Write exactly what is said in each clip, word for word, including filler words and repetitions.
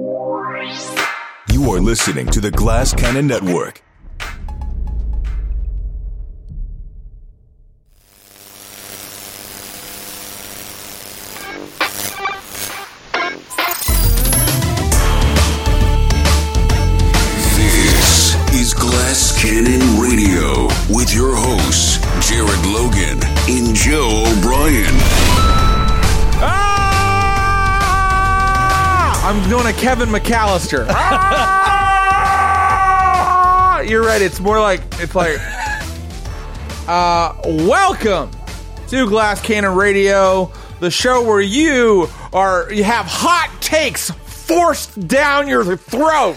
You are listening to the Glass Cannon Network. This is Glass Cannon Radio with your hosts, Jared Logan and Joe O'Brien. I'm doing a Kevin McAllister. Ah! You're right. It's more like it's like. Uh, welcome to Glass Cannon Radio, the show where you are you have hot takes forced down your throat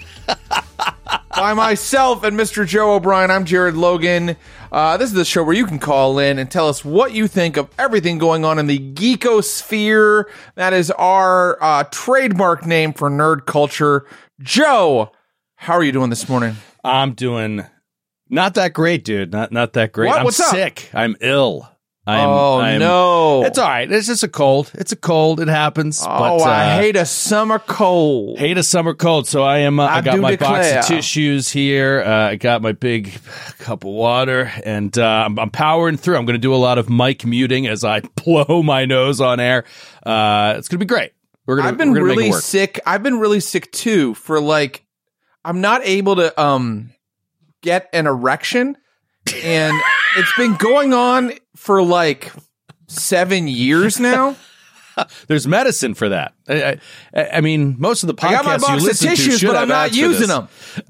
by myself and Mister Joe O'Brien. I'm Jared Logan. Uh, this is the show where you can call in and tell us what you think of everything going on in the geekosphere. That is our uh, trademark name for nerd culture. Joe, how are you doing this morning? I'm doing not that great, dude. Not not that great. What? I'm What's sick. up? I'm ill. I'm, oh, I'm, no. It's all right. It's just a cold. It's a cold. It happens. Oh, but, uh, I hate a summer cold. Hate a summer cold. So I am. Uh, I, I got do my declare. box of tissues here. Uh, I got my big cup of water, and uh, I'm, I'm powering through. I'm going to do a lot of mic muting as I blow my nose on air. Uh, it's going to be great. We're gonna, I've been we're gonna really make it work. sick. I've been really sick too. For like, I'm not able to um get an erection, and it's been going on for like seven years now. There's medicine for that. I, I, I mean, most of the podcasts I got my you box of listen to tissues, should but have I'm not ads for using this. them.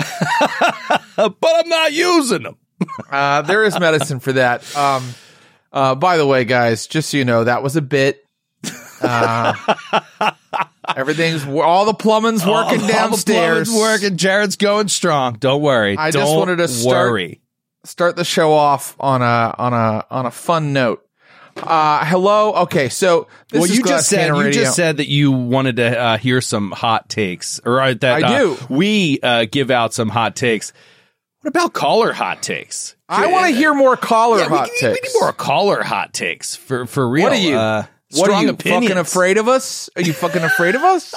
But I'm not using them. Uh, there is medicine for that. Um, uh, by the way, guys, just so you know, that was a bit. Uh, everything's all the plumbing's working all, downstairs. All the plumbing's working. Jared's going strong. Don't worry. I Don't just wanted to start worry. start the show off on a on a on a fun note. Uh, hello. Okay, so this well, is you Glass just said Cannon you Radio. just said that you wanted to uh, hear some hot takes, or uh, that I uh, do. we uh, give out some hot takes. What about caller hot takes? I want to hear more caller Yeah, hot we, takes. we need more caller hot takes for for real. What are you? Uh, What strong are you opinions. fucking afraid of us? Are you fucking afraid of us?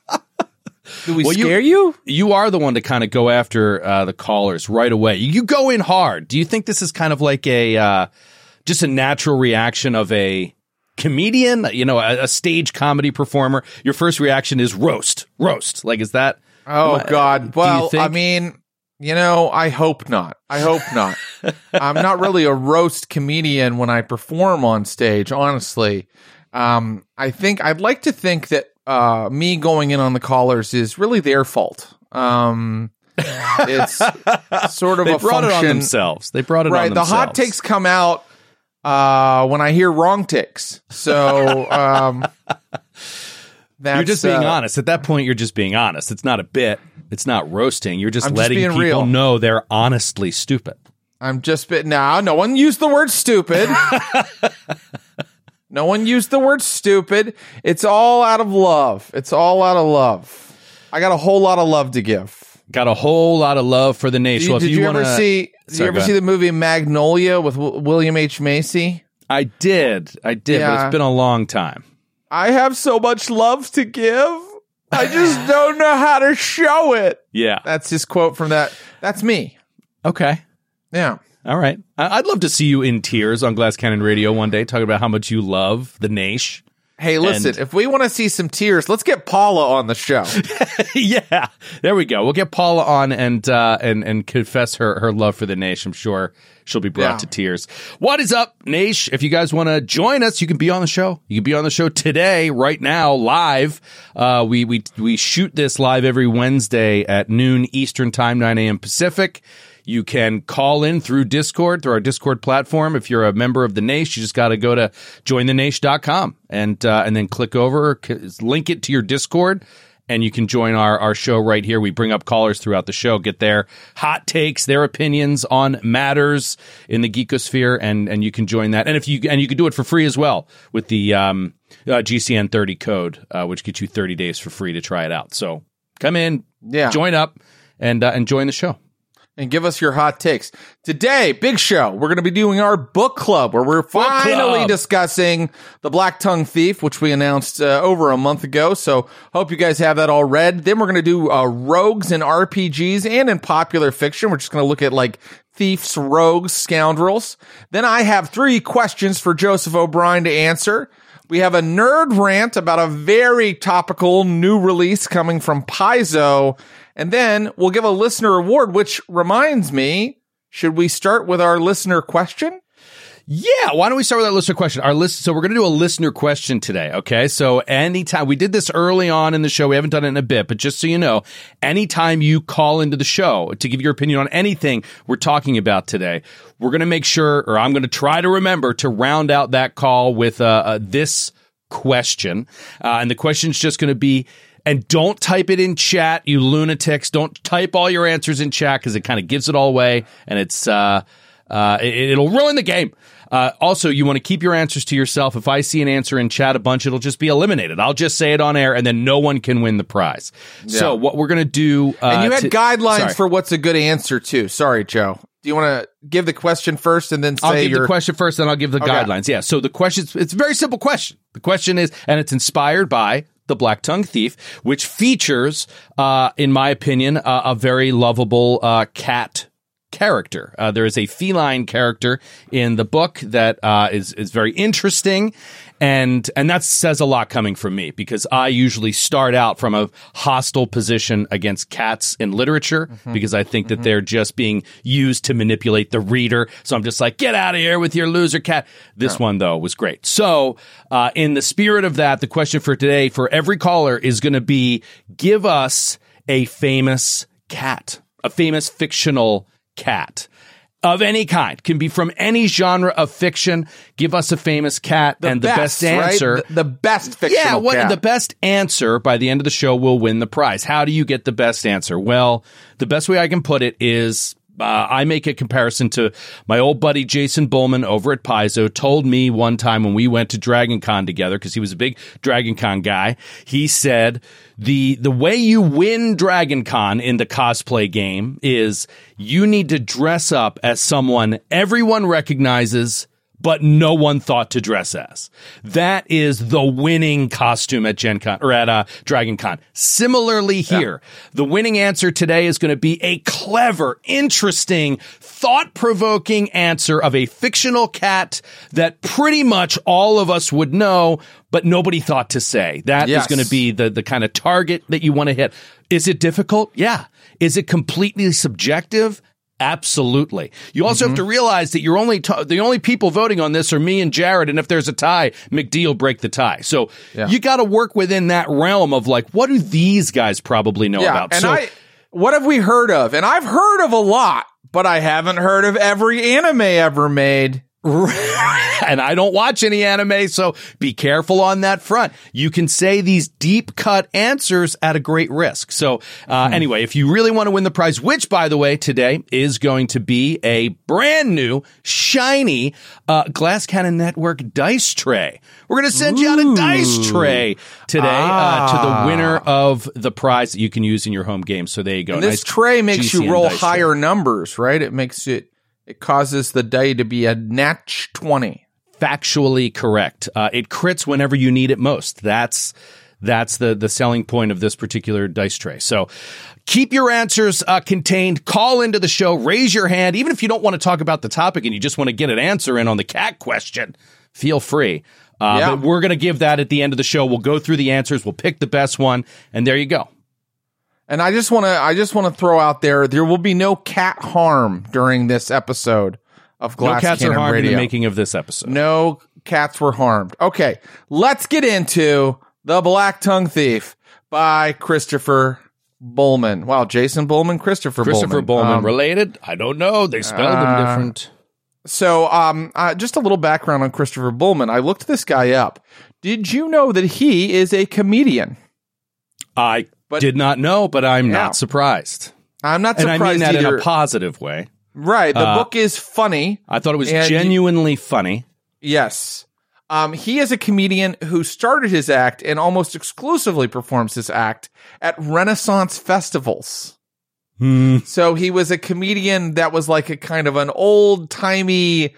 Do we Well, you- scare you? You are the one to kind of go after uh, the callers right away. You go in hard. Do you think this is kind of like a uh, just a natural reaction of a comedian? You know, a, a stage comedy performer. Your first reaction is roast, roast. Like, is that? Oh am I- God. do you Well, think- I mean, you know, I hope not. I hope not. I'm not really a roast comedian when I perform on stage, honestly. Um, I think I'd like to think that uh, me going in on the callers is really their fault. Um, it's sort of they a brought function. it on themselves. They brought it Right. on The themselves. hot takes come out uh, when I hear wrong takes. So um, that's, You're just being uh, honest. At that point, you're just being honest. It's not a bit. It's not roasting. You're just I'm just letting being people real. know they're honestly stupid. I'm just bit now. No one used the word stupid. No one used the word stupid. It's all out of love. It's all out of love. I got a whole lot of love to give. Got a whole lot of love for the Did nation. you, Well, if did you wanna, ever see? Did Sorry, you ever go see ahead. the movie Magnolia with w- William H. Macy? I did. I did, but Yeah. it's been a long time. I have so much love to give. I just don't know how to show it. Yeah. That's his quote from that. That's me. Okay. Yeah. All right. I- I'd love to see you in tears on Glass Cannon Radio one day, talking about how much you love the Naish. Hey, listen, And- if we want to see some tears, let's get Paula on the show. Yeah. There we go. We'll get Paula on and uh, and and confess her, her love for the Naish. I'm sure she'll be brought Yeah. to tears. What is up, Naish? If you guys want to join us, you can be on the show. You can be on the show today, right now, live. Uh, we we we shoot this live every Wednesday at noon Eastern Time, nine a.m. Pacific. You can call in through Discord, through our Discord platform. If you're a member of the Naish, you just got to go to join the naish dot com and uh, and then click over, link it to your Discord, and you can join our, our show right here. We bring up callers throughout the show, get their hot takes, their opinions on matters in the geekosphere, and and you can join that. And if you and you can do it for free as well with the um, uh, G C N thirty code, uh, which gets you thirty days for free to try it out. So come in, Yeah. join up, and uh, and join the show. and give us your hot takes. Today, big show. We're going to be doing our book club where we're finally club. discussing The Black Tongue Thief, which we announced uh, over a month ago. So hope you guys have that all read. Then we're going to do uh, rogues in R P Gs and in popular fiction. We're just going to look at like thieves, rogues, scoundrels. Then I have three questions for Joseph O'Brien to answer. We have a nerd rant about a very topical new release coming from Paizo. And then we'll give a listener award, which reminds me, should we start with our listener question? Yeah, why don't we start with our listener question? Our list. So we're going to do a listener question today, okay? So anytime, we did this early on in the show, we haven't done it in a bit, but just so you know, anytime you call into the show to give your opinion on anything we're talking about today, we're going to make sure, or I'm going to try to remember to round out that call with uh, uh, this question. Uh, and the question's just going to be, and don't type it in chat, you lunatics. Don't type all your answers in chat because it kind of gives it all away, and it's uh, uh, it, it'll ruin the game. Uh, also, you want to keep your answers to yourself. If I see an answer in chat a bunch, it'll just be eliminated. I'll just say it on air, and then no one can win the prize. Yeah. So what we're going to do... Uh, and you had to, guidelines sorry. for what's a good answer, too. Sorry, Joe. Do you want to give the question first and then say I'll give your... the question first, then I'll give the okay. guidelines. Yeah, so the question, it's a very simple question. The question is, and it's inspired by The Black Tongue Thief, which features, uh, in my opinion, uh, a very lovable uh, cat character. Uh, there is a feline character in the book that uh, is is very interesting, and and that says a lot coming from me because I usually start out from a hostile position against cats in literature mm-hmm. because I think that mm-hmm. they're just being used to manipulate the reader. So I'm just like, get out of here with your loser cat. This oh. one though was great. So uh, in the spirit of that, the question for today for every caller is going to be: give us a famous cat, a famous fictional cat of any kind. Can be from any genre of fiction. Give us a famous cat, the and best, the best answer, right? the, the best fictional yeah, what, cat. The best answer by the end of the show will win the prize. How do you get the best answer? Well, the best way I can put it is uh, I make a comparison to my old buddy Jason Bullman over at Paizo. Told me one time when we went to Dragon Con together, because he was a big Dragon Con guy, he said the the way you win Dragon Con in the cosplay game is you need to dress up as someone everyone recognizes but no one thought to dress as. That is the winning costume at Gen Con, or at uh, Dragon Con. Similarly here, yeah. the winning answer today is going to be a clever, interesting, thought-provoking answer of a fictional cat that pretty much all of us would know, but nobody thought to say. That yes. is going to be the, the kind of target that you want to hit. Is it difficult? Yeah. Is it completely subjective? Absolutely. You also mm-hmm. have to realize that you're only t- the only people voting on this are me and Jared, and if there's a tie, McD will break the tie. So yeah. you got to work within that realm of like, what do these guys probably know yeah, about? And so, I, what have we heard of? And I've heard of a lot, but I haven't heard of every anime ever made. And I don't watch any anime, so be careful on that front. You can say these deep-cut answers at a great risk. So uh, hmm. anyway, if you really want to win the prize, which, by the way, today is going to be a brand new, shiny uh, Glass Cannon Network dice tray. We're going to send Ooh. you out a dice tray today ah. uh, to the winner of the prize that you can use in your home game. So there you go. And this nice tray makes G C N you roll dice higher tray. numbers, right? It makes it, it causes the die to be a nat twenty. Factually correct. Uh, it crits whenever you need it most. That's that's the the selling point of this particular dice tray. So keep your answers uh, contained. Call into the show. Raise your hand. Even if you don't want to talk about the topic and you just want to get an answer in on the cat question, feel free. Uh, yeah. But we're going to give that at the end of the show. We'll go through the answers. We'll pick the best one. And there you go. And I just want to I just want to throw out there, there will be no cat harm during this episode of Glass No cats Cannon are harmed Radio. in the making of this episode. No cats were harmed. Okay, let's get into The Black Tongue Thief by Christopher Bullman. Wow, Jason Bullman, Christopher, Christopher Bullman. Bullman. Um, Related? I don't know. They spelled uh, them different. So, um, uh, just a little background on Christopher Bullman. I looked this guy up. Did you know that he is a comedian? I but, did not know, but I'm yeah. not surprised. I'm not and surprised I mean that either. in a positive way. Right. The uh, book is funny. I thought it was and genuinely funny. Yes. Um, he is a comedian who started his act and almost exclusively performs his act at Renaissance festivals. Hmm. So he was a comedian that was like a kind of an old timey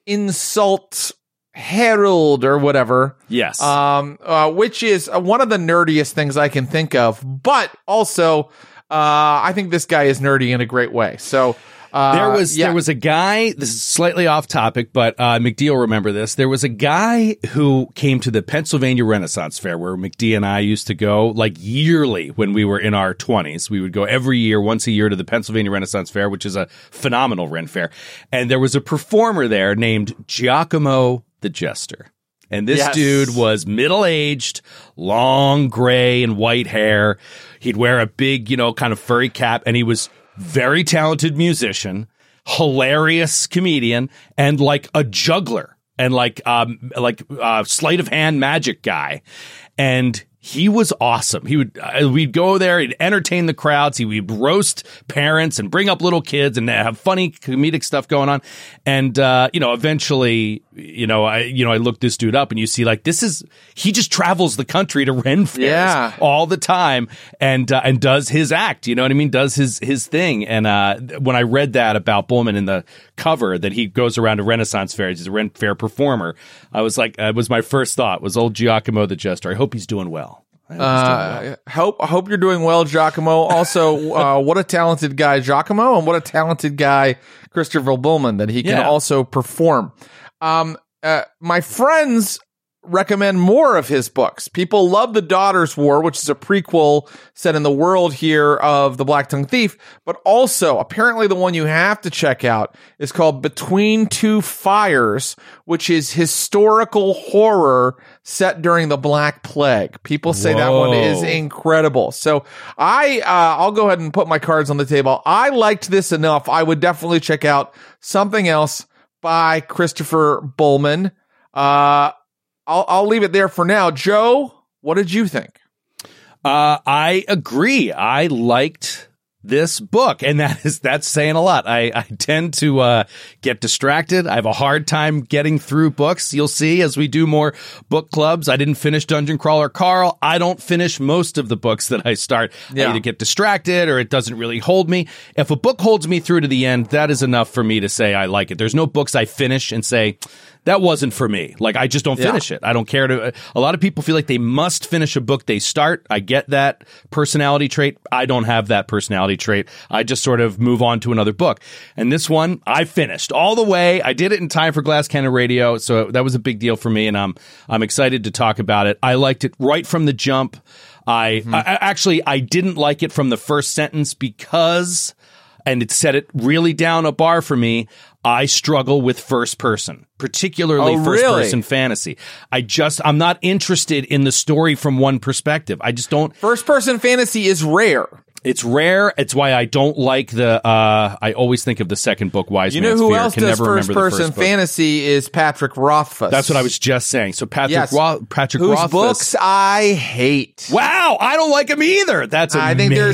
insult herald or whatever. Yes. Um, uh, which is uh, one of the nerdiest things I can think of, but also, uh, I think this guy is nerdy in a great way. So, uh, there was yeah. there was a guy. This is slightly off topic, but uh, McD will remember this. There was a guy who came to the Pennsylvania Renaissance Fair where McD and I used to go like yearly when we were in our twenties. We would go every year, once a year, to the Pennsylvania Renaissance Fair, which is a phenomenal Ren fair. And there was a performer there named Giacomo the Jester. And this Yes. dude was middle-aged, long gray and white hair. He'd wear a big, you know, kind of furry cap, and he was very talented musician, hilarious comedian, and like a juggler and like um like uh, sleight of hand magic guy. And he was awesome. He would, uh, we'd go there, he'd entertain the crowds, he would roast parents and bring up little kids and have funny comedic stuff going on. And, uh, you know, eventually, you know, I, you know, I looked this dude up and you see like, this is, he just travels the country to Ren fairs Yeah. all the time and, uh, and does his act, you know what I mean? Does his, his thing. And, uh, when I read that about Bullman in the cover that he goes around to Renaissance fairs, he's a Ren fair performer. I was like, it was my first thought was old Giacomo the Jester. I hope he's doing well. Uh, hope I hope you're doing well, Giacomo. Also, uh, what a talented guy, Giacomo, and what a talented guy, Christopher Bullman, that he can Yeah. also perform. Um, uh, my friends recommend more of his books. People love The Daughter's War, which is a prequel set in the world here of The Black Tongue Thief, but also apparently the one you have to check out is called Between Two Fires, which is historical horror set during the Black Plague. People say that one is Whoa. incredible. So I, uh, I'll go ahead and put my cards on the table. I liked this enough. I would definitely check out something else by Christopher Bullman. Uh, I'll, I'll leave it there for now. Joe, what did you think? Uh, I agree. I liked this book, and that is that's saying a lot. I, I tend to uh, get distracted. I have a hard time getting through books. You'll see as we do more book clubs. I didn't finish Dungeon Crawler Carl. I don't finish most of the books that I start. Yeah. I either get distracted or it doesn't really hold me. If a book holds me through to the end, that is enough for me to say I like it. There's no books I finish and say, that wasn't for me. Like, I just don't Yeah. finish it. I don't care to. A lot of people feel like they must finish a book they start. I get that personality trait. I don't have that personality trait. I just sort of move on to another book. And this one, I finished all the way. I did it in time for Glass Cannon Radio, so that was a big deal for me, and I'm I'm excited to talk about it. I liked it right from the jump. I, Mm-hmm. I actually I didn't like it from the first sentence because, and it set it really down a bar for me, I struggle with first person, particularly Oh, first really? person fantasy. I just, I'm not interested in the story from one perspective. I just don't, First person fantasy is rare. it's rare. It's why I don't like the, uh, I always think of the second book, Wise You know Man's who Fear. else Can does never first remember the person first book. fantasy is Patrick Rothfuss. That's what I was just saying. So Patrick, Yes. Roth, Patrick Whose Rothfuss. books I hate. Wow. I don't like him either. That's amazing. I think they're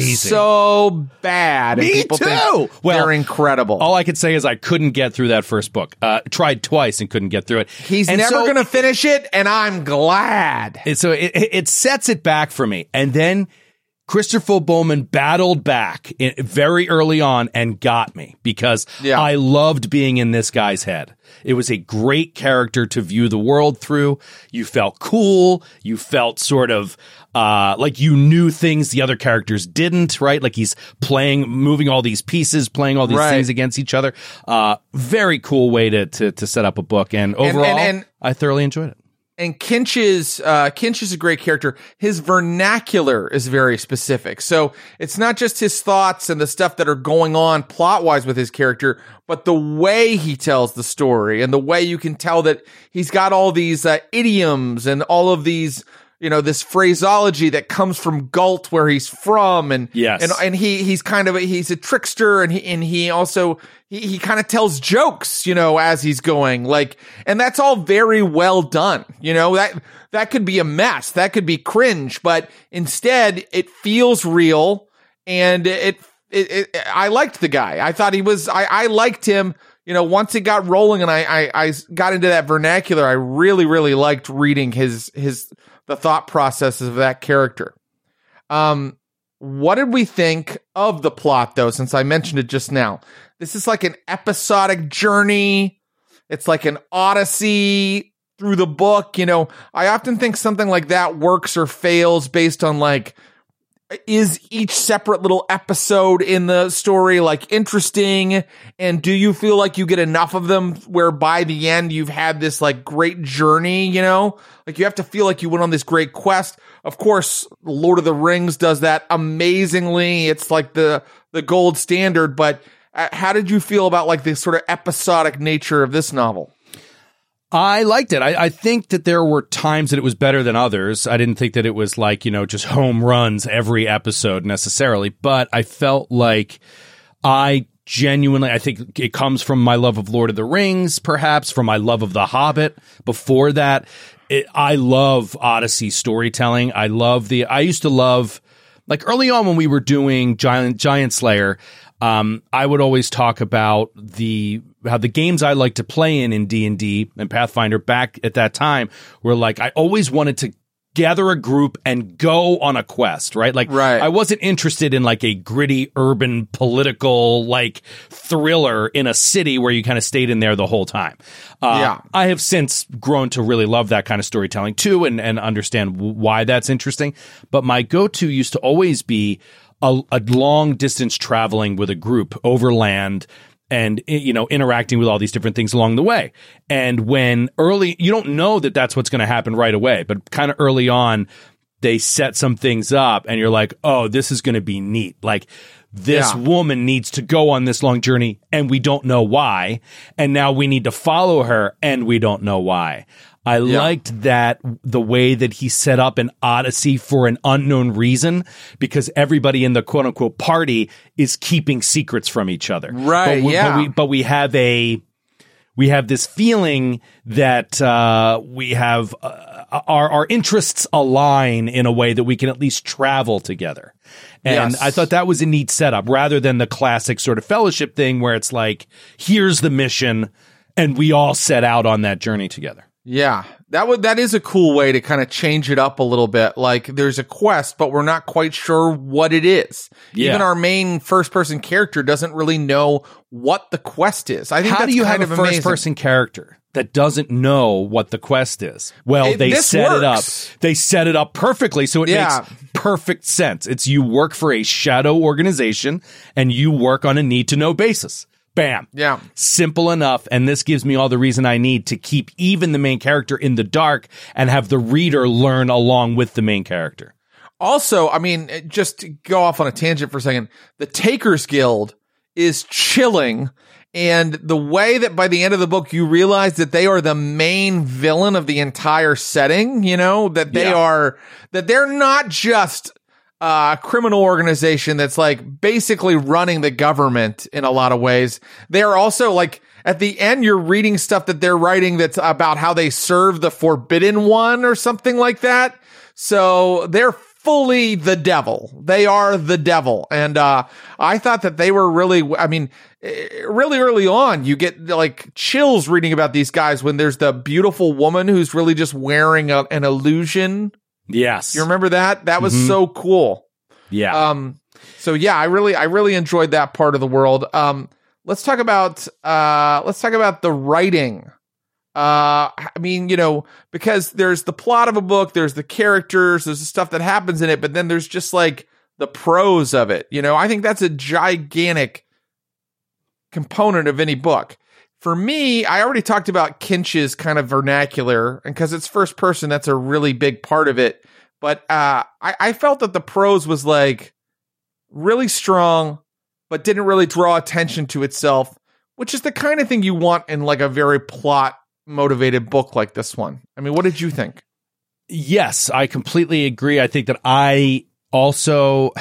so bad. and Me people too. Think Well, they're incredible. All I could say is I couldn't get through that first book. Uh, tried twice and couldn't get through it. He's And never so- going to finish it, and I'm glad. And so it, it sets it back for me. And then Christopher Bullman battled back in, very early on and got me because Yeah. I loved being in this guy's head. It was a great character to view the world through. You felt cool. You felt sort of uh, like you knew things the other characters didn't, right? Like he's playing, moving all these pieces, playing all these Right. things against each other. Uh, very cool way to, to, to set up a book. And overall, and- and- I thoroughly enjoyed it. And Kinch's, uh, Kinch is a great character. His vernacular is very specific. So it's not just his thoughts and the stuff that are going on plot wise with his character, but the way he tells the story and the way you can tell that he's got all these uh, idioms and all of these, you know, this phraseology that comes from Galt where he's from. And, Yes. and, and he, he's kind of, a, he's a trickster and he, and he also, he, he kind of tells jokes, you know, as he's going, like, and that's all very well done. You know, that, that could be a mess. That could be cringe, but instead it feels real. And it, it, it I liked the guy. I thought he was, I, I liked him. You know, once it got rolling and I, I, I got into that vernacular, I really, really liked reading his, his, the thought processes of that character. Um, what did we think of the plot, though, since I mentioned it just now. This is like an episodic journey. It's like an odyssey through the book. You know, I often think something like that works or fails based on like, is each separate little episode in the story like interesting? And do you feel like you get enough of them where by the end you've had this like great journey, you know? Like you have to feel like you went on this great quest. Of course, Lord of the Rings does that amazingly. It's like the, the gold standard, but uh, how did you feel about like the sort of episodic nature of this novel? I liked it. I, I think that there were times that it was better than others. I didn't think that it was like, you know, just home runs every episode necessarily, but I felt like I genuinely, I think it comes from my love of Lord of the Rings, perhaps from my love of The Hobbit. Before that, it, I love Odyssey storytelling. I love the, I used to love, like early on when we were doing Giant, Giant Slayer, Um, I would always talk about the how the games I like to play in in D and D and Pathfinder back at that time were like, I always wanted to gather a group and go on a quest, right? Like, right. I wasn't interested in like a gritty urban political like thriller in a city where you kind of stayed in there the whole time. Uh, yeah. I have since grown to really love that kind of storytelling too and, and understand why that's interesting. But my go-to used to always be A, a long distance traveling with a group overland and, you know, interacting with all these different things along the way. And when early, you don't know that that's what's going to happen right away, but kind of early on, they set some things up and you're like, oh, this is going to be neat. Like this yeah. woman needs to go on this long journey and we don't know why. And now we need to follow her and we don't know why. I yeah. liked that the way that he set up an odyssey for an unknown reason because everybody in the quote unquote party is keeping secrets from each other. Right. But we, yeah. But we, but we have a, we have this feeling that, uh, we have, uh, our, our interests align in a way that we can at least travel together. And yes. I thought that was a neat setup rather than the classic sort of fellowship thing where it's like, here's the mission and we all set out on that journey together. Yeah, that would that is a cool way to kind of change it up a little bit. Like there's a quest, but we're not quite sure what it is. Yeah. Even our main first person character doesn't really know what the quest is. I think How that's do you kind have of a amazing. first person character that doesn't know what the quest is? Well, It- they this set it up. works. They set it up perfectly, so it Yeah. makes perfect sense. It's you work for a shadow organization and you work on a need to know basis. Bam. Yeah. Simple enough. And this gives me all the reason I need to keep even the main character in the dark and have the reader learn along with the main character. Also, I mean, just to go off on a tangent for a second, the Takers Guild is chilling. And the way that by the end of the book, you realize that they are the main villain of the entire setting, you know, that they Yeah. are, that they're not just a criminal organization that's like basically running the government in a lot of ways. They're also like, at the end, you're reading stuff that they're writing that's about how they serve the Forbidden One or something like that. So they're fully the devil. They are the devil. And, uh, I thought that they were really, I mean, really early on, you get like chills reading about these guys when there's the beautiful woman who's really just wearing a, an illusion. Yes. You remember that? That was Mhm. so cool. Yeah. Um, so yeah, I really, I really enjoyed that part of the world. Um, let's talk about, uh, let's talk about the writing. Uh, I mean, you know, because there's the plot of a book, there's the characters, there's the stuff that happens in it, but then there's just like the prose of it. You know, I think that's a gigantic component of any book. For me, I already talked about Kinch's kind of vernacular, and because it's first person, that's a really big part of it. But uh, I, I felt that the prose was like really strong, but didn't really draw attention to itself, which is the kind of thing you want in like a very plot motivated book like this one. I mean, what did you think? Yes, I completely agree. I think that I also,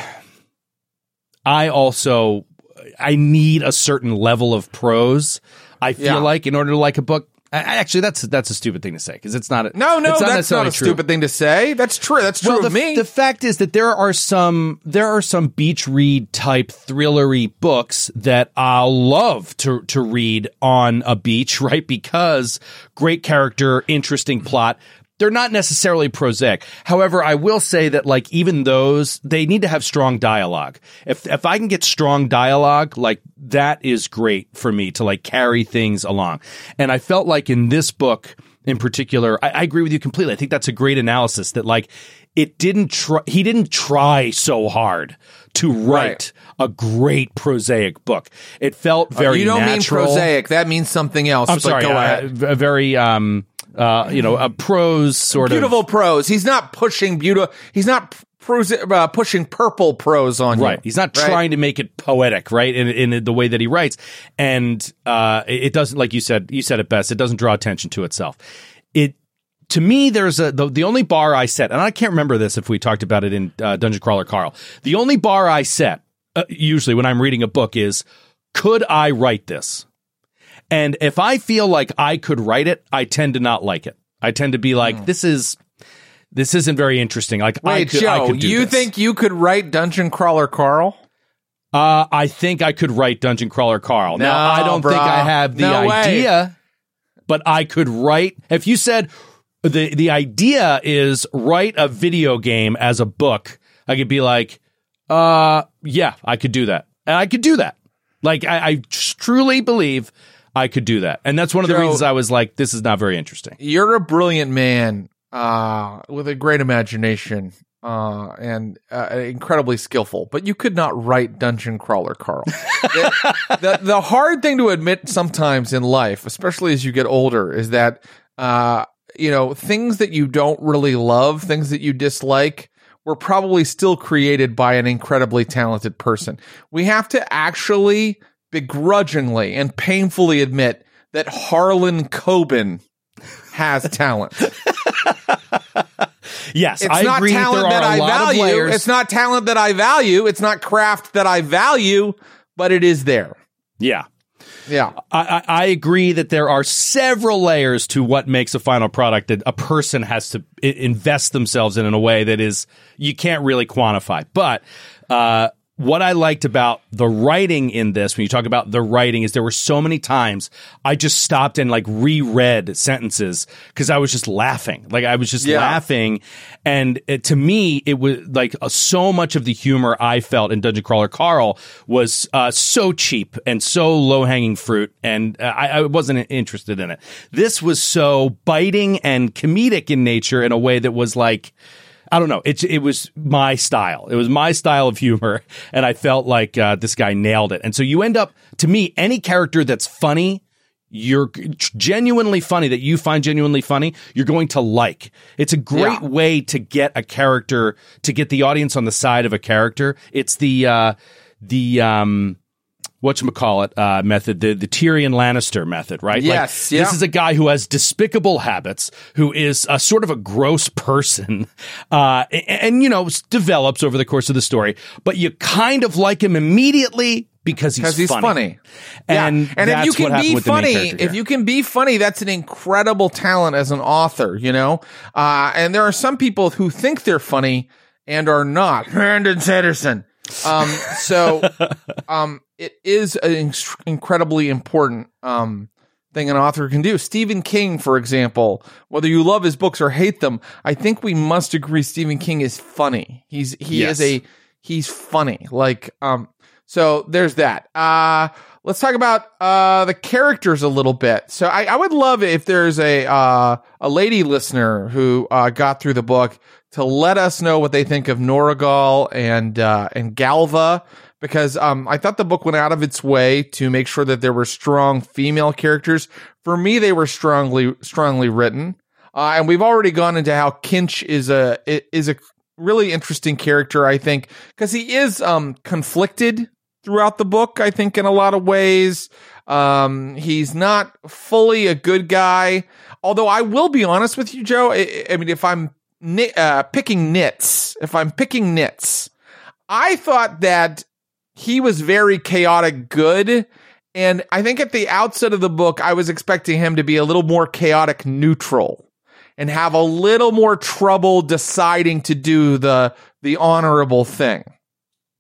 I also, I need a certain level of prose. I feel Yeah. like in order to like a book. I- Actually, that's that's a stupid thing to say because it's not. A, No, no, it's that's not necessarily a true. stupid thing to say. That's true. That's true Well, the, of me. the fact is that there are some there are some beach read type thrillery books that I'll love to to read on a beach, right? Because great character, interesting plot. they're not necessarily prosaic. However, I will say that like even those, they need to have strong dialogue. If if I can get strong dialogue, like that is great for me to like carry things along. And I felt like in this book in particular, I, I agree with you completely. I think that's a great analysis that like it didn't try, he didn't try so hard to write right. a great prosaic book. It felt very uh, you don't natural. mean prosaic. That means something else. I'm but sorry. Go Uh, ahead. a very, um, uh, you know, a prose sort Beautiful of. prose. He's not pushing beautiful. He's not prose, uh, pushing purple prose on Right. you. He's not right? trying to make it poetic, right? In, in the way that he writes. And uh, it doesn't, like you said, you said it best, it doesn't draw attention to itself. It, to me, there's a, the, the only bar I set, and I can't remember this if we talked about it in uh, Dungeon Crawler Carl. The only bar I set, uh, usually when I'm reading a book, is could I write this? And if I feel like I could write it, I tend to not like it. I tend to be like, mm. this is, this isn't very interesting. Like, Wait, I could, Joe, I could do you this. think you could write Dungeon Crawler Carl? Uh, I think I could write Dungeon Crawler Carl. No, now, I don't bruh. think I have the No idea, way. But I could write. If you said the the idea is write a video game as a book, I could be like, uh, yeah, I could do that. And I could do that. Like, I, I truly believe I could do that. And that's one of the Joe, reasons I was like, this is not very interesting. You're a brilliant man uh, with a great imagination uh, and uh, incredibly skillful, but you could not write Dungeon Crawler Carl. the, the, the hard thing to admit sometimes in life, especially as you get older, is that, uh, you know, things that you don't really love, things that you dislike, were probably still created by an incredibly talented person. We have to actually begrudgingly and painfully admit that Harlan Coben has talent. Yes, it's I not agree. talent There that are a I lot value. of layers. It's not talent that I value. It's not craft that I value, but it is there. Yeah. Yeah. I, I, I agree that there are several layers to what makes a final product that a person has to I- invest themselves in in a way that is, you can't really quantify. But uh, what I liked about the writing in this, when you talk about the writing, is there were so many times I just stopped and like reread sentences because I was just laughing. Like I was just Yeah. laughing. And it, to me, it was like uh, so much of the humor I felt in Dungeon Crawler Carl was uh, so cheap and so low hanging fruit. And uh, I, I wasn't interested in it. This was so biting and comedic in nature in a way that was like, I don't know. It, it was my style. It was my style of humor. And I felt like uh, this guy nailed it. And so you end up, to me, any character that's funny, you're genuinely funny, that you find genuinely funny, you're going to like. It's a great Yeah. way to get a character, to get the audience on the side of a character. It's the, uh, the, um, whatchamacallit uh, method, the, the Tyrion Lannister method, right? Yes, Like, yeah. This is a guy who has despicable habits, who is a sort of a gross person, uh, and, and, you know, develops over the course of the story, but you kind of like him immediately because he's, Because he's funny. funny. And, yeah. and if that's you what can happened be with the main funny, character if here. you can be funny, that's an incredible talent as an author, you know? Uh, and there are some people who think they're funny and are not. Brandon Sanderson. Um, so, um, it is an inc- incredibly important, um, thing an author can do. Stephen King, for example, whether you love his books or hate them, I think we must agree Stephen King is funny. He's, he Yes. is a, he's funny. Like, um, so there's that. Uh, let's talk about, uh, the characters a little bit. So I, I would love it if there's a, uh, a lady listener who, uh, got through the book to let us know what they think of Noragal and, uh, and Galva. Because um, I thought the book went out of its way to make sure that there were strong female characters. For me, they were strongly strongly written, uh, and we've already gone into how Kinch is a is a really interesting character. I think because he is um, conflicted throughout the book. I think in a lot of ways, um, he's not fully a good guy. Although I will be honest with you, Joe. I, I mean, if I'm ni- uh, picking nits, if I'm picking nits, I thought that he was very chaotic good, and I think at the outset of the book, I was expecting him to be a little more chaotic neutral and have a little more trouble deciding to do the the honorable thing.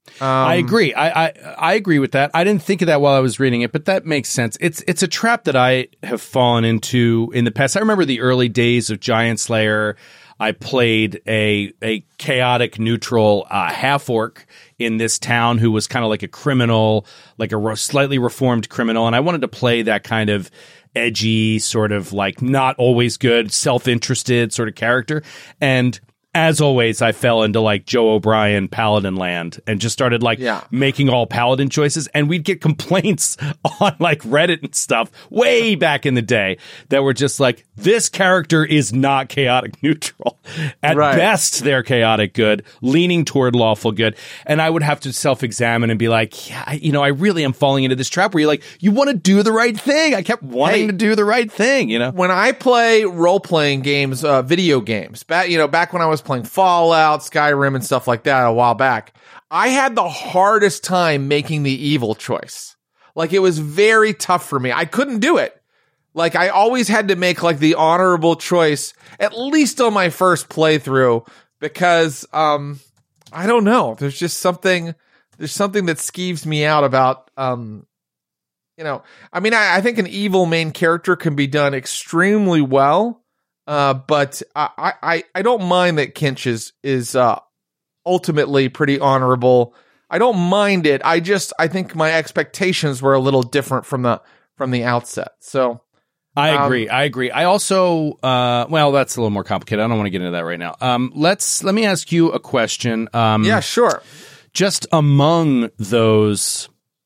Um, I agree. I, I I agree with that. I didn't think of that while I was reading it, but that makes sense. It's it's a trap that I have fallen into in the past. I remember the early days of Giant Slayer. I played a a chaotic neutral uh, half orc in this town who was kind of like a criminal, like a re- slightly reformed criminal, and I wanted to play that kind of edgy, sort of like not always good, self-interested sort of character. And as always, I fell into like Joe O'Brien Paladin land and just started like Yeah. making all Paladin choices. And we'd get complaints on like Reddit and stuff way back in the day that were just like, this character is not chaotic neutral. At Right. best, they're chaotic good, leaning toward lawful good. And I would have to self-examine and be like, yeah, I- you know, I really am falling into this trap where you're like, you want to do the right thing. I kept wanting Hey. to do the right thing, you know? When I play role-playing games, uh, video games, back you know, back when I was playing Fallout, Skyrim, and stuff like that a while back, I had the hardest time making the evil choice. Like, it was very tough for me. I couldn't do it. Like, I always had to make like the honorable choice, at least on my first playthrough, because um, I don't know. There's just something. There's something that skeeves me out about um, you know. I mean, I, I think an evil main character can be done extremely well. Uh, but I, I, I don't mind that Kinch is, is uh, ultimately pretty honorable. I don't mind it. I just I think my expectations were a little different from the from the outset. So I Um, agree. I agree. I also, uh, well, that's a little more complicated. I don't want to get into that right now. Um, let's let me ask you a question. Um, yeah, sure. Just among those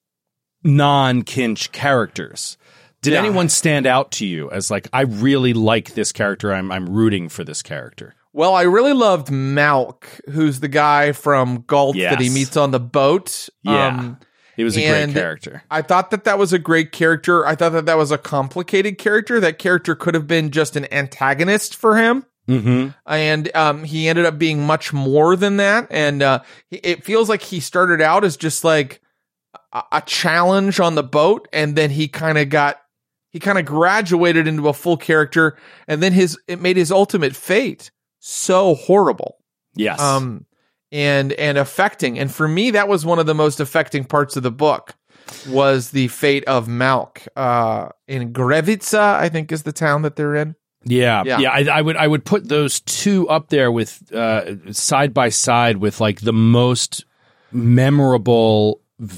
non-Kinch characters, did Yeah. anyone stand out to you as like, I really like this character. I'm I'm rooting for this character. Well, I really loved Malk, who's the guy from Galt that he Yes. meets on the boat. Yeah. Um, He was a and great character. I thought that that was a great character. I thought that that was a complicated character. That character could have been just an antagonist for him. Mm-hmm. And um, he ended up being much more than that. And uh, he- it feels like he started out as just like a, a challenge on the boat, and then he kind of got he kind of graduated into a full character, and then his it made his ultimate fate so horrible. Yes. Um, and and affecting. And for me, that was one of the most affecting parts of the book, was the fate of Malk uh, in Grevitsa, I think is the town that they're in. Yeah, Yeah. yeah. I, I would, I would put those two up there with uh, side by side with like the most memorable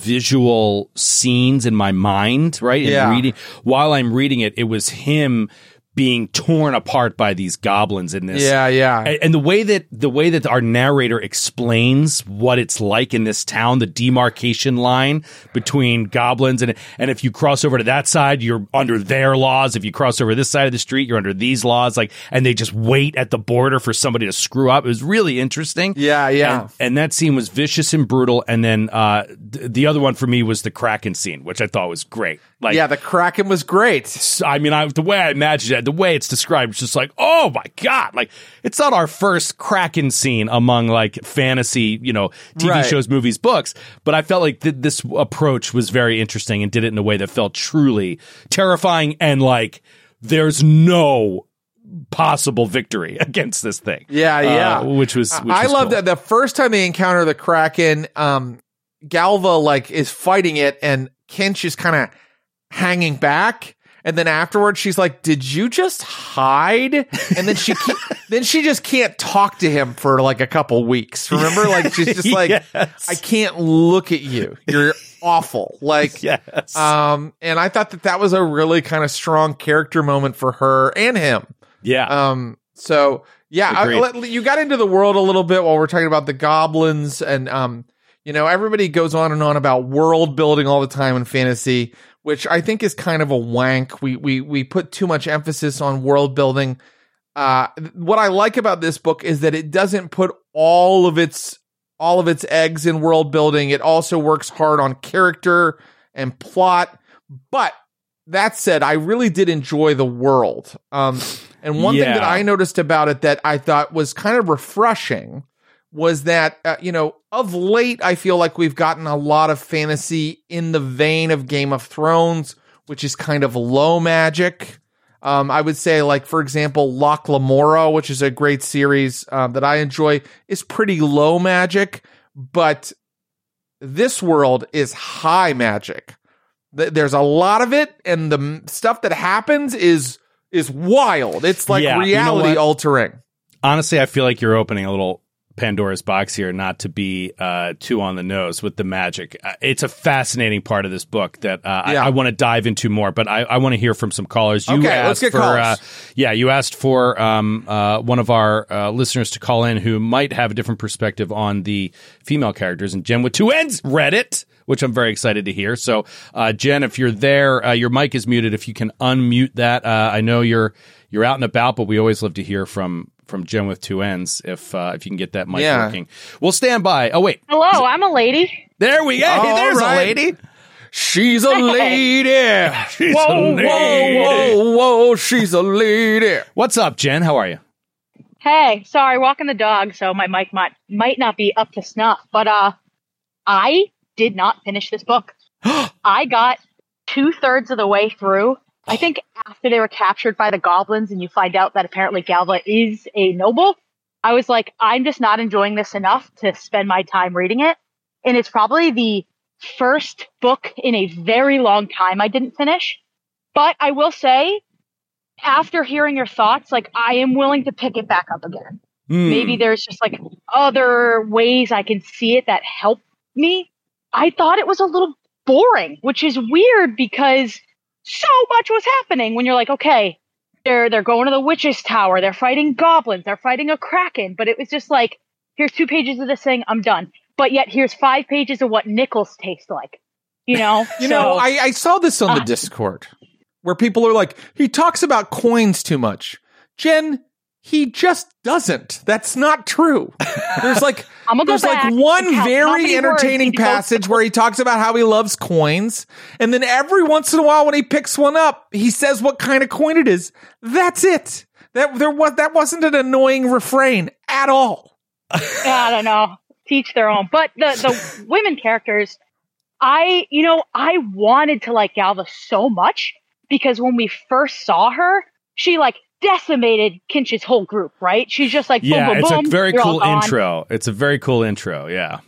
visual scenes in my mind. Right, in Yeah. reading while I'm reading it, it was him being torn apart by these goblins in this. Yeah, yeah. And, and the way that the way that our narrator explains what it's like in this town, the demarcation line between goblins, and and if you cross over to that side, you're under their laws. If you cross over this side of the street, you're under these laws. Like, and they just wait at the border for somebody to screw up. It was really interesting. Yeah, yeah. And, and that scene was vicious and brutal. And then uh, th- the other one for me was the Kraken scene, which I thought was great. Like, yeah, the Kraken was great. so, I mean, I, the way I imagined it, the way it's described, it's just like, oh my God. Like, it's not our first Kraken scene among like fantasy, you know, T V Right. shows, movies, books. But I felt like th- this approach was very interesting and did it in a way that felt truly terrifying and like there's no possible victory against this thing. Yeah, yeah. Uh, which was, which I was love cool. that the first time they encounter the Kraken, um, Galva like is fighting it, and Kinch is kind of hanging back. And then afterwards, she's like, "Did you just hide?" And then she can't, then she just can't talk to him for like a couple weeks. Remember, like she's just like, Yes. "I can't look at you. You're awful." Like, Yes. um, and I thought that that was a really kind of strong character moment for her and him. yeah. Um. So yeah, I, Agreed. let- you got into the world a little bit while we're talking about the goblins, and um, you know, everybody goes on and on about world building all the time in fantasy, which I think is kind of a wank. We we we put too much emphasis on world building. Uh, what I like about this book is that it doesn't put all of its all of its eggs in world building. It also works hard on character and plot. But that said, I really did enjoy the world. Um, and one thing Yeah. that I noticed about it that I thought was kind of refreshing was that, uh, you know, of late, I feel like we've gotten a lot of fantasy in the vein of Game of Thrones, which is kind of low magic. Um, I would say, like, for example, Loch Lamora, which is a great series um, that I enjoy, is pretty low magic, but this world is high magic. Th- There's a lot of it, and the m- stuff that happens is is wild. It's like Yeah, you know reality what? altering. Honestly, I feel like you're opening a little Pandora's box here, not to be uh, too on the nose with the magic. Uh, It's a fascinating part of this book that uh, Yeah. I, I want to dive into more, but I, I want to hear from some callers. You Okay, asked let's get for, callers. Uh, yeah, you asked for um, uh, one of our uh, listeners to call in who might have a different perspective on the female characters, and Jen with two N's read it, which I'm very excited to hear. So, uh, Jen, if you're there, uh, your mic is muted. If you can unmute that, uh, I know you're you're out and about, but we always love to hear from from Jen with two N's. If uh, if you can get that mic Yeah. working, we'll stand by. Oh wait, Hello, I'm a lady. there we go. Hey, All there's right. a lady. She's a lady. She's whoa, a lady. whoa, whoa, whoa! She's a lady. What's up, Jen? How are you? Hey, sorry, walking the dog, so my mic might might not be up to snuff. But uh, I did not finish this book. I got two thirds of the way through. I think after they were captured by the goblins, and you find out that apparently Galva is a noble. I was like, I'm just not enjoying this enough to spend my time reading it. And it's probably the first book in a very long time I didn't finish. But I will say, after hearing your thoughts, like, I am willing to pick it back up again. Hmm. Maybe there's just like other ways I can see it that help me. I thought it was a little boring, which is weird because so much was happening when you're like, okay, they're they're going to the witch's tower, they're fighting goblins, they're fighting a kraken, but it was just like, here's two pages of this thing, I'm done. But yet here's five pages of what nickels taste like. You know? You So- know, I, I saw this on the Uh. Discord where people are like, he talks about coins too much. Jen, he just doesn't. That's not true. There's like I'm gonna go there's like back one and count how very many words entertaining he goes passage to. where he talks about how he loves coins, and then every once in a while when he picks one up, he says what kind of coin it is. That's it. That there was that wasn't an annoying refrain at all. I don't know. Teach their own. But the, the women characters, I, you know, I wanted to like Galva so much because when we first saw her, she like decimated Kinch's whole group, right? She's just like, Yeah, boom, boom, it's boom. a very you're all cool gone. intro. It's a very cool intro. Yeah.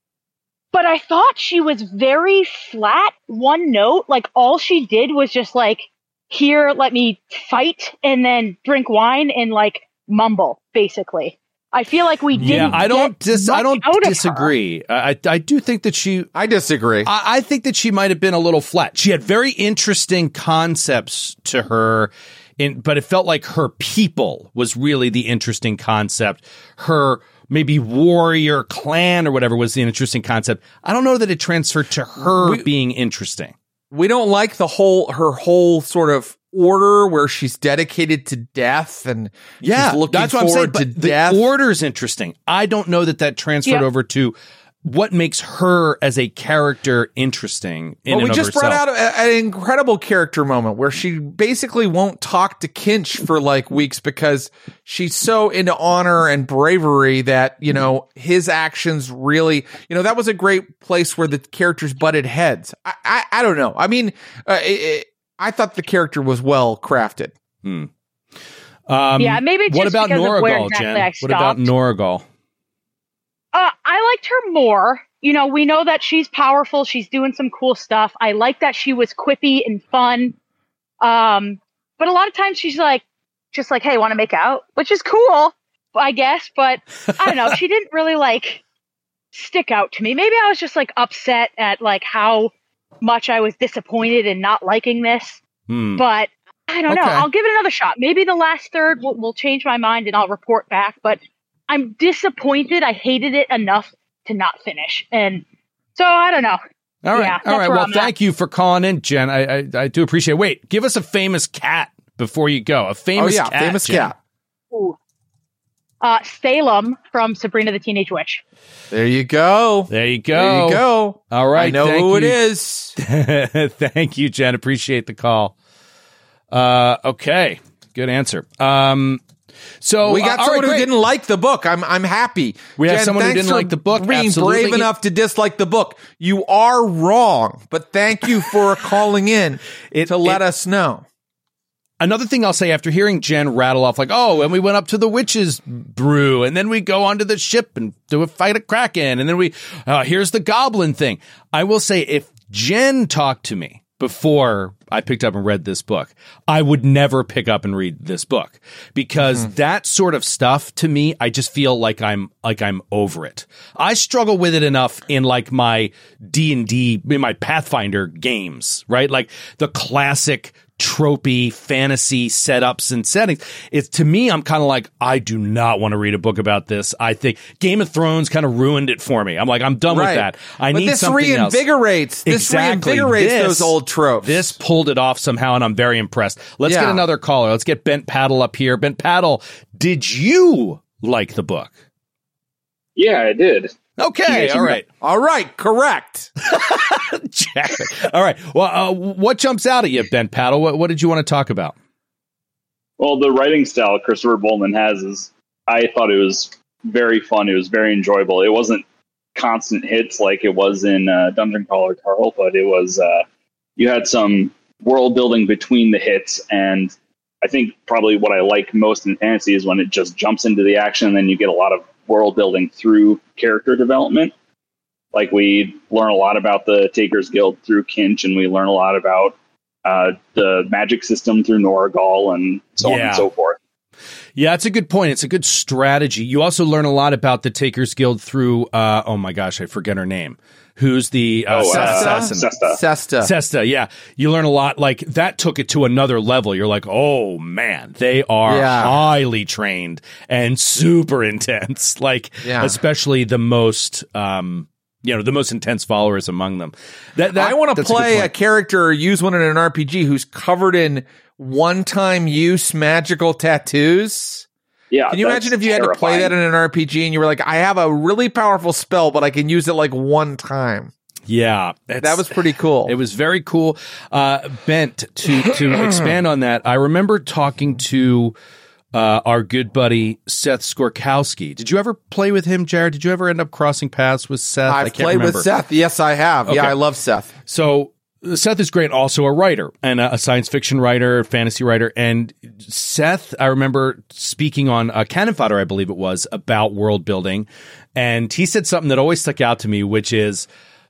But I thought she was very flat, one note. Like all she did was just like, here, let me fight and then drink wine and like mumble, basically. I feel like we didn't. Yeah, I don't get dis- I much don't out of her. disagree. I I do think that she I disagree. I, I think that she might have been a little flat. She had very interesting concepts to her, in, but it felt like her people was really the interesting concept. Her maybe warrior clan or whatever was the interesting concept. I don't know that it transferred to her We- being interesting. We don't like the whole her whole sort of order where she's dedicated to death and Yeah, she's looking that's what I'm forward saying. to But the death. order's interesting. I don't know that that transferred Yeah. over to what makes her as a character interesting in Well, we and just of brought herself. out a, an incredible character moment where she basically won't talk to Kinch for like weeks because she's so into honor and bravery that, you know, his actions really, you know, that was a great place where the characters butted heads. I, I, I don't know. I mean, uh, it, it, I thought the character was well crafted. Hmm. Um, Yeah, maybe what just about because of where Norgal, exactly Jen? I What about stopped. Norgal? Uh, I liked her more. You know, we know that she's powerful. She's doing some cool stuff. I like that she was quippy and fun. Um, but a lot of times she's like, just like, hey, want to make out? Which is cool, I guess. But I don't know. She didn't really like stick out to me. Maybe I was just like upset at like how much I was disappointed in not liking this. Hmm. But I don't know. Okay. I'll give it another shot. Maybe the last third will, will change my mind and I'll report back. But I'm disappointed. I hated it enough to not finish. And so I don't know. All right. Yeah, All that's right. where Well, I'm thank at. you for calling in, Jen. I, I I do appreciate it. Wait, give us a famous cat before you go. A famous oh yeah, cat. famous Jen. cat. Ooh. Uh, Salem from Sabrina the Teenage Witch. There you go. There you go. There you go. All right. I know thank who you. it is. Thank you, Jen. Appreciate the call. Uh, okay. Good answer. Um, so We got uh, all someone right, who great. didn't like the book. I'm I'm happy. We have Jen, someone who thanks didn't for like the book. Being Absolutely. brave enough to dislike the book. You are wrong, but thank you for calling in It- to let it- us know. Another thing I'll say after hearing Jen rattle off like, oh, and we went up to the witch's brew, and then we go onto the ship and do a fight a Kraken, and then we, uh, here's the goblin thing. I will say, if Jen talked to me before I picked up and read this book, I would never pick up and read this book, because mm-hmm. that sort of stuff to me, I just feel like I'm like I'm over it. I struggle with it enough in like my D and D, in my Pathfinder games, right? Like the classic tropey fantasy setups and settings. It's, to me, I'm kind of like, I do not want to read a book about this. I think Game of Thrones kind of ruined it for me. I'm like, I'm done right. with that. I but need this something else. Reinvigorates, this exactly. reinvigorates this, those old tropes. This pulled it off somehow, and I'm very impressed. Let's yeah. get another caller. Let's get Bent Paddle up here. Bent Paddle, did you like the book? Yeah, I did. Okay, all right. All right, correct. Jack. All right. Well, uh, what jumps out at you, Bent Paddle? What, what did you want to talk about? Well, the writing style Christopher Bowman has is, I thought it was very fun. It was very enjoyable. It wasn't constant hits like it was in uh, Dungeon Crawler Carl, but it was, uh, you had some world building between the hits, and I think probably what I like most in fantasy is when it just jumps into the action, and then you get a lot of world building through character development. Like, we learn a lot about the Takers Guild through Kinch, and we learn a lot about uh, the magic system through Norgal, and so yeah. on and so forth. Yeah, it's a good point. It's a good strategy. You also learn a lot about the Takers Guild through, uh, oh my gosh, I forget her name. Who's the uh, oh, uh, assassin? Sesta. Sesta. Sesta, yeah. You learn a lot. Like, that took it to another level. You're like, oh, man, they are yeah. highly trained and super intense. Like, yeah. especially the most, um, you know, the most intense followers among them. That, that I want to play a, a character or use one in an R P G who's covered in one-time use magical tattoos. Yeah, can you imagine if you terrifying. had to play that in an R P G and you were like, I have a really powerful spell, but I can use it like one time? Yeah, that was pretty cool. It was very cool. Uh, Bent, to to expand on that, I remember talking to uh, our good buddy Seth Skorkowski. Did you ever play with him, Jared? Did you ever end up crossing paths with Seth? I've I can't played remember. with Seth. Yes, I have. Okay. Yeah, I love Seth. So Seth is great, also a writer and a science fiction writer, fantasy writer. And Seth, I remember speaking on uh, Cannon Fodder, I believe it was, about world building. And he said something that always stuck out to me, which is,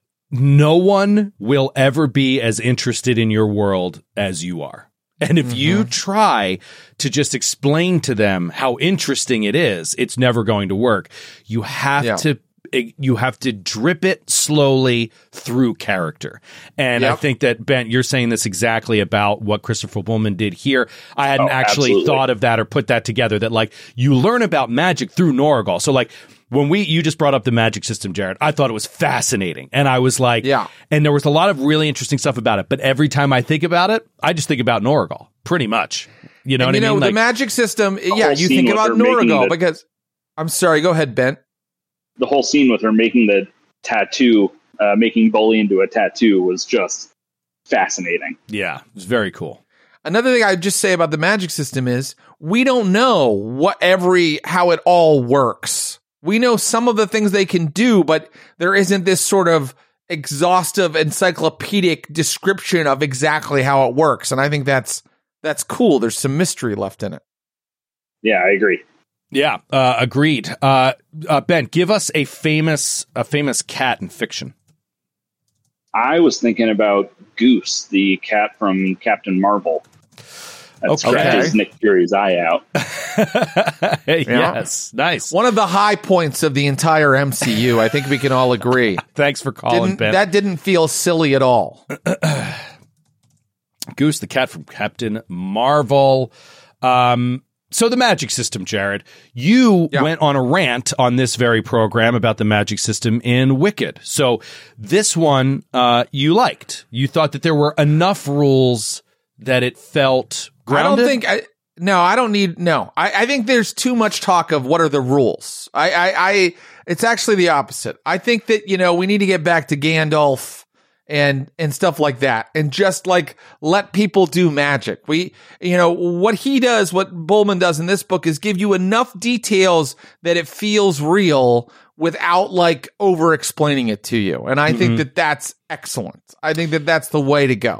no one will ever be as interested in your world as you are. And if mm-hmm. you try to just explain to them how interesting it is, it's never going to work. You have yeah. to You have to drip it slowly through character. And yep. I think that, Bent, you're saying this exactly about what Christopher Bowman did here. I hadn't oh, actually absolutely. thought of that or put that together, that like you learn about magic through Norgal. So like when we, you just brought up the magic system, Jared, I thought it was fascinating. And I was like, yeah. And there was a lot of really interesting stuff about it. But every time I think about it, I just think about Norgal pretty much. You know and what you I know, mean? The like, magic system. Yeah. You think about Norgal the- because I'm sorry, go ahead, Bent. The whole scene with her making the tattoo, uh, making Bully into a tattoo was just fascinating. Yeah, it was very cool. Another thing I'd just say about the magic system is we don't know what every, how it all works. We know some of the things they can do, but there isn't this sort of exhaustive encyclopedic description of exactly how it works. And I think that's, that's cool. There's some mystery left in it. Yeah, I agree. Yeah, uh, agreed. Uh, uh, Ben, give us a famous a famous cat in fiction. I was thinking about Goose, the cat from Captain Marvel. That's okay. Catches Nick Fury's eye out. Yes, nice. One of the high points of the entire M C U. I think we can all agree. Thanks for calling, didn't, Ben. That didn't feel silly at all. Goose, the cat from Captain Marvel. Um, so the magic system, Jared, you yeah. went on a rant on this very program about the magic system in Wicked. So this one uh, you liked. You thought that there were enough rules that it felt grounded? I don't think... I, no, I don't need... No. I, I think there's too much talk of what are the rules. I, I, I... It's actually the opposite. I think that, you know, we need to get back to Gandalf and and stuff like that, and just like let people do magic. We, you know, what he does, what Bowman does in this book is give you enough details that it feels real without like over explaining it to you. And I mm-hmm. think that that's excellent. I think that that's the way to go.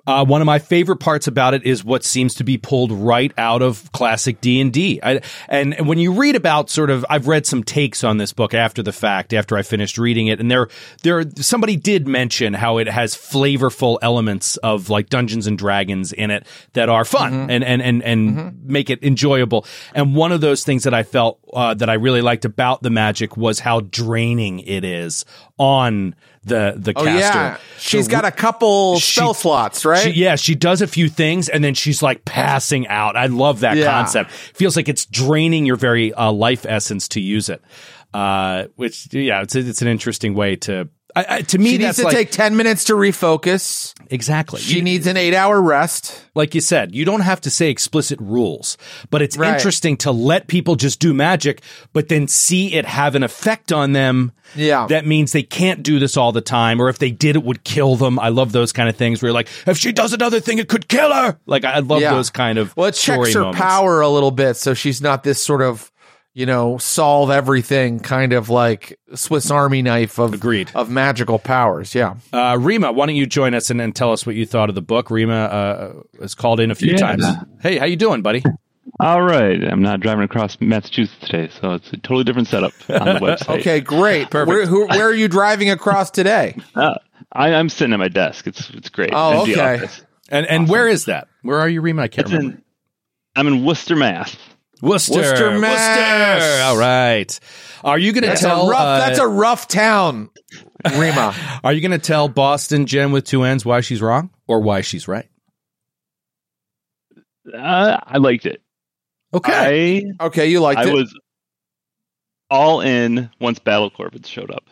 Uh, one of my favorite parts about it is what seems to be pulled right out of classic D and D. I, and when you read about sort of, I've read some takes on this book after the fact, after I finished reading it, and there, there, somebody did mention how it has flavorful elements of like Dungeons and Dragons in it that are fun mm-hmm. and and and and mm-hmm. make it enjoyable. And one of those things that I felt uh, that I really liked about the magic was how draining it is on the the oh, caster. Yeah. She's so, got a couple she, spell slots, right? She, yeah, she does a few things and then she's like passing out. I love that yeah. concept. Feels like it's draining your very uh, life essence to use it. Uh, which yeah, it's it's an interesting way to. I, I, to me, she that's needs to like, take ten minutes to refocus. Exactly. She you, needs an eight hour rest. Like you said, you don't have to say explicit rules, but it's right. interesting to let people just do magic, but then see it have an effect on them. Yeah. That means they can't do this all the time, or if they did, it would kill them. I love those kind of things where you're like, if she does another thing, it could kill her. Like, I love yeah. those kind of Well, it checks her moments. power a little bit, so she's not this sort of, you know, solve everything kind of like Swiss Army knife of Agreed. of magical powers. Yeah. Uh, Rima, why don't you join us and, and tell us what you thought of the book? Rima uh, has called in a few yeah. times. Hey, how you doing, buddy? All right. I'm not driving across Massachusetts today, so it's a totally different setup on the website. Okay, great. Perfect. Where, who, where are you driving across today? Uh, I, I'm sitting at my desk. It's it's great. Oh, in the okay. office. And and awesome. Where is that? Where are you, Rima? I can't it's remember. In, I'm in Worcester, Mass. Worcester, Worcester, Mass. Worcester. All right. Are you going to that's tell? A rough, uh, that's a rough town, Rima. Are you going to tell Boston Jen with two N's why she's wrong or why she's right? Uh, I liked it. Okay. I, okay, you liked I it. I was all in once Battle Corvids showed up.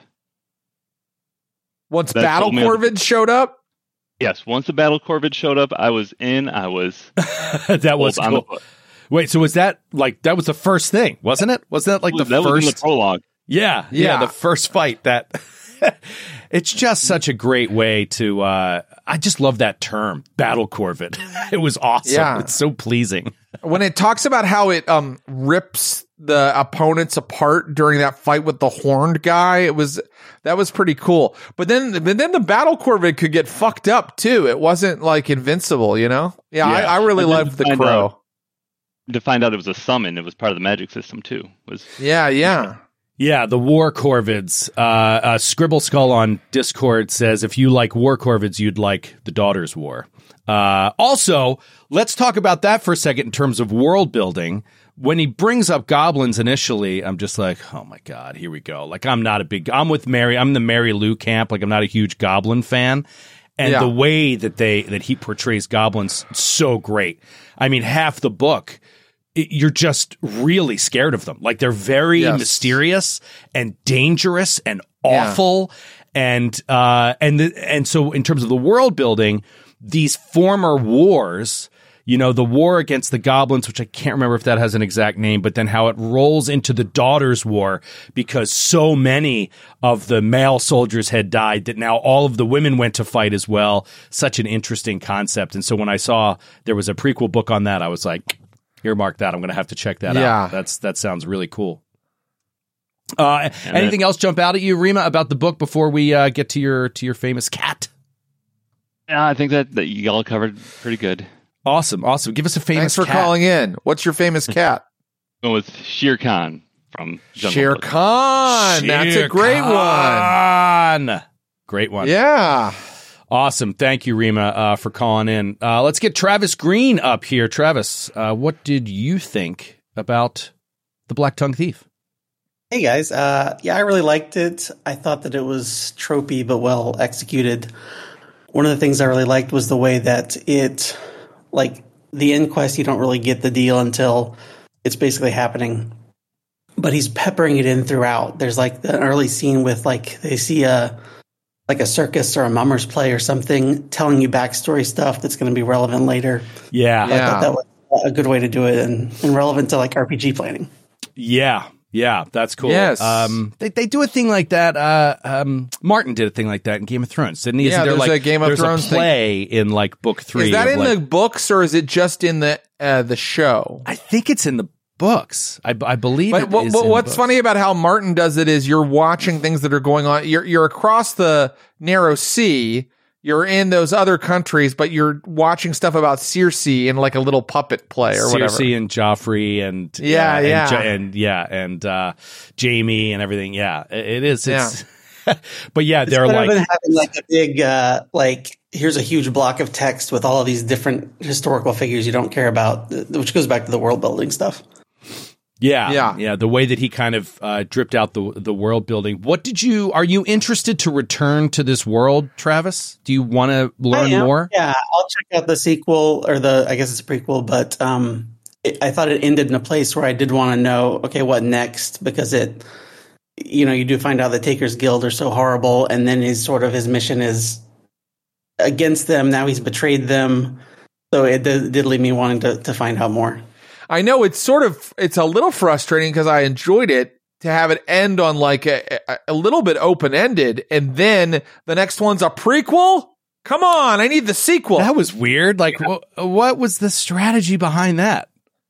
Once that Battle Corvids showed up? Yes, once the Battle Corvids showed up, I was in. I was that was cool. Wait, so was that like that was the first thing, wasn't it? Was that like the that first was in the prologue? Yeah, yeah, yeah, the first fight. That it's just such a great way to. Uh, I just love that term, Battle Corvid. It was awesome. Yeah. It's so pleasing. When it talks about how it um rips the opponents apart during that fight with the horned guy, it was that was pretty cool. But then, but then the Battle Corvid could get fucked up too. It wasn't like invincible, you know? Yeah, yeah. I, I really loved the crow. Out, to find out it was a summon, it was part of the magic system too. Was yeah, yeah. Yeah, the War Corvids. Uh, uh, Scribble Skull on Discord says, if you like War Corvids, you'd like the Daughter's War. Uh, also, let's talk about that for a second in terms of world building. When he brings up goblins initially, I'm just like, oh my God, here we go. Like, I'm not a big, I'm with Mary, I'm the Mary Lou camp. Like, I'm not a huge goblin fan. And yeah. the way that they, that he portrays goblins, so great. I mean, half the book, it, you're just really scared of them. Like, they're very yes. mysterious and dangerous and awful. Yeah. And, uh, and, the, and so in terms of the world building, these former wars, you know, the war against the goblins, which I can't remember if that has an exact name, but then how it rolls into the Daughter's War because so many of the male soldiers had died that now all of the women went to fight as well. Such an interesting concept. And so when I saw there was a prequel book on that, I was like, earmark that. I'm going to have to check that yeah. out. That's that sounds really cool. Uh, anything else jump out at you, Rima, about the book before we uh, get to your to your famous cat? Yeah, I think that, that you all covered pretty good. Awesome, awesome. Give us a famous Thanks for cat. calling in. What's your famous cat? Going with Shere Khan from Jungle Shere Book. Khan. Shere That's a great Khan. one. Great one. Yeah. Awesome. Thank you, Rima, uh, for calling in. Uh, let's get Travis Green up here. Travis, uh, what did you think about The Black Tongue Thief? Hey, guys. Uh, yeah, I really liked it. I thought that it was tropey but well executed. One of the things I really liked was the way that it, like, the end quest, you don't really get the deal until it's basically happening. But he's peppering it in throughout. There's, like, the early scene with, like, they see a, like, a circus or a mummers play or something telling you backstory stuff that's going to be relevant later. Yeah. I thought that was a good way to do it and, and relevant to, like, R P G planning. Yeah. Yeah, that's cool. Yes. Um, they they do a thing like that. Uh, um, Martin did a thing like that in Game of Thrones, didn't he? Yeah, Isn't there there's like, a Game of there's Thrones a play thing. In like book three. Is that in like, the books or is it just in the uh, the show? I think it's in the books. I, I believe but it what, is what, in what's the funny about how Martin does it is you're watching things that are going on. You're you're across the narrow sea. you're in those other countries, but you're watching stuff about Cersei in like a little puppet play or Cersei whatever. Cersei and Joffrey and yeah, uh, yeah, and, and yeah, and uh, Jamie and everything. Yeah, it, it is. It's, yeah. But yeah, It's they're better like than having like a big uh, like here's a huge block of text with all of these different historical figures you don't care about, which goes back to the world building stuff. Yeah, yeah, yeah. The way that he kind of uh, dripped out the the world building. What did you? Are you interested to return to this world, Travis? Do you want to learn more? Yeah, I'll check out the sequel or the. I guess it's a prequel, but um, it, I thought it ended in a place where I did want to know. Okay, what next? Because it, you know, you do find out the Takers Guild are so horrible, and then his sort of his mission is against them. Now he's betrayed them, so it did, did leave me wanting to to find out more. I know it's sort of, it's a little frustrating because I enjoyed it to have it end on like a, a, a little bit open-ended, and then the next one's a prequel? Come on, I need the sequel. That was weird. Like, yeah. wh- what was the strategy behind that?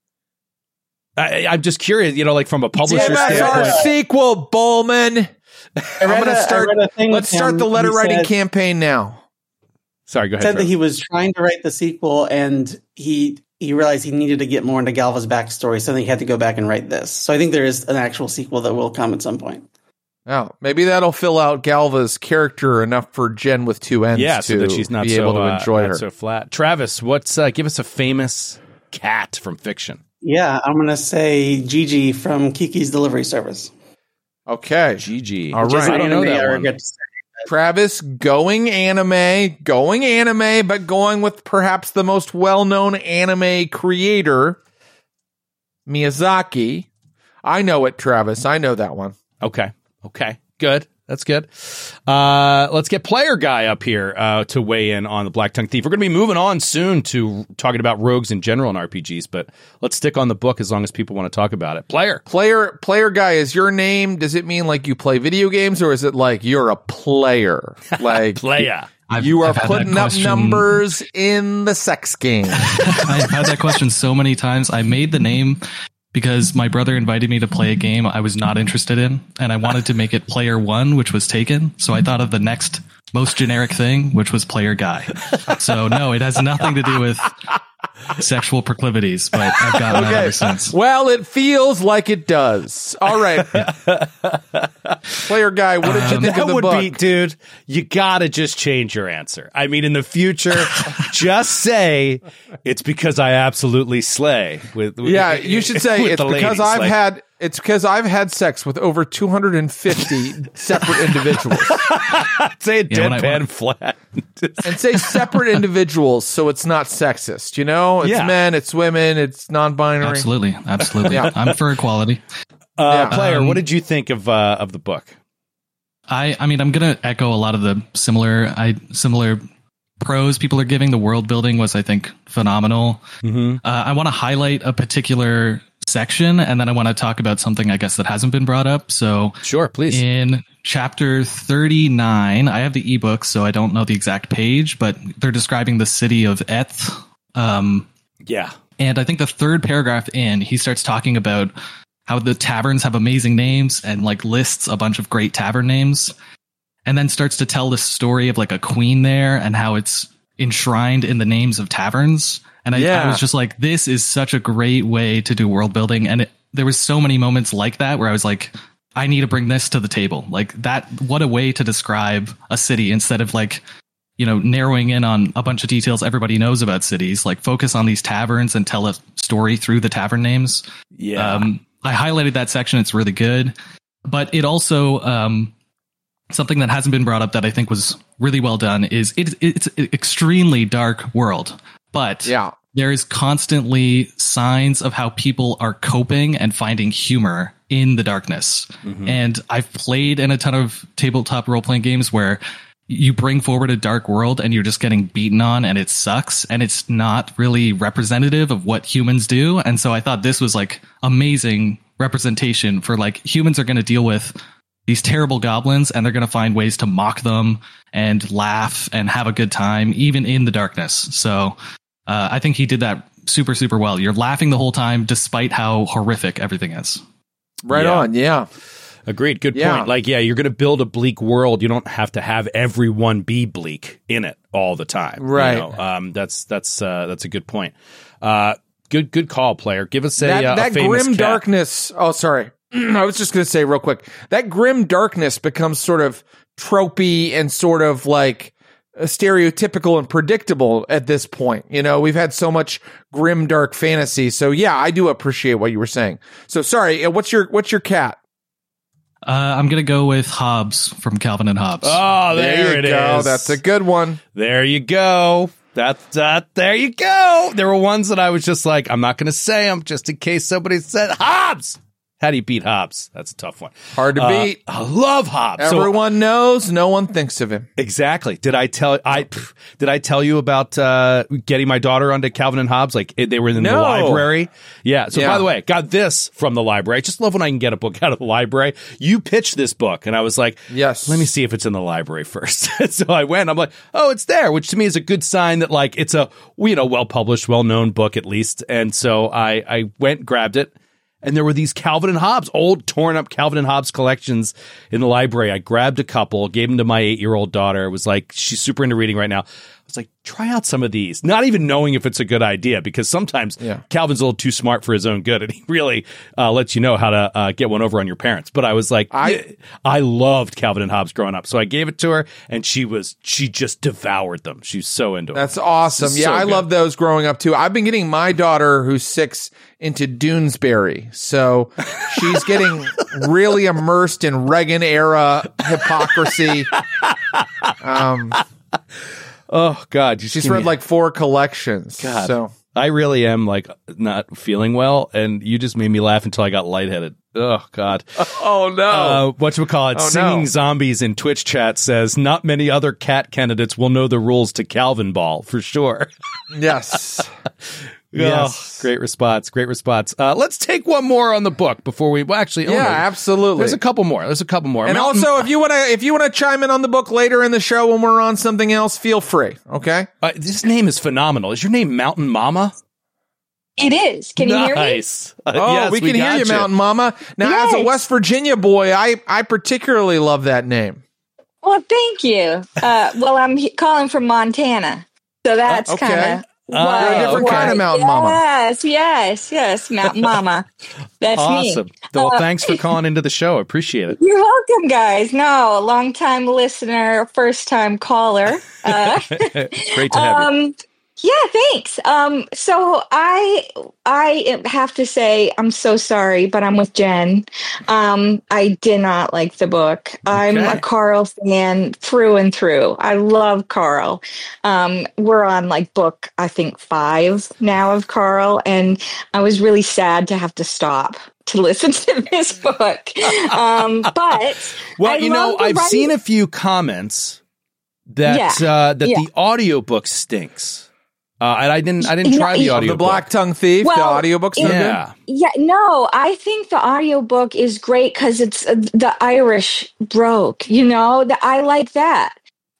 I, I'm just curious, you know, like from a publisher Give us our sequel, Bowman. I'm going to start, let's start the letter writing said, campaign now. Sorry, go ahead. Said Trevor. that he was trying to write the sequel and he he realized he needed to get more into Galva's backstory, so then he had to go back and write this. So I think there is an actual sequel that will come at some point. Oh, maybe that'll fill out Galva's character enough for Jen with two ends. Yeah, to so that she's not be so, able to enjoy uh, her. so flat. Travis, what's uh, give us a famous cat from fiction? Yeah, I'm going to say Gigi from Kiki's Delivery Service. Okay, Gigi. All right, I don't know that one. Travis, going anime, going anime, but going with perhaps the most well-known anime creator, Miyazaki. I know it, Travis. I know that one. Okay. Okay. Good. That's good. Uh, let's get Player Guy up here uh, to weigh in on the Black Tongue Thief. We're going to be moving on soon to talking about rogues in general in R P Gs, but let's stick on the book as long as people want to talk about it. Player. Player Player Guy is your name. Does it mean like you play video games, or is it like you're a player? Like player. I've, you are I've putting up numbers in the sex game. I've had that question so many times. I made the name because my brother invited me to play a game I was not interested in, and I wanted to make it Player One, which was taken. So I thought of the next most generic thing, which was Player Guy. So no, it has nothing to do with sexual proclivities, but I've gotten okay. that ever since. Well, it feels like it does. All right. Player Guy, what did you Um, think that of the would book? be, dude, you gotta just change your answer. I mean, in the future, just say it's because I absolutely slay. With, with Yeah, you should say with it's the because ladies. I've Like, had it's because I've had sex with over two hundred fifty separate individuals. say it Yeah, when I- deadpan flat. And say separate individuals so it's not sexist, you know? It's Yeah. men, it's women, it's non-binary. Absolutely, absolutely. Yeah. I'm for equality. Uh, Yeah. Player, Um, what did you think of uh, of the book? I, I mean, I'm gonna echo a lot of the similar, I similar pros people are giving. The world building was, I think, phenomenal. Mm-hmm. Uh, I want to highlight a particular section, and then I want to talk about something I guess that hasn't been brought up. So, Sure, please. in chapter thirty-nine, I have the ebook, so I don't know the exact page, but they're describing the city of Eth. Um, Yeah. and I think the third paragraph in, he starts talking about how the taverns have amazing names and like lists a bunch of great tavern names, and then starts to tell the story of like a queen there and how it's enshrined in the names of taverns. And I, Yeah. I was just like, this is such a great way to do world building. And it, there was so many moments like that where I was like, I need to bring this to the table. Like that, what a way to describe a city instead of like, you know, narrowing in on a bunch of details everybody knows about cities. Like focus on these taverns and tell a story through the tavern names. Yeah. Um, I highlighted that section. It's really good, but it also, um, something that hasn't been brought up that I think was really well done is it, it's an extremely dark world, but Yeah. there is constantly signs of how people are coping and finding humor in the darkness. Mm-hmm. And I've played in a ton of tabletop role-playing games where you bring forward a dark world and you're just getting beaten on and it sucks and it's not really representative of what humans do. And so I thought this was like amazing representation for like humans are going to deal with these terrible goblins and they're going to find ways to mock them and laugh and have a good time, even in the darkness. So uh, I think he did that super, super well. You're laughing the whole time, despite how horrific everything is. Right Yeah. on, yeah. Agreed. Good Yeah. point. Like, yeah, you're going to build a bleak world. You don't have to have everyone be bleak in it all the time. you Right. know? Um, that's that's uh, that's a good point. Uh, good good call, player. Give us a, that, uh, a that famous grim cat. darkness. Oh, sorry. I was just going to say real quick that grim darkness becomes sort of tropey and sort of like stereotypical and predictable at this point. You know, we've had so much grim dark fantasy. So yeah, I do appreciate what you were saying. So sorry, uh, what's your what's your cat? Uh, I'm gonna go with Hobbes from Calvin and Hobbes. Oh, there, There you it is. go. That's a good one. There you go. That's that. There you go. There were ones that I was just like, I'm not going to say them just in case somebody said Hobbes. How do you beat Hobbes? That's a tough one. Hard to Uh, beat. I love Hobbes. So- Everyone knows, no one thinks of him. Exactly. Did I tell I pff, did I tell you about uh, getting my daughter onto Calvin and Hobbes? Like it, they were in No. the library. Yeah. So Yeah. by the way, got this from the library. I just love when I can get a book out of the library. You pitched this book, and I was like, Yes. let me see if it's in the library first. So I went. I'm like, oh, it's there, which to me is a good sign that like it's a you know well published, well known book at least. And so I I went, grabbed it. And there were these Calvin and Hobbes, old torn up Calvin and Hobbes collections in the library. I grabbed a couple, gave them to my eight year old daughter. It was like, she's super into reading right now. I was like, try out some of these, not even knowing if it's a good idea, because sometimes Yeah. Calvin's a little too smart for his own good, and he really uh, lets you know how to uh, get one over on your parents. But I was like, I- yeah, I loved Calvin and Hobbes growing up, so I gave it to her, and she was she just devoured them. She was so into it. That's awesome. This is Yeah, so I good. love those growing up too. I've been getting my daughter, who's six, into Doonesbury. So she's getting really immersed in Reagan era hypocrisy. Um, Oh God, you just she's give read me- like four collections. God. So I really am like not feeling well, and you just made me laugh until I got lightheaded. Oh God. oh no. Uh, whatchamacallit, Oh, Singing no. Zombies in Twitch chat says, not many other cat candidates will know the rules to Calvin Ball, for sure. yes. Oh, Yes. great response. Great response. Uh, let's take one more on the book before we, well, actually, oh, Yeah, no. absolutely. There's a couple more. There's a couple more. And Mountain- also, if you want to, if you want to chime in on the book later in the show when we're on something else, feel free. Okay. uh, this name is phenomenal. Is your name Mountain Mama? It is. Can you hear me? Nice. Uh, Oh, yes, we can hear got you, Mountain Mama. Now, as a Yes. West Virginia boy, I I particularly love that name. Well, thank you. Uh, well, I'm he- calling from Montana, so that's okay. kind of. Ah, You're a different okay. kind of Mountain yes, Mama. Yes, yes, yes, Mountain Mama. That's Awesome. me. Well, Uh, thanks for calling into the show. I appreciate it. You're welcome, guys. No, a long time listener, first time caller. Uh, It's great to have you. um, yeah, thanks. Um, so I I have to say I'm so sorry, but I'm with Jen. Um, I did not like the book. I'm Okay. a Carl fan through and through. I love Carl. Um, we're on like book I think five now of Carl, and I was really sad to have to stop to listen to this book. Um, but Well, I you know, love the I've writing. seen a few comments that Yeah. uh, that Yeah. the audiobook stinks. Uh, and I didn't I didn't try the Yeah. audio. The Black Tongue Thief, the Well, audiobook's no good. Yeah. Yeah, no, I think the audiobook is great because it's uh, the Irish broke, you know, the, I like that.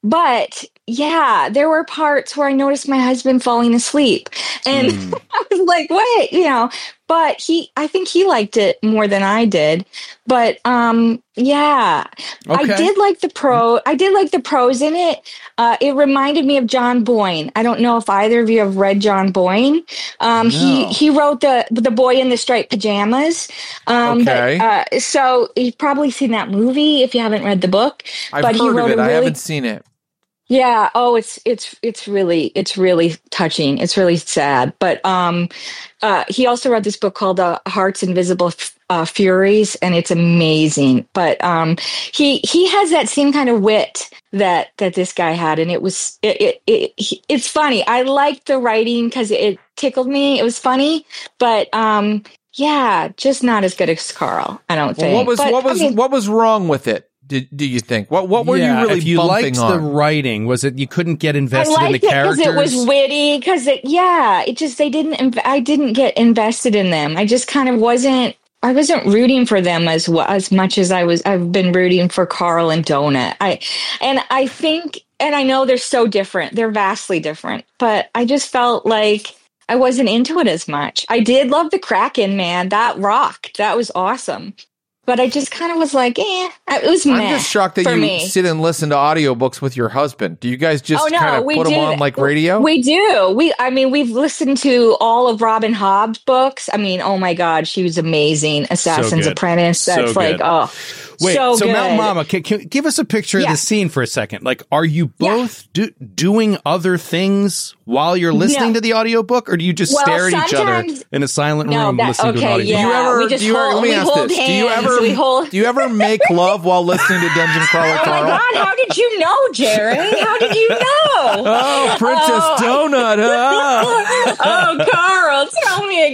But yeah, there were parts where I noticed my husband falling asleep. And Hmm. I was like, wait, you know, but he, I think he liked it more than I did. But um, yeah, I Okay. did like the pro, I did like the prose in it. Uh, it reminded me of John Boyne. I don't know if either of you have read John Boyne. Um, He No. he wrote the the boy in the striped pajamas. Um, Okay. But, uh, so you've probably seen that movie if you haven't read the book. I've but he heard of wrote it. a I really haven't seen it. yeah. Oh, it's it's it's really it's really touching. It's really sad. But um, uh, he also wrote this book called uh, Heart's Invisible F- uh, Furies, and it's amazing. But um, he he has that same kind of wit that that this guy had, and it was it it, it he- it's funny. I liked the writing because it tickled me. It was funny, but um, yeah, just not as good as Carl. I don't Well, think. what was But, what was I mean, what was wrong with it? Did, do you think? What what were Yeah, you really if you bumping liked on? the writing, was it you couldn't get I invested in the liked it because characters? it was witty. Because it, yeah, it just they didn't. inv- I didn't get invested in them. I just kind of wasn't. I wasn't rooting for them as wa- as much as I was. I've been rooting for Carl and Donut. I and I think, and I know they're so different. They're vastly different. But I just felt like I wasn't into it as much. I did love the Kraken, man. That rocked. That was awesome. but I just kind of was like, eh, it was meh. I'm just shocked that for you me. sit and listen to audiobooks with your husband. Do you guys just Oh, no, kind of we put them do. on like radio? We do. We, I mean, we've listened to all of Robin Hobb's books. I mean, oh my God, she was amazing. Assassin's good. Apprentice. That's So like, good. oh, Wait, so, so good. Mountain Mama, can, can give us a picture of Yeah. the scene for a second. Like, are you Yeah. both do, doing other things while you're listening No. to the audiobook, or do you just Well, stare at each other sometimes- in a silent No, room that- listening to an okay, audiobook? yeah. Do you ever? we just do you ever hold- let me we ask hold this. Do you hands, ever? we hold- Do you ever make love while listening to Dungeon Crawler Oh my Carl? God, how did you know, Jerry? How did you know? Oh, Princess Oh, Donut! Huh? oh, Carl, tell me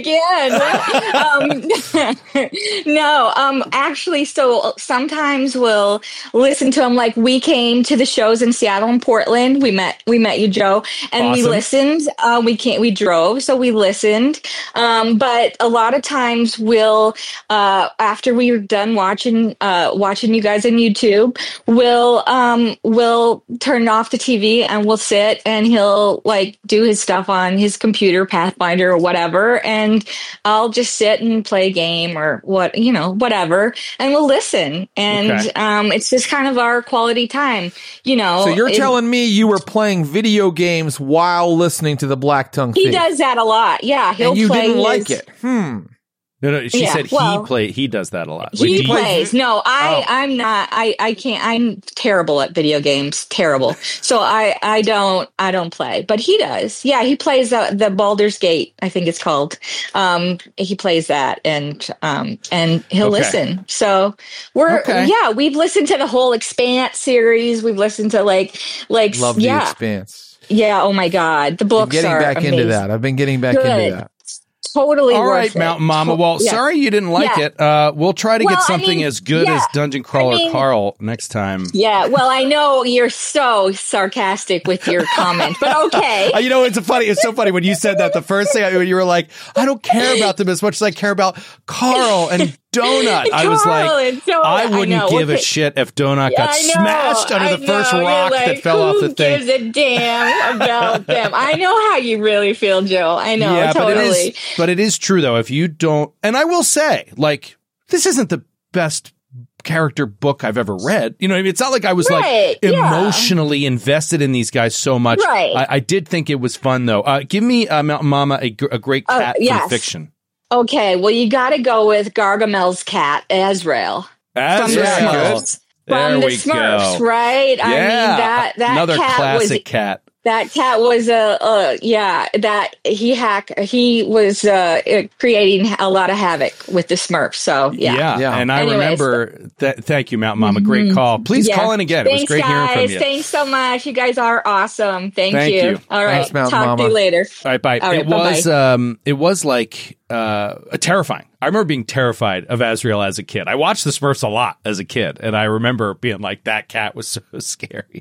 again. um, no, um, actually, so sometimes we'll listen to them. Like we came to the shows in Seattle and Portland. We met, we met you, Joe, and we Awesome. listened. Uh, we can't, we drove, so we listened. Um, but a lot of times we'll, uh, after we were done watching, uh, watching you guys on YouTube, we'll, um, we'll turn off the T V and we'll sit and he'll like do his stuff on his computer, Pathfinder or whatever. And I'll just sit and play a game or what, you know, whatever. And we'll listen. And, Okay. um, it's just kind of our quality time, you know. So you're It- telling me you were playing video games while listening to the Black Tongue he Thief, does that a lot. Yeah. He'll and you play didn't like his- it? Hmm. No, no, she Yeah, said well- he play. He does that a lot. Like, He do you- plays. No, I, Oh. I'm not. I, I can't. I'm terrible at video games. Terrible. So I, I don't, I don't play. But he does. Yeah, he plays the, the Baldur's Gate. I think it's called. Um, he plays that, and um, and he'll Okay. listen. So we're Okay. yeah. We've listened to the whole Expanse series. We've listened to like like Love the yeah, Expanse. yeah. Oh my God, the I'm books getting are back amazing. into that. I've been getting back Good. into that. Totally. All worth right, it. Mountain Mama. Well, Yeah. sorry you didn't like Yeah. it. Uh, we'll try to Well, get I something mean, as good yeah. as Dungeon Crawler I mean- Carl next time. Yeah, well, I know you're so sarcastic with your comment, but okay. Uh, you know, it's funny. It's so funny when you said that. The first thing I, when you were like, "I don't care about them as much as I care about Carl and Donut." I was Carl like, and Donut, I I wouldn't know. give a Okay. shit if Donut got I know, smashed under I the first know. You're rock like, that fell off the who thing. gives a damn about them? I know how you really feel, Joe. I know, yeah, totally. but it is. But it is true though. If you don't, and I will say, like, this isn't the best character book I've ever read. You know what I mean? It's not like I was Right, like yeah. emotionally invested in these guys so much. Right. I, I did think it was fun though. Uh, give me uh, Mountain Mama a, gr- a great Oh, cat yes. from fiction. Okay, well, you got to go with Gargamel's cat, Azrael. As From the Yeah, Smurfs. There From the we Smurfs, go. right? I Yeah. mean, that, that Another cat classic was cat. That cat was a, uh, yeah, that he hack, he was uh, creating a lot of havoc with the Smurfs. So, yeah. Yeah. Yeah. And I Anyways. remember that. Thank you, Mountain Mama. Great call. Please Yeah. call in again. Thanks, it was great guys. hearing from you. Thanks so much. You guys are awesome. Thank, Thank you. you. All right. Thanks, Mountain Talk Mama. to you later. All right, bye. All right, it was bye-bye. um it was like uh terrifying. I remember being terrified of Azrael as a kid. I watched the Smurfs a lot as a kid, and I remember being like, that cat was so scary.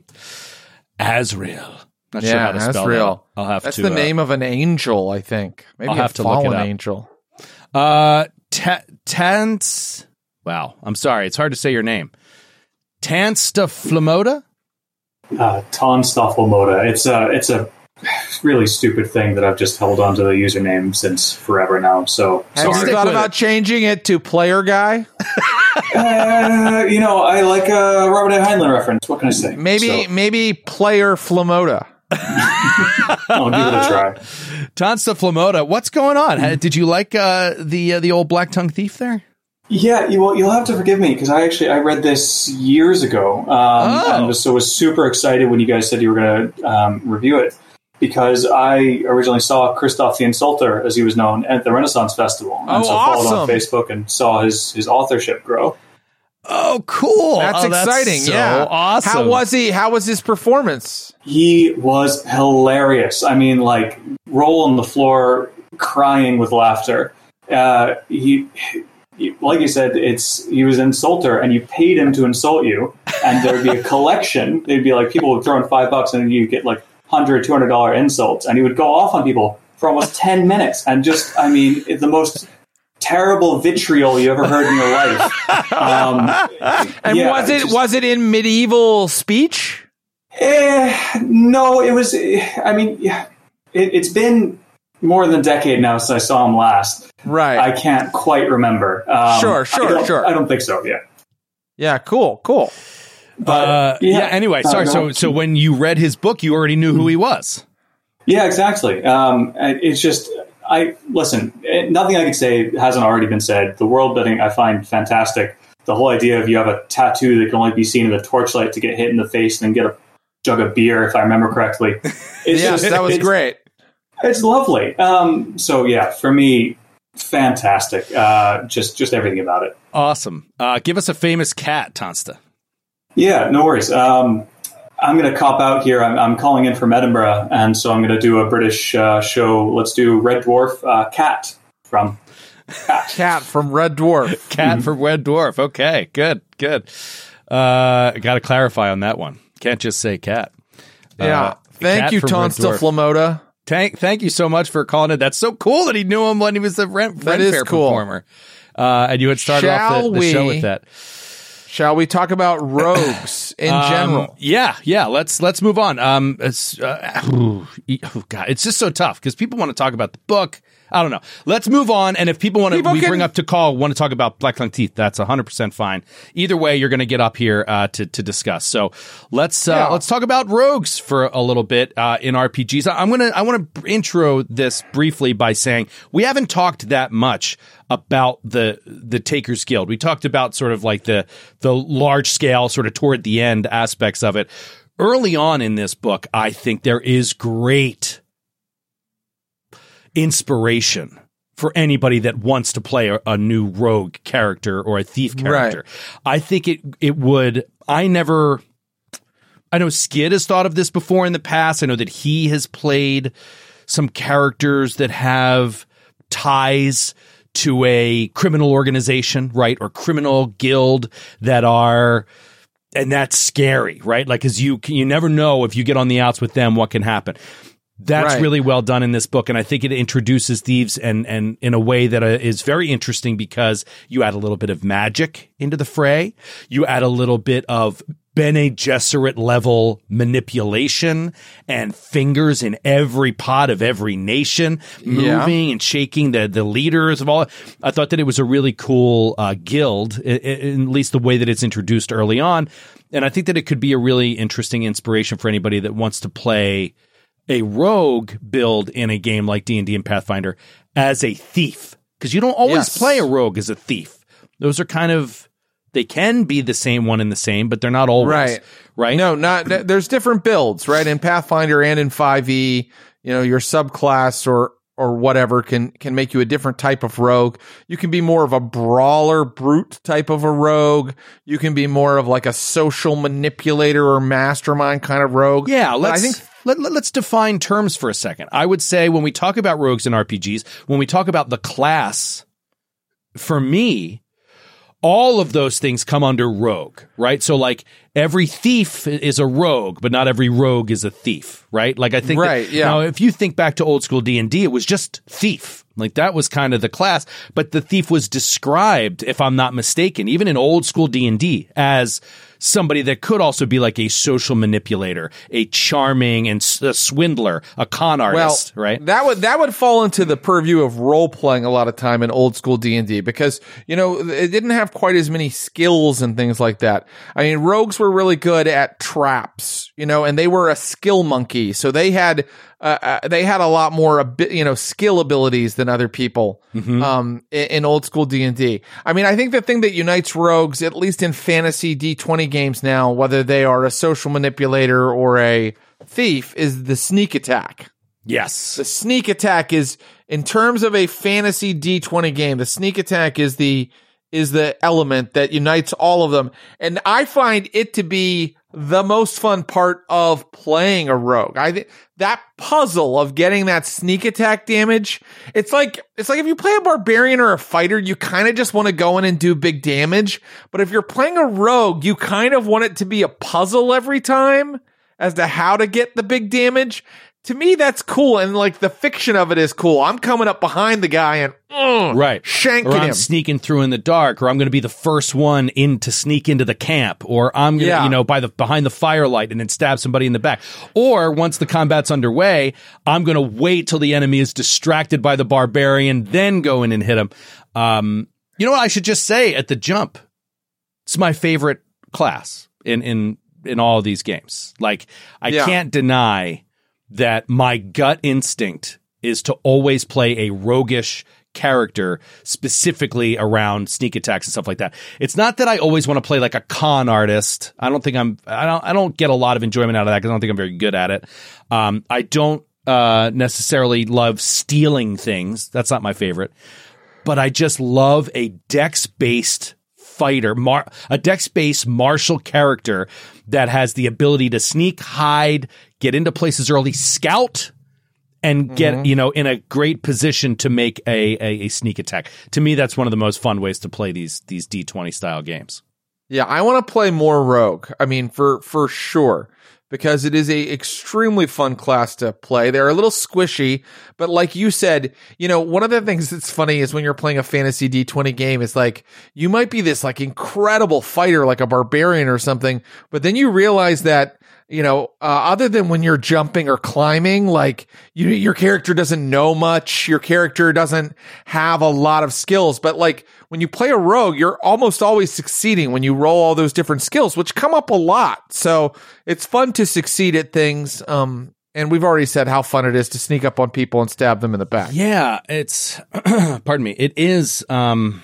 Azrael. Not sure Yeah, how to that's spell real. that. I'll have That's to the uh, name of an angel, I think. Maybe I'll a have to look it fallen up. angel. Uh ta- Tans Wow, I'm sorry. It's hard to say your name. Tanstaflamoda? Uh, Tonstaffelmoda. It's a it's a really stupid thing that I've just held on to the username since forever now. So Have you sorry. thought with about it. changing it to player guy? Uh, you know, I like a Robert A. Heinlein reference. What can I say? Maybe So, maybe player Flamoda. I'll give it a try. Tanstaflamoda. What's going on? Ha- Did you like uh, the uh, the old Black Tongue Thief there? Yeah, you, well, you'll have to forgive me because I actually I read this years ago, um, Oh. and so was super excited when you guys said you were going to um, review it because I originally saw Christoph the Insulter, as he was known, at the Renaissance Festival, and Oh, so followed on awesome. Facebook and saw his his authorship grow. Oh, cool. That's Oh, exciting. so yeah. awesome. How was he? How was his performance? He was hilarious. I mean, like roll on the floor, crying with laughter. Uh, he. Like you said, it's he was an insulter, and you paid him to insult you, and there'd be a collection. There'd be like people would throw in five bucks, and you get like one hundred, two hundred dollar insults, and he would go off on people for almost ten minutes, and just, I mean, the most terrible vitriol you ever heard in your life. Um, And yeah, was it just- was it in medieval speech? Eh, no, it was. I mean, yeah, it, it's been more than a decade now since I saw him last. Right. I can't quite remember. Um, Sure, sure, I sure. I don't think so. Yeah. Yeah. Cool. Cool. But Uh, yeah. yeah. Anyway, Uh, sorry. go So, on. so when you read his book, you already knew who he was. Yeah, exactly. Um, and it's just, I listen. eh, Nothing I could say hasn't already been said. The world building I find fantastic. The whole idea of you have a tattoo that can only be seen in the torchlight to get hit in the face and then get a jug of beer, if I remember correctly. It's Yes, just, that was it's, great. It's lovely. Um, so yeah, for me, fantastic. Uh, just just everything about it. Awesome. Uh, give us a famous cat, Tansta. Yeah, no worries. Um, I'm going to cop out here. I'm, I'm calling in from Edinburgh, and so I'm going to do a British uh, show. Let's do Red Dwarf uh, Cat from Cat. Cat from Red Dwarf. Cat for Red Dwarf. Okay, good, good. Uh, got to clarify on that one. Can't just say cat. Yeah. Uh, Thank Cat you, from Red Tonsta Dwarf. Flamoda. Thank, thank you so much for calling it. That's so cool that he knew him when he was the Ren, That Ren is Fair cool. performer. Uh, and you had started off Shall the, the show we- with that. Shall we talk about rogues in Um, general? Yeah, yeah. Let's let's move on. Um, it's uh, oh, God, it's just so tough because people want to talk about the book. I don't know. Let's move on. And if people want to, People we can- bring up to call, want to talk about Black Tongue Teeth, that's one hundred percent fine. Either way, you're going to get up here uh, to to discuss. So let's uh, Yeah. let's talk about rogues for a little bit uh, in R P Gs. I'm gonna I want to intro this briefly by saying we haven't talked that much about the the Takers Guild. We talked about sort of like the the large scale, sort of toward the end aspects of it. Early on in this book, I think there is great inspiration for anybody that wants to play a, a new rogue character or a thief character. I think it it would. I never. I know Skid has thought of this before in the past. I know that he has played some characters that have ties to a criminal organization, right, or criminal guild that are. And that's scary, right? Like, cause you, you never know if you get on the outs with them, what can happen. That's Right. really well done in this book. And I think it introduces thieves and, and in a way that uh, is very interesting because you add a little bit of magic into the fray. You add a little bit of Bene Gesserit level manipulation and fingers in every pot of every nation, Yeah. moving and shaking the, the leaders of all. I thought that it was a really cool uh, guild, i- i- at least the way that it's introduced early on. And I think that it could be a really interesting inspiration for anybody that wants to play a rogue build in a game like D and D and Pathfinder as a thief. Because you don't always Yes. play a rogue as a thief. Those are kind of, they can be the same one and the same, but they're not always. Right. Right? No, not th- there's different builds, right? In Pathfinder and in five E, you know, your subclass or or whatever can can make you a different type of rogue. You can be more of a brawler, brute type of a rogue. You can be more of like a social manipulator or mastermind kind of rogue. Yeah, But let's, I think let, let, let's define terms for a second. I would say when we talk about rogues in R P Gs, when we talk about the class, for me, all of those things come under rogue, right? So like every thief is a rogue, but not every rogue is a thief, right? Like I think, that- Right, yeah. Now, if you think back to old school D and D, it was just thief. Like that was kind of the class, but the thief was described, if I'm not mistaken, even in old school D and D as somebody that could also be like a social manipulator, a charming and s- a swindler, a con artist, well, right? That would that would fall into the purview of role playing a lot of time in old school D and D because you know it didn't have quite as many skills and things like that. I mean, rogues were really good at traps, you know, and they were a skill monkey, so they had uh, uh, they had a lot more abi- you know skill abilities than other people Mm-hmm. um, in, in old school D and D. I mean, I think the thing that unites rogues, at least in fantasy D twenty games now, whether they are a social manipulator or a thief, is the sneak attack. Yes. The sneak attack is, in terms of a fantasy D twenty game, the sneak attack is the is the element that unites all of them. And I find it to be the most fun part of playing a rogue. I think that puzzle of getting that sneak attack damage, it's like it's like if you play a barbarian or a fighter, you kind of just want to go in and do big damage. But if you're playing a rogue, you kind of want it to be a puzzle every time as to how to get the big damage. to me, that's cool. And like the fiction of it is cool. I'm coming up behind the guy and uh, right, shanking or I'm him. sneaking through in the dark, or I'm going to be the first one in to sneak into the camp, or I'm going to, Yeah. you know, by the behind the firelight and then stab somebody in the back. Or once the combat's underway, I'm going to wait till the enemy is distracted by the barbarian, then go in and hit him. Um, you know what I should just say at the jump? It's my favorite class in in in all of these games. Like, I Yeah. can't deny that my gut instinct is to always play a roguish character, specifically around sneak attacks and stuff like that. It's not that I always want to play like a con artist. I don't think I'm, I don't, I don't get a lot of enjoyment out of that because I don't think I'm very good at it. Um, I don't uh, necessarily love stealing things. That's not my favorite. But I just love a dex-based fighter, mar- a dex-based martial character that has the ability to sneak, hide, get into places early, scout, and get, Mhm. you know, in a great position to make a, a, a sneak attack. To me, that's one of the most fun ways to play these these D twenty style games. Yeah, I want to play more Rogue. I mean, for for sure, because it is a extremely fun class to play. They're a little squishy, but like you said, you know, one of the things that's funny is when you're playing a fantasy D twenty game, is like you might be this like incredible fighter, like a barbarian or something, but then you realize that, you know, uh, other than when you're jumping or climbing, like you, your character doesn't know much. Your character doesn't have a lot of skills, but like when you play a rogue, you're almost always succeeding when you roll all those different skills, which come up a lot. So it's fun to succeed at things. Um, and we've already said how fun it is to sneak up on people and stab them in the back. Yeah, it's, pardon me, it is, um,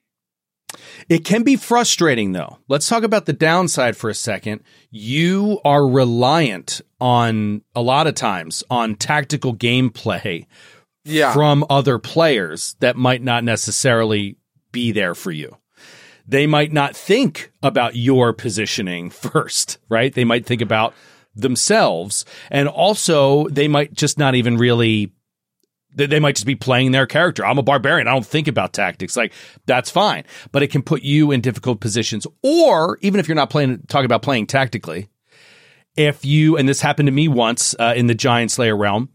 it can be frustrating, though. Let's talk about the downside for a second. You are reliant on, a lot of times, on tactical gameplay Yeah. from other players that might not necessarily be there for you. They might not think about your positioning first, right? They might think about themselves. And also, they might just not even really... They might just be playing their character. I'm a barbarian. I don't think about tactics. Like, that's fine. But it can put you in difficult positions. Or even if you're not playing, talking about playing tactically, if you, and this happened to me once uh, in the Giant Slayer realm,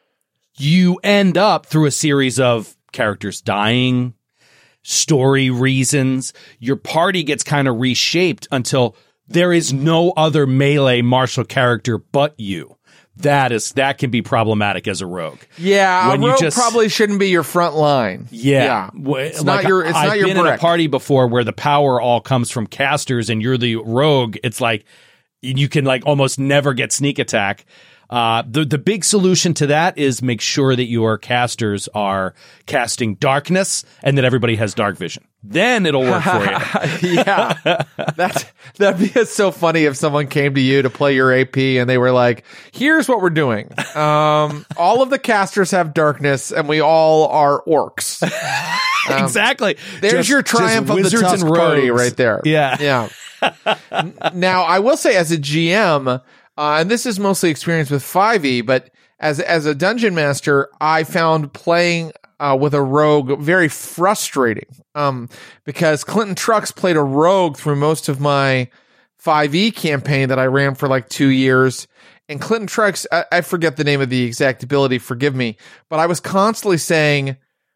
you end up through a series of characters dying, story reasons. Your party gets kind of reshaped until there is no other melee martial character but you. That is that can be problematic as a rogue. Yeah, When a you rogue just- probably shouldn't be your front line. Yeah, Yeah. W- It's like, not your it's I've not your been in a brick. party before where the power all comes from casters and you're the rogue. It's like you can like almost never get sneak attack. Uh, the the big solution to that is make sure that your casters are casting darkness and that everybody has dark vision. Then it'll work for you. Yeah, that that'd be so funny if someone came to you to play your A P and they were like, "Here's what we're doing. Um, all of the casters have darkness, and we all are orcs." Um, Exactly. There's Just- your just triumph of the wizards Tusk and party rogues. right there. Yeah. yeah. N- Now, I will say, as a G M, uh, and this is mostly experience with five E, but as as a dungeon master, I found playing uh, with a rogue very frustrating. Um, because Clinton Trucks played a rogue through most of my five E campaign that I ran for like two years. And Clinton Trucks, I, I forget the name of the exact ability, forgive me, but I was constantly saying,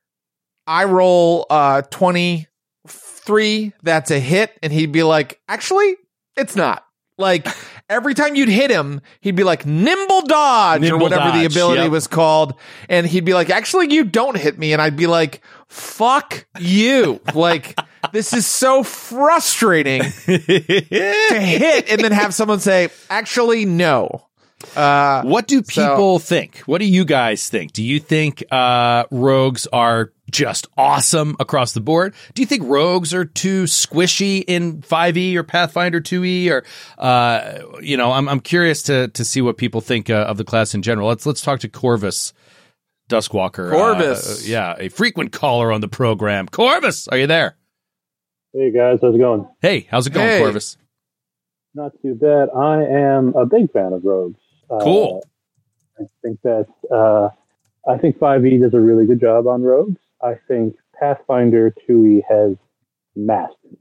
I roll uh twenty-three, that's a hit, and he'd be like, actually, it's not. Like every time you'd hit him, he'd be like nimble dodge Nimble or whatever the dodge, ability yep. was called, and he'd be like, actually, you don't hit me, and I'd be like, fuck you. Like this is so frustrating to hit and then have someone say, actually, no. Uh, What do so- people think? What do you guys think? Do you think uh, rogues are just awesome across the board? Do you think rogues are too squishy in five E or Pathfinder two E? Or uh, you know, I'm I'm curious to to see what people think uh, of the class in general. Let's let's talk to Corvus Duskwalker. Corvus. Uh, yeah, a frequent caller on the program. Corvus, are you there? Hey guys, how's it going? Hey, how's it going, Hey. Corvus? Not too bad. I am a big fan of rogues. Cool. Uh, I think that uh, I think five E does a really good job on rogues. I think Pathfinder two E has mastered.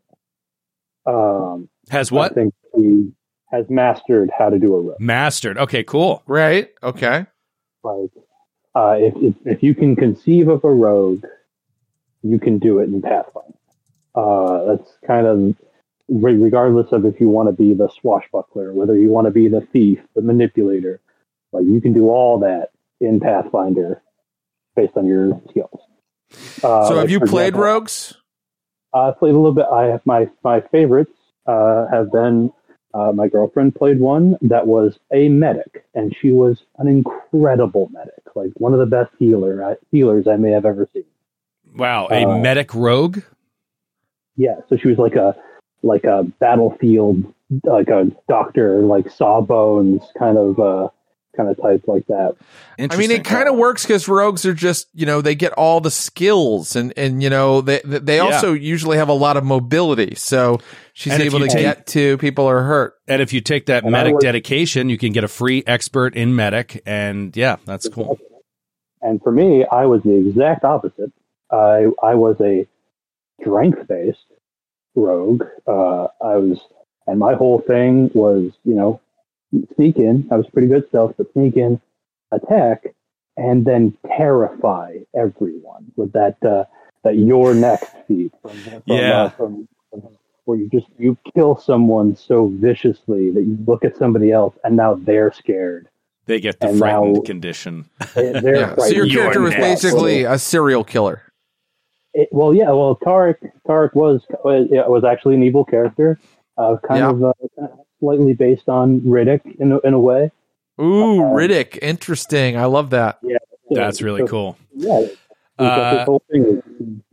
Um, Has what? I think he has mastered how to do a rogue. Mastered. Okay, cool. Right. Okay. Like, uh, if, if if you can conceive of a rogue, you can do it in Pathfinder. Uh, that's kind of regardless of if you want to be the swashbuckler, whether you want to be the thief, the manipulator. Like, you can do all that in Pathfinder based on your skills. Uh, so, have like, you played example, rogues? I uh, played a little bit. I have my my favorites uh, have been. Uh, my girlfriend played one that was a medic, and she was an incredible medic, like one of the best healer uh, healers I may have ever seen. Wow, a uh, medic rogue? Yeah, so she was like a like a battlefield, like a doctor, like Sawbones kind of uh, kind of type like that. I mean, it kind of works because rogues are just, you know, they get all the skills, and, and you know, they they also yeah. usually have a lot of mobility. So she's and able to take, get to people who are hurt. And if you take that and medic dedication, you can get a free expert in medic. And yeah, that's cool. And for me, I was the exact opposite. I I was a strength-based rogue. Uh, I was, and my whole thing was, you know, sneak in. I was pretty good stealth, but sneak in, attack, and then terrify everyone with that uh, that your next feat from, from, yeah. uh, from, from where you just you kill someone so viciously that you look at somebody else and now they're scared. They get the and frightened now, condition. They, they're yeah. So your character was basically a serial killer. It, well, yeah. Well, Tarek Tarek was was actually an evil character, uh, kind yeah. of uh, slightly based on Riddick in a, in a way. Ooh, uh, Riddick, interesting. I love that. Yeah, that's so, really cool. Yeah, uh, this whole thing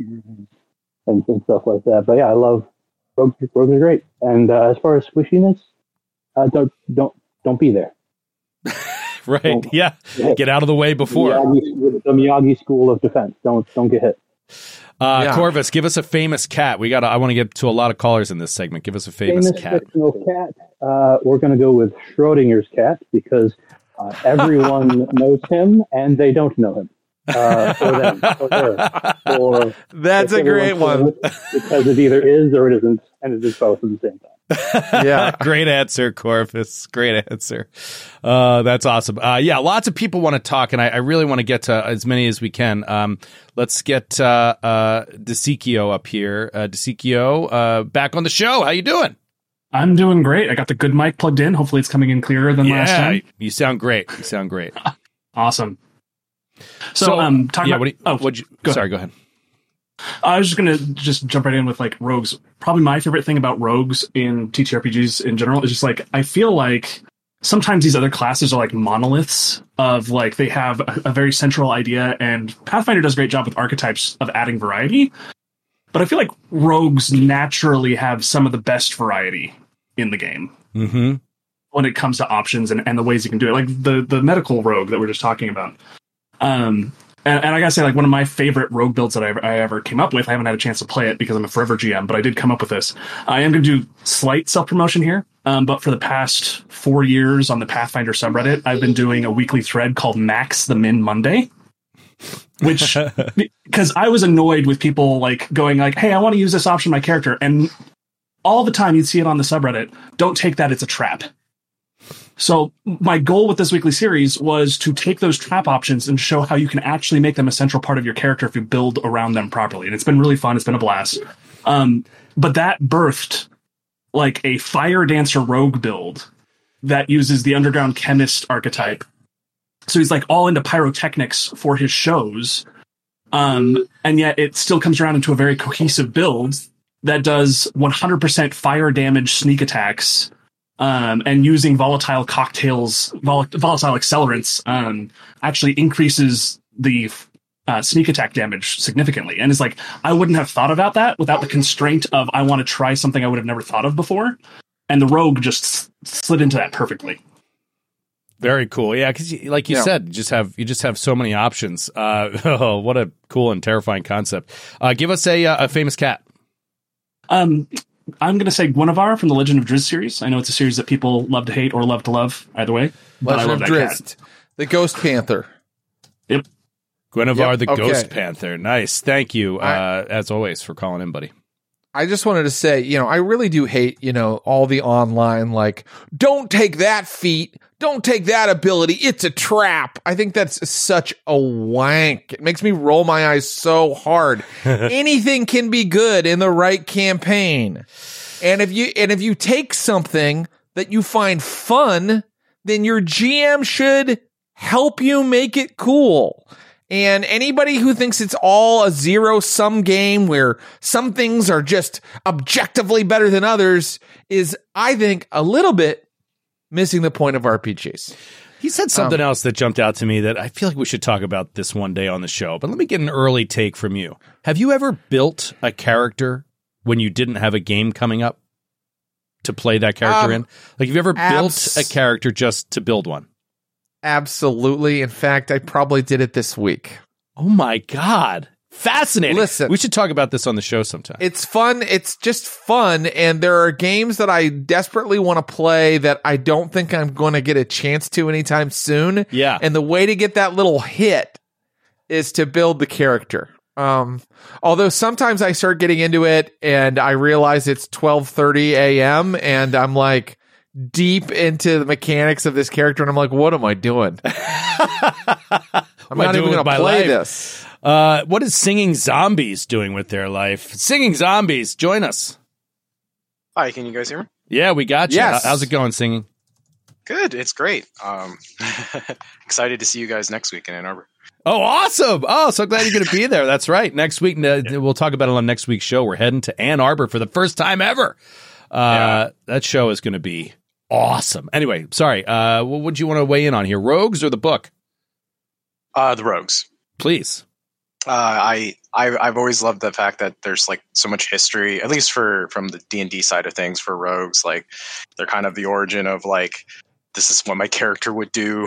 and, and stuff like that. But yeah, I love rogues. Rogues are great. And uh, as far as squishiness, uh, don't don't don't be there. Right? Don't, yeah. Get out of the way before the Miyagi, the Miyagi School of Defense. Don't don't get hit. Uh, yeah. Corvus, give us a famous cat. We got. I want to get to a lot of callers in this segment. Give us a famous, famous cat. Fictional cat. Uh, we're going to go with Schrodinger's cat because uh, everyone knows him and they don't know him. Uh, for them, for her, for That's a great one because it either is or it isn't, and it is both at the same time. Yeah, great answer, Corvus. Great answer. Uh, that's awesome. Uh, yeah, lots of people want to talk, and I, I really want to get to as many as we can. Um, let's get uh, uh, DeSicchio up here. Uh, DeSicchio, uh, back on the show. How you doing? I'm doing great. I got the good mic plugged in. Hopefully, it's coming in clearer than yeah, last time. You sound great. You sound great. Awesome. So, so um, talking yeah, about, what do you, oh, what'd you, go sorry, ahead. go ahead. I was just going to just jump right in with like rogues. Probably my favorite thing about rogues in T T R P Gs in general is just like, I feel like sometimes these other classes are like monoliths of like, they have a, a very central idea, and Pathfinder does a great job with archetypes of adding variety. But I feel like rogues naturally have some of the best variety in the game. Mm-hmm. When it comes to options and, and the ways you can do it. Like the, the medical rogue that we're just talking about. Um, and, and I gotta say, like, one of my favorite rogue builds that I ever, I ever came up with, I haven't had a chance to play it because I'm a forever G M, but I did come up with this. I am going to do slight self-promotion here, um, but for the past four years on the Pathfinder subreddit, I've been doing a weekly thread called Max the Min Monday, which, because I was annoyed with people, like, going like, hey, I want to use this option in my character, and all the time you'd see it on the subreddit, don't take that, it's a trap. So my goal with this weekly series was to take those trap options and show how you can actually make them a central part of your character if you build around them properly. And it's been really fun. It's been a blast. Um, but that birthed like a fire dancer rogue build that uses the underground chemist archetype. So he's like all into pyrotechnics for his shows. Um, and yet it still comes around into a very cohesive build that does one hundred percent fire damage sneak attacks. Um, and using volatile cocktails, vol- volatile accelerants, um, actually increases the uh, sneak attack damage significantly. And it's like, I wouldn't have thought about that without the constraint of I want to try something I would have never thought of before. And the rogue just s- slid into that perfectly. Very cool. Yeah, because like you yeah. said, you just have you just have so many options. Uh, oh, what a cool and terrifying concept. Uh, give us a a famous cat. Um. I'm going to say Guinevere from the Legend of Drizzt series. I know it's a series that people love to hate or love to love, either way. But Legend I love of that Drizzt, cat. the Ghost Panther. Yep. Guinevere yep. the okay. Ghost Panther. Nice. Thank you, I, uh, as always, for calling in, buddy. I just wanted to say, you know, I really do hate, you know, all the online, like, don't take that feat, don't take that ability. It's a trap. I think that's such a wank. It makes me roll my eyes so hard. Anything can be good in the right campaign. And if you, and if you take something that you find fun, then your G M should help you make it cool. And anybody who thinks it's all a zero-sum game where some things are just objectively better than others is, I think, a little bit missing the point of R P Gs. He said something Um, else that jumped out to me that I feel like we should talk about this one day on the show. But let me get an early take from you. Have you ever built a character when you didn't have a game coming up to play that character Um, in? Like, have you ever abs- built a character just to build one? Absolutely. In fact, I probably did it this week. Oh my God. Fascinating. Listen. We should talk about this on the show sometime. It's fun. It's just fun. And there are games that I desperately want to play that I don't think I'm going to get a chance to anytime soon. Yeah. And the way to get that little hit is to build the character. Um, although sometimes I start getting into it and I realize it's twelve thirty a.m. and I'm like deep into the mechanics of this character. And I'm like, what am I doing? I'm What am I not doing even with going my to play life? this. Uh, what is Singing Zombies doing with their life? Singing Zombies, join us. Hi, can you guys hear me? Yeah, we got you. Yes. How's it going, Singing? Good, it's great. Um, excited to see you guys next week in Ann Arbor. Oh, awesome. Oh, so glad you're going to be there. That's right. Next week, uh, we'll talk about it on next week's show. We're heading to Ann Arbor for the first time ever. Uh, Yeah. That show is going to be awesome. Anyway, sorry. Uh, what would you want to weigh in on here? Rogues or the book? Uh, the Rogues. Please. Uh, I, I I've always loved the fact that there's like so much history, at least for from the D and D side of things for Rogues. Like they're kind of the origin of like this is what my character would do.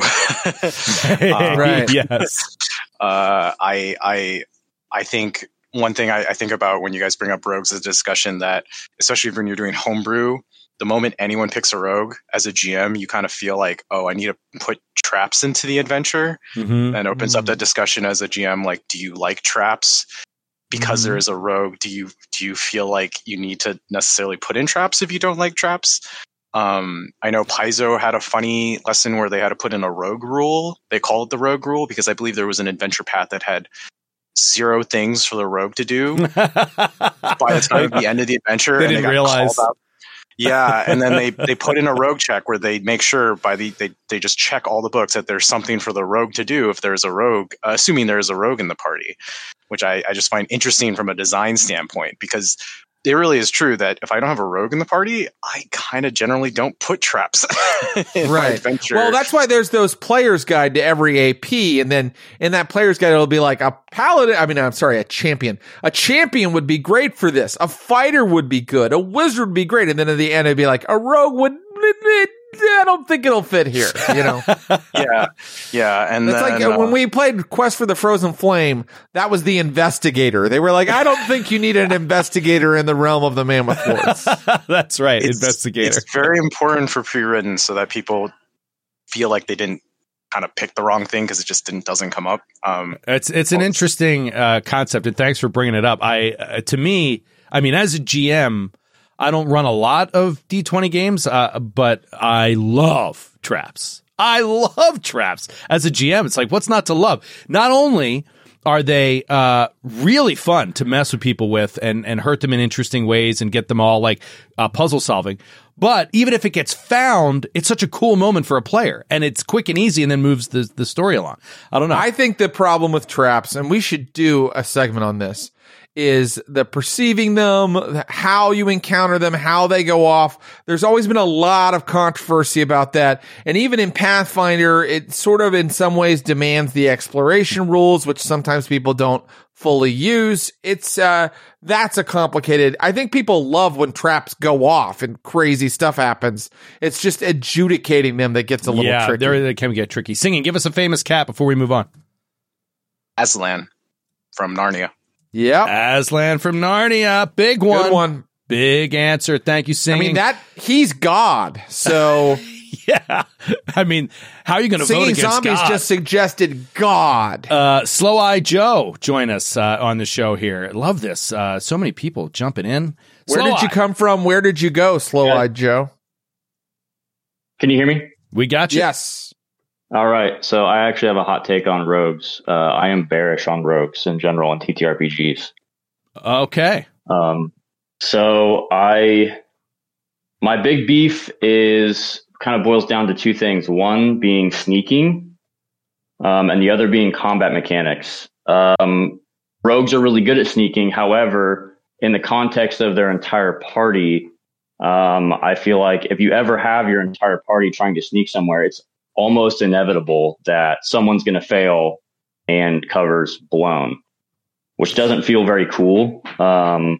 Um, Right. Yes. Uh, I I I think one thing I, I think about when you guys bring up rogues is a discussion that, especially when you're doing homebrew, the moment anyone picks a rogue as a G M, you kind of feel like, oh, I need to put traps into the adventure, Mm-hmm. and opens up that discussion as a G M. Like, do you like traps? Because there is a rogue, do you do you feel like you need to necessarily put in traps if you don't like traps? Um, I know Paizo had a funny lesson where they had to put in a rogue rule. They called it the rogue rule because I believe there was an adventure path that had zero things for the rogue to do by the time of the end of the adventure. They and didn't got realize. called out. Yeah, and then they, they put in a rogue check where they make sure by the they, they just check all the books that there's something for the rogue to do if there's a rogue, uh, assuming there is a rogue in the party, which I, I just find interesting from a design standpoint, because it really is true that if I don't have a rogue in the party, I kind of generally don't put traps in my Right. adventure. Well, that's why there's those player's guide to every A P. And then in that player's guide, it'll be like a paladin. I mean, I'm sorry, a champion. A champion would be great for this. A fighter would be good. A wizard would be great. And then at the end, it'd be like a rogue would, I don't think it'll fit here. You know, yeah, yeah, and it's then, like uh, uh, when we played Quest for the Frozen Flame, that was the investigator. They were like, I don't think you need an investigator in the realm of the Mammoth Lords. That's right. it's, Investigator. It's very important for pre-written so that people feel like they didn't kind of pick the wrong thing because it just didn't doesn't come up. Um, It's it's an interesting uh, concept, and thanks for bringing it up. I uh, to me, I mean, as a G M, I don't run a lot of D twenty games, uh, but I love traps. I love traps as a G M. It's like, what's not to love? Not only are they uh, really fun to mess with people with and, and hurt them in interesting ways and get them all like uh, puzzle solving, but even if it gets found, it's such a cool moment for a player, and it's quick and easy, and then moves the the story along. I don't know. I think the problem with traps, and we should do a segment on this, is the perceiving them, how you encounter them, how they go off. There's always been a lot of controversy about that. And even in Pathfinder, it sort of in some ways demands the exploration rules, which sometimes people don't fully use. It's, uh, that's a complicated, I think people love when traps go off and crazy stuff happens. It's just adjudicating them that gets a little yeah, tricky. there they can get tricky. Singing, give us a famous cat before we move on. Aslan from Narnia. Yeah, Aslan from Narnia, big one, Good one. big answer. Thank you, I Singing. mean, that, he's God. So yeah, I mean, how are you going to vote Singing against Zombies God? just suggested God. Uh, Slow Eye Joe, join us uh, on the show here. Love this. Uh, so many people jumping in. Where Slow did you Eye. come from? Where did you go, Slow Eyed Joe? Can you hear me? We got you. Yes. All right. So I actually have a hot take on rogues. Uh, I am bearish on rogues in general in T T R P Gs. Okay. Um, so I, my big beef is kind of boils down to two things. One being sneaking, um, and the other being combat mechanics. Um, rogues are really good at sneaking. However, in the context of their entire party, um, I feel like if you ever have your entire party trying to sneak somewhere, it's almost inevitable that someone's going to fail and cover's blown, which doesn't feel very cool. Um,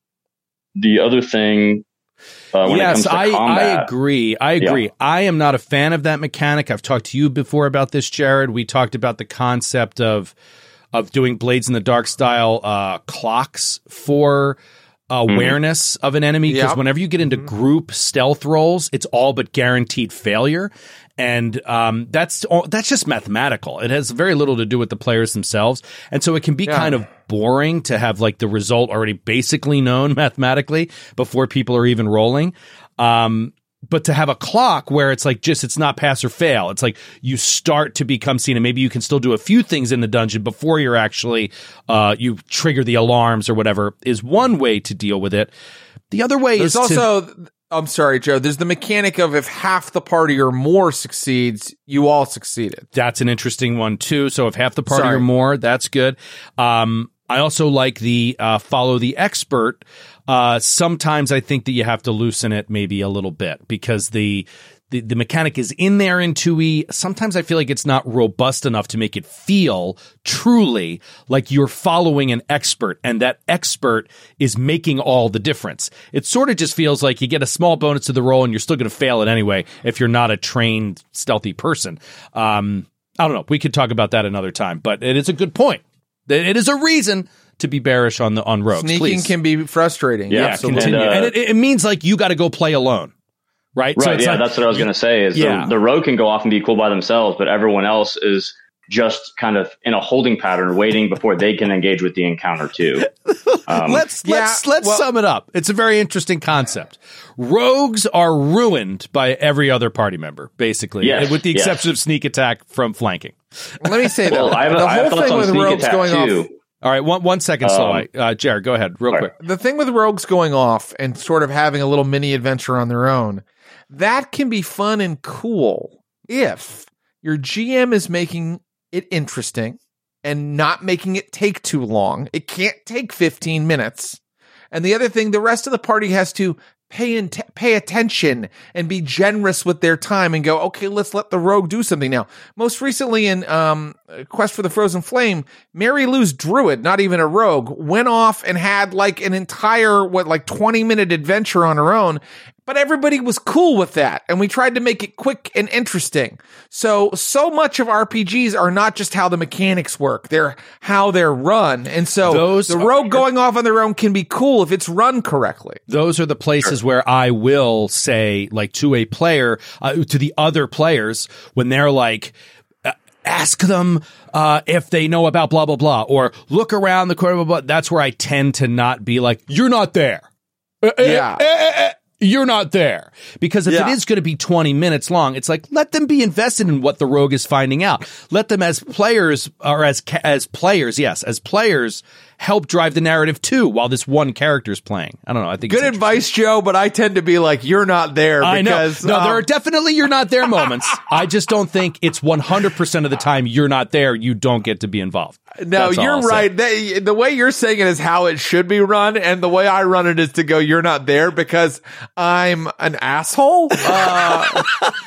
the other thing, uh, when yes, it comes to I, combat, I agree. I agree. Yeah. I am not a fan of that mechanic. I've talked to you before about this, Jared. We talked about the concept of of doing Blades in the Dark style uh, clocks for awareness mm-hmm. of an enemy, because Yep. whenever you get into group stealth rolls, it's all but guaranteed failure. And um, that's that's just mathematical. It has very little to do with the players themselves. And so it can be Yeah. kind of boring to have like the result already basically known mathematically before people are even rolling. Um, but to have a clock where it's like just it's not pass or fail. It's like you start to become seen, and maybe you can still do a few things in the dungeon before you're actually uh, you trigger the alarms or whatever, is one way to deal with it. The other way There's is to, also, I'm sorry, Joe, there's the mechanic of if half the party or more succeeds, you all succeeded. That's an interesting one too. So if half the party Sorry. or more, that's good. Um, I also like the uh, follow the expert. Uh, sometimes I think that you have to loosen it maybe a little bit because the, the the mechanic is in there in two E. Sometimes I feel like it's not robust enough to make it feel truly like you're following an expert, and that expert is making all the difference. It sort of just feels like you get a small bonus to the roll and you're still going to fail it anyway if you're not a trained stealthy person. Um, I don't know. We could talk about that another time, but it is a good point. It is a reason to be bearish on the on rogues. Sneaking Please. can be frustrating. Yeah, Absolutely. continue. And, uh, And it, it means like you got to go play alone, right? right? So it's yeah, like- that's what I was going to say. Is Yeah. the, the rogue can go off and be cool by themselves, but everyone else is just kind of in a holding pattern, waiting before they can engage with the encounter too. Um, let's let's yeah, let's well- sum it up. It's a very interesting concept. Rogues are ruined by every other party member, basically, Yes, with the yes. exception of sneak attack from flanking. Let me say well, though, I have, the I have whole thoughts thing on with sneak rogues attack going too. off. All right, one one second, Um, slow. Uh, Jared, go ahead, real all quick. The thing with rogues going off and sort of having a little mini adventure on their own, that can be fun and cool if your G M is making it interesting and not making it take too long. It can't take fifteen minutes. And the other thing, the rest of the party has to pay in pay attention and be generous with their time and go, okay, let's let the rogue do something now. Most recently in um, Quest for the Frozen Flame, Mary Lou's druid, not even a rogue, went off and had like an entire, what, like twenty minute adventure on her own. But everybody was cool with that, and we tried to make it quick and interesting. So, so much of R P Gs are not just how the mechanics work; they're how they're run. And so, Those the are- rogue going off on their own can be cool if it's run correctly. Those are the places where I will say, like, to a player, uh, to the other players, when they're like, uh, ask them uh, if they know about blah, blah, blah, or look around the corner, blah, blah, blah. That's where I tend to not be like, you're not there. Uh, uh, Yeah. uh, uh, uh, You're not there. Because if Yeah. it is going to be twenty minutes long, it's like, let them be invested in what the rogue is finding out. Let them as players, or as ca- as players, yes, as players, help drive the narrative too while this one character is playing. I don't know. I think Good it's advice, Joe, but I tend to be like, you're not there. I know. Because, No, um, there are definitely you're not there moments. I just don't think it's one hundred percent of the time you're not there, you don't get to be involved. No, That's all you're I'll say. right. They, the way you're saying it is how it should be run, and the way I run it is to go, you're not there because I'm an asshole. Uh,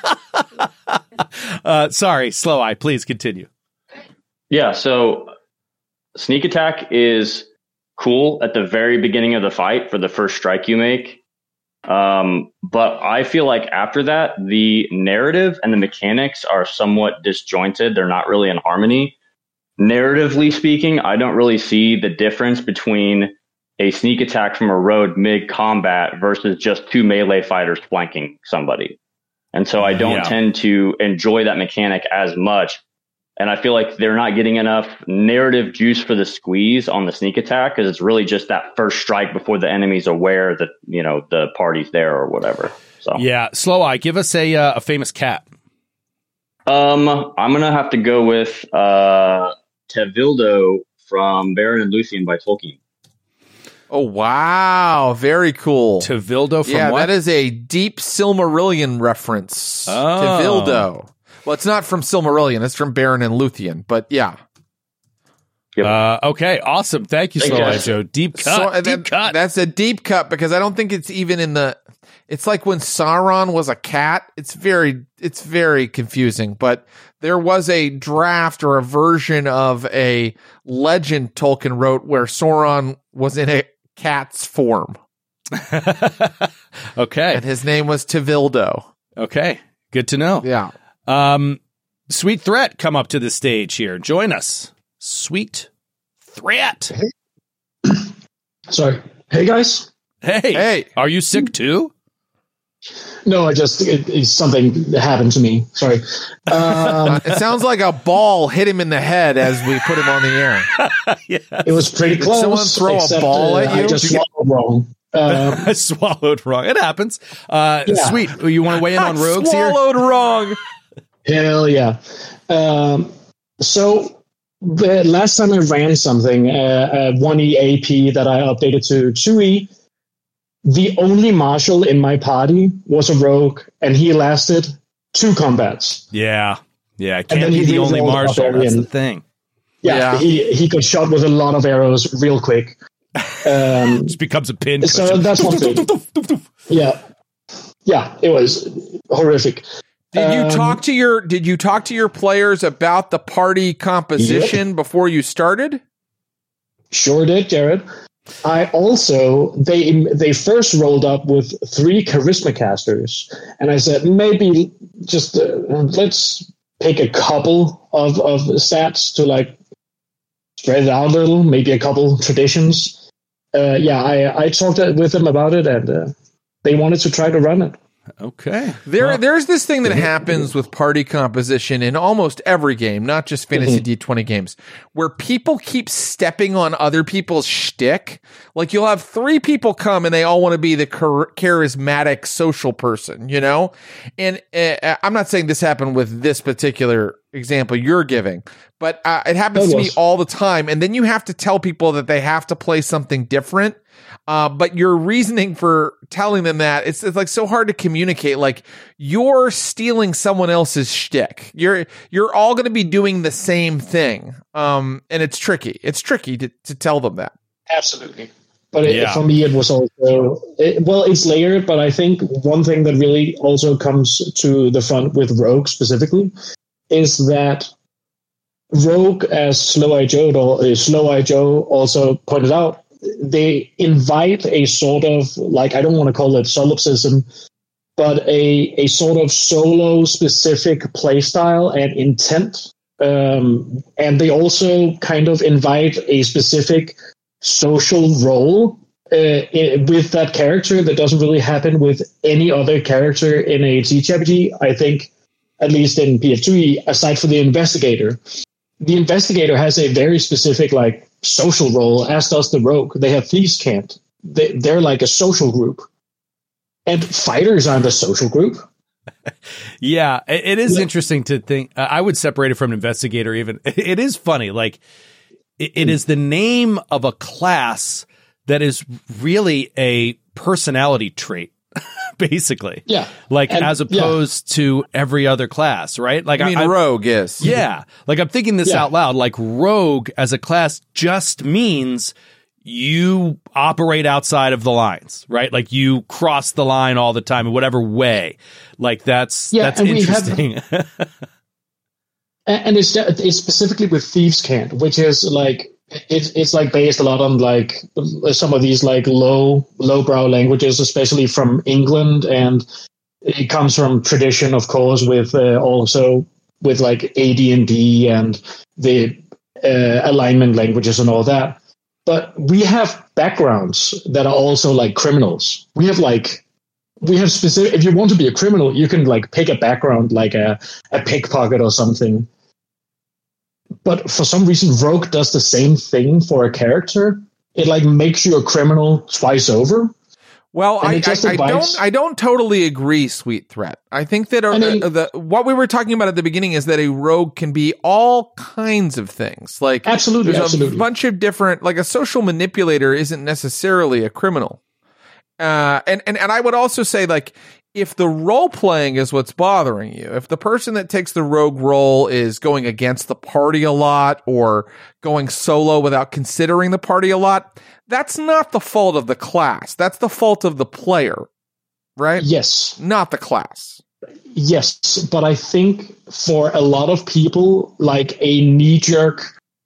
Uh, sorry, Slow Eye, please continue. Yeah, so sneak attack is cool at the very beginning of the fight for the first strike you make. Um, but I feel like after that, the narrative and the mechanics are somewhat disjointed. They're not really in harmony. Narratively speaking, I don't really see the difference between a sneak attack from a road mid-combat versus just two melee fighters flanking somebody. And so I don't Yeah. tend to enjoy that mechanic as much. And I feel like they're not getting enough narrative juice for the squeeze on the sneak attack because it's really just that first strike before the enemy's aware that, you know, the party's there or whatever. So Yeah, Slow Eye, give us a uh, a famous cat. Um, I'm gonna have to go with uh, Tevildo from Baron and Luthien by Tolkien. Oh wow, very cool. Tevildo from yeah, what? that is a deep Silmarillion reference. Oh. Tevildo. Well, it's not from Silmarillion; it's from Baron and Luthien. But yeah. Yep. Uh, okay, awesome. Thank you, Thank Slow you. Eye Joe. Deep cut. So, deep that- cut. That's a deep cut because I don't think it's even in the. It's like when Sauron was a cat. It's very, it's very confusing. But there was a draft or a version of a legend Tolkien wrote where Sauron was in a cat's form. Okay. And his name was Tevildo. Okay. Good to know. Yeah. Um, Sweet Threat, come up to the stage here. Join us. Sweet Threat. Sorry. Hey, guys. Hey. Hey. Are you sick too? No, I just, it, it's something that happened to me. Sorry. Um, It sounds like a ball hit him in the head as we put him on the air. Yeah. it was pretty Did close. someone throw a except, ball uh, at you? I just Did you swallowed wrong. Um, I swallowed wrong. It happens. Uh, Yeah. Sweet. You want to weigh in on rogues here? Swallowed wrong. Hell yeah. Um, so the last time I ran something, uh, uh, one E A P that I updated to two E, the only marshal in my party was a rogue, and he lasted two combats. Yeah. Yeah. And Can't then be he the only re-rolled marshal. That's barbarian. the thing. Yeah, Yeah. He, he got shot with a lot of arrows real quick. Um, Just becomes a pin. so cushion. that's one thing. Yeah. Yeah, it was horrific. Did you Um, talk to your Did you talk to your players about the party composition before you started? Sure did, Jared. I also they they first rolled up with three charisma casters, and I said maybe just uh, let's pick a couple of of stats to like spread it out a little, maybe a couple traditions. Uh, yeah, I I talked with them about it, and uh, they wanted to try to run it. Okay. There, Well, there's this thing that happens with party composition in almost every game, not just fantasy Mhm. D twenty games, where people keep stepping on other people's shtick. Like you'll have three people come and they all want to be the char- charismatic social person, you know? And uh, I'm not saying this happened with this particular example you're giving, but uh, it happens It to me was. all the time. And then you have to tell people that they have to play something different. Uh, but your reasoning for telling them that it's, it's like so hard to communicate. Like you're stealing someone else's shtick. You're you're all going to be doing the same thing. Um, and it's tricky. It's tricky to, to tell them that. Absolutely. But it, Yeah. for me, it was also, it, well, it's layered, but I think one thing that really also comes to the front with Rogue specifically is that Rogue, as Slow Eye Joe, uh, Slow Eye Joe also pointed out, they invite a sort of, like, I don't want to call it solipsism, but a, a sort of solo specific playstyle and intent. Um, and they also kind of invite a specific social role uh, i- with that character that doesn't really happen with any other character in a T T R P G. I think, at least in P F two E, aside from the investigator, the investigator has a very specific like social role, as does the rogue. They have thieves' cant. They, they're like a social group, and fighters aren't a social group. Yeah, it, it is Yeah. interesting to think. Uh, I would separate it from investigator. Even it is funny. Like it, it is the name of a class that is really a personality trait, basically. Yeah, Like And- as yeah. opposed to every other class, right? Like I mean, I, rogue is. yeah. Like I'm thinking this Yeah. out loud. Like rogue as a class just means you operate outside of the lines, right? Like you cross the line all the time in whatever way. Like that's Yeah, that's and we have- interesting. And and it's it's specifically with thieves' cant, which is like it's it's like based a lot on like some of these like low lowbrow languages, especially from England, and it comes from tradition, of course, with uh, also with like A D and D and the uh, alignment languages and all that. But we have backgrounds that are also like criminals. We have like we have specific. If you want to be a criminal, you can like pick a background like a a pickpocket or something. But for some reason, Rogue does the same thing for a character. It like makes you a criminal twice over. Well, I, I, just I invites- don't. I don't totally agree, Sweet Threat. I think that a, I mean- uh, the what we were talking about at the beginning is that a rogue can be all kinds of things. Like Absolutely, there's absolutely. a bunch of different. Like a social manipulator isn't necessarily a criminal. Uh, and and and I would also say, like, if the role playing is what's bothering you, if the person that takes the rogue role is going against the party a lot or going solo without considering the party a lot, that's not the fault of the class. That's the fault of the player, right? Yes. Not the class. Yes, but I think for a lot of people, like a knee-jerk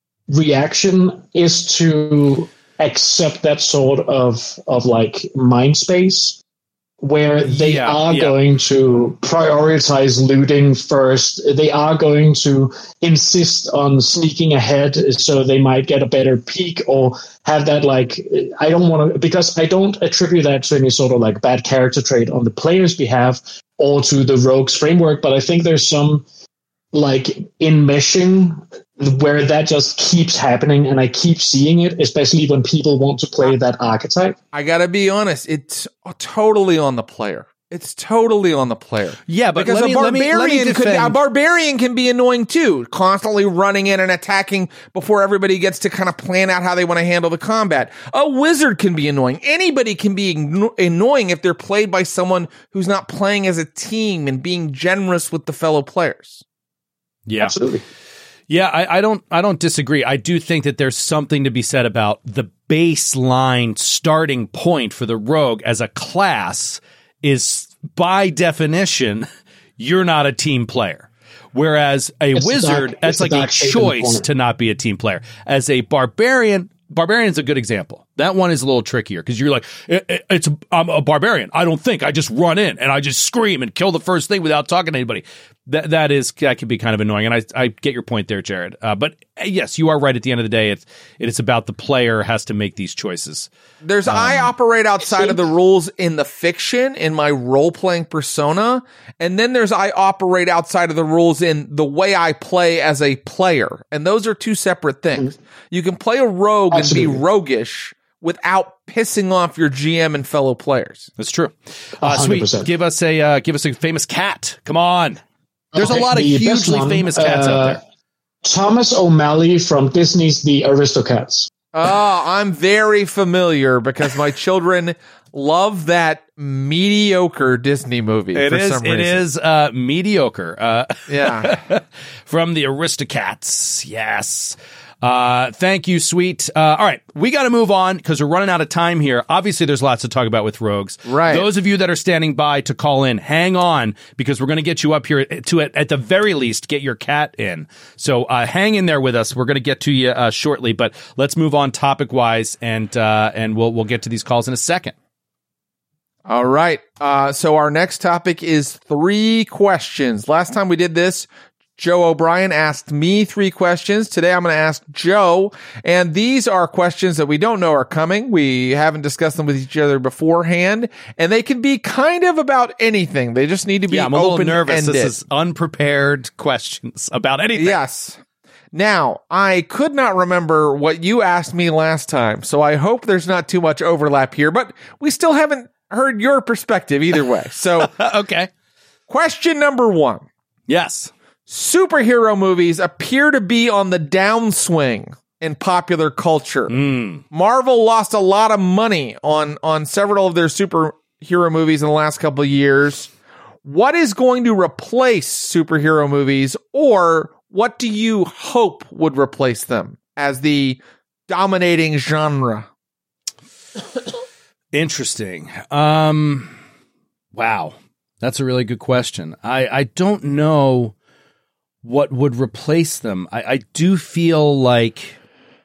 reaction is to accept that sort of of like mind space where they Yeah, are yeah. going to prioritize looting first. They are going to insist on sneaking ahead so they might get a better peek or have that like, I don't want to, because I don't attribute that to any sort of like bad character trait on the player's behalf or to the rogue's framework, but I think there's some like enmeshing where that just keeps happening, and I keep seeing it, especially when people want to play that archetype. I gotta be honest, it's totally on the player. It's totally on the player. Yeah, but because let a me- let me- let me barbarian could defend- a barbarian can be annoying too, constantly running in and attacking before everybody gets to kind of plan out how they want to handle the combat. A wizard can be annoying. Anybody can be igno- annoying if they're played by someone who's not playing as a team and being generous with the fellow players. Yeah, absolutely. Yeah, I, I don't. I don't disagree. I do think that there's something to be said about the baseline starting point for the rogue as a class is, by definition, you're not a team player. Whereas a It's the wizard, dark- that's it's the like a dark shade in the choice corner. to not be a team player. As a barbarian, barbarian is a good example. That one is a little trickier because you're like, it, it, it's I'm a barbarian. I don't think. I just run in and I just scream and kill the first thing without talking to anybody. That that is that can be kind of annoying. And I I get your point there, Jared. Uh, but uh, yes, you are right. At the end of the day, it's it is about the player has to make these choices. There's Um, I operate outside of the rules in the fiction, in my role-playing persona, and then there's I operate outside of the rules in the way I play as a player. And those are two separate things. You can play a rogue Absolutely. and be roguish without pissing off your G M and fellow players. That's true. Uh, one hundred sweet, percent. give us a uh, give us a famous cat. Come on. There's a Okay, lot of the best hugely one, famous cats uh, out there. Thomas O'Malley from Disney's The Aristocats. Oh, I'm very familiar because my children love that mediocre Disney movie. It for is. some It reason. is uh, mediocre. Uh, Yeah. from the Aristocats. Yes. Uh, thank you, Sweet. Uh, all right, we got to move on because we're running out of time here. Obviously, there's lots to talk about with rogues. Right. Those of you that are standing by to call in, hang on because we're going to get you up here to at, at the very least get your cat in. So uh, hang in there with us. We're going to get to you uh, shortly, but let's move on topic wise, and uh, and we'll we'll get to these calls in a second. All right. Uh, so our next topic is three questions. Last time we did this, Joe O'Brien asked me three questions. Today I'm going to ask Joe. And these are questions that we don't know are coming. We haven't discussed them with each other beforehand. And they can be kind of about anything. They just need to be Yeah, I'm a little open-ended. nervous. This is unprepared questions about anything. Yes. Now, I could not remember what you asked me last time, so I hope there's not too much overlap here, but we still haven't heard your perspective either way. So, okay. Question number one. Yes. Superhero movies appear to be on the downswing in popular culture. Mm. Marvel lost a lot of money on, on several of their superhero movies in the last couple of years. What is going to replace superhero movies, or what do you hope would replace them as the dominating genre? Interesting. Um, wow. That's a really good question. I, I don't know what would replace them. I, I do feel like,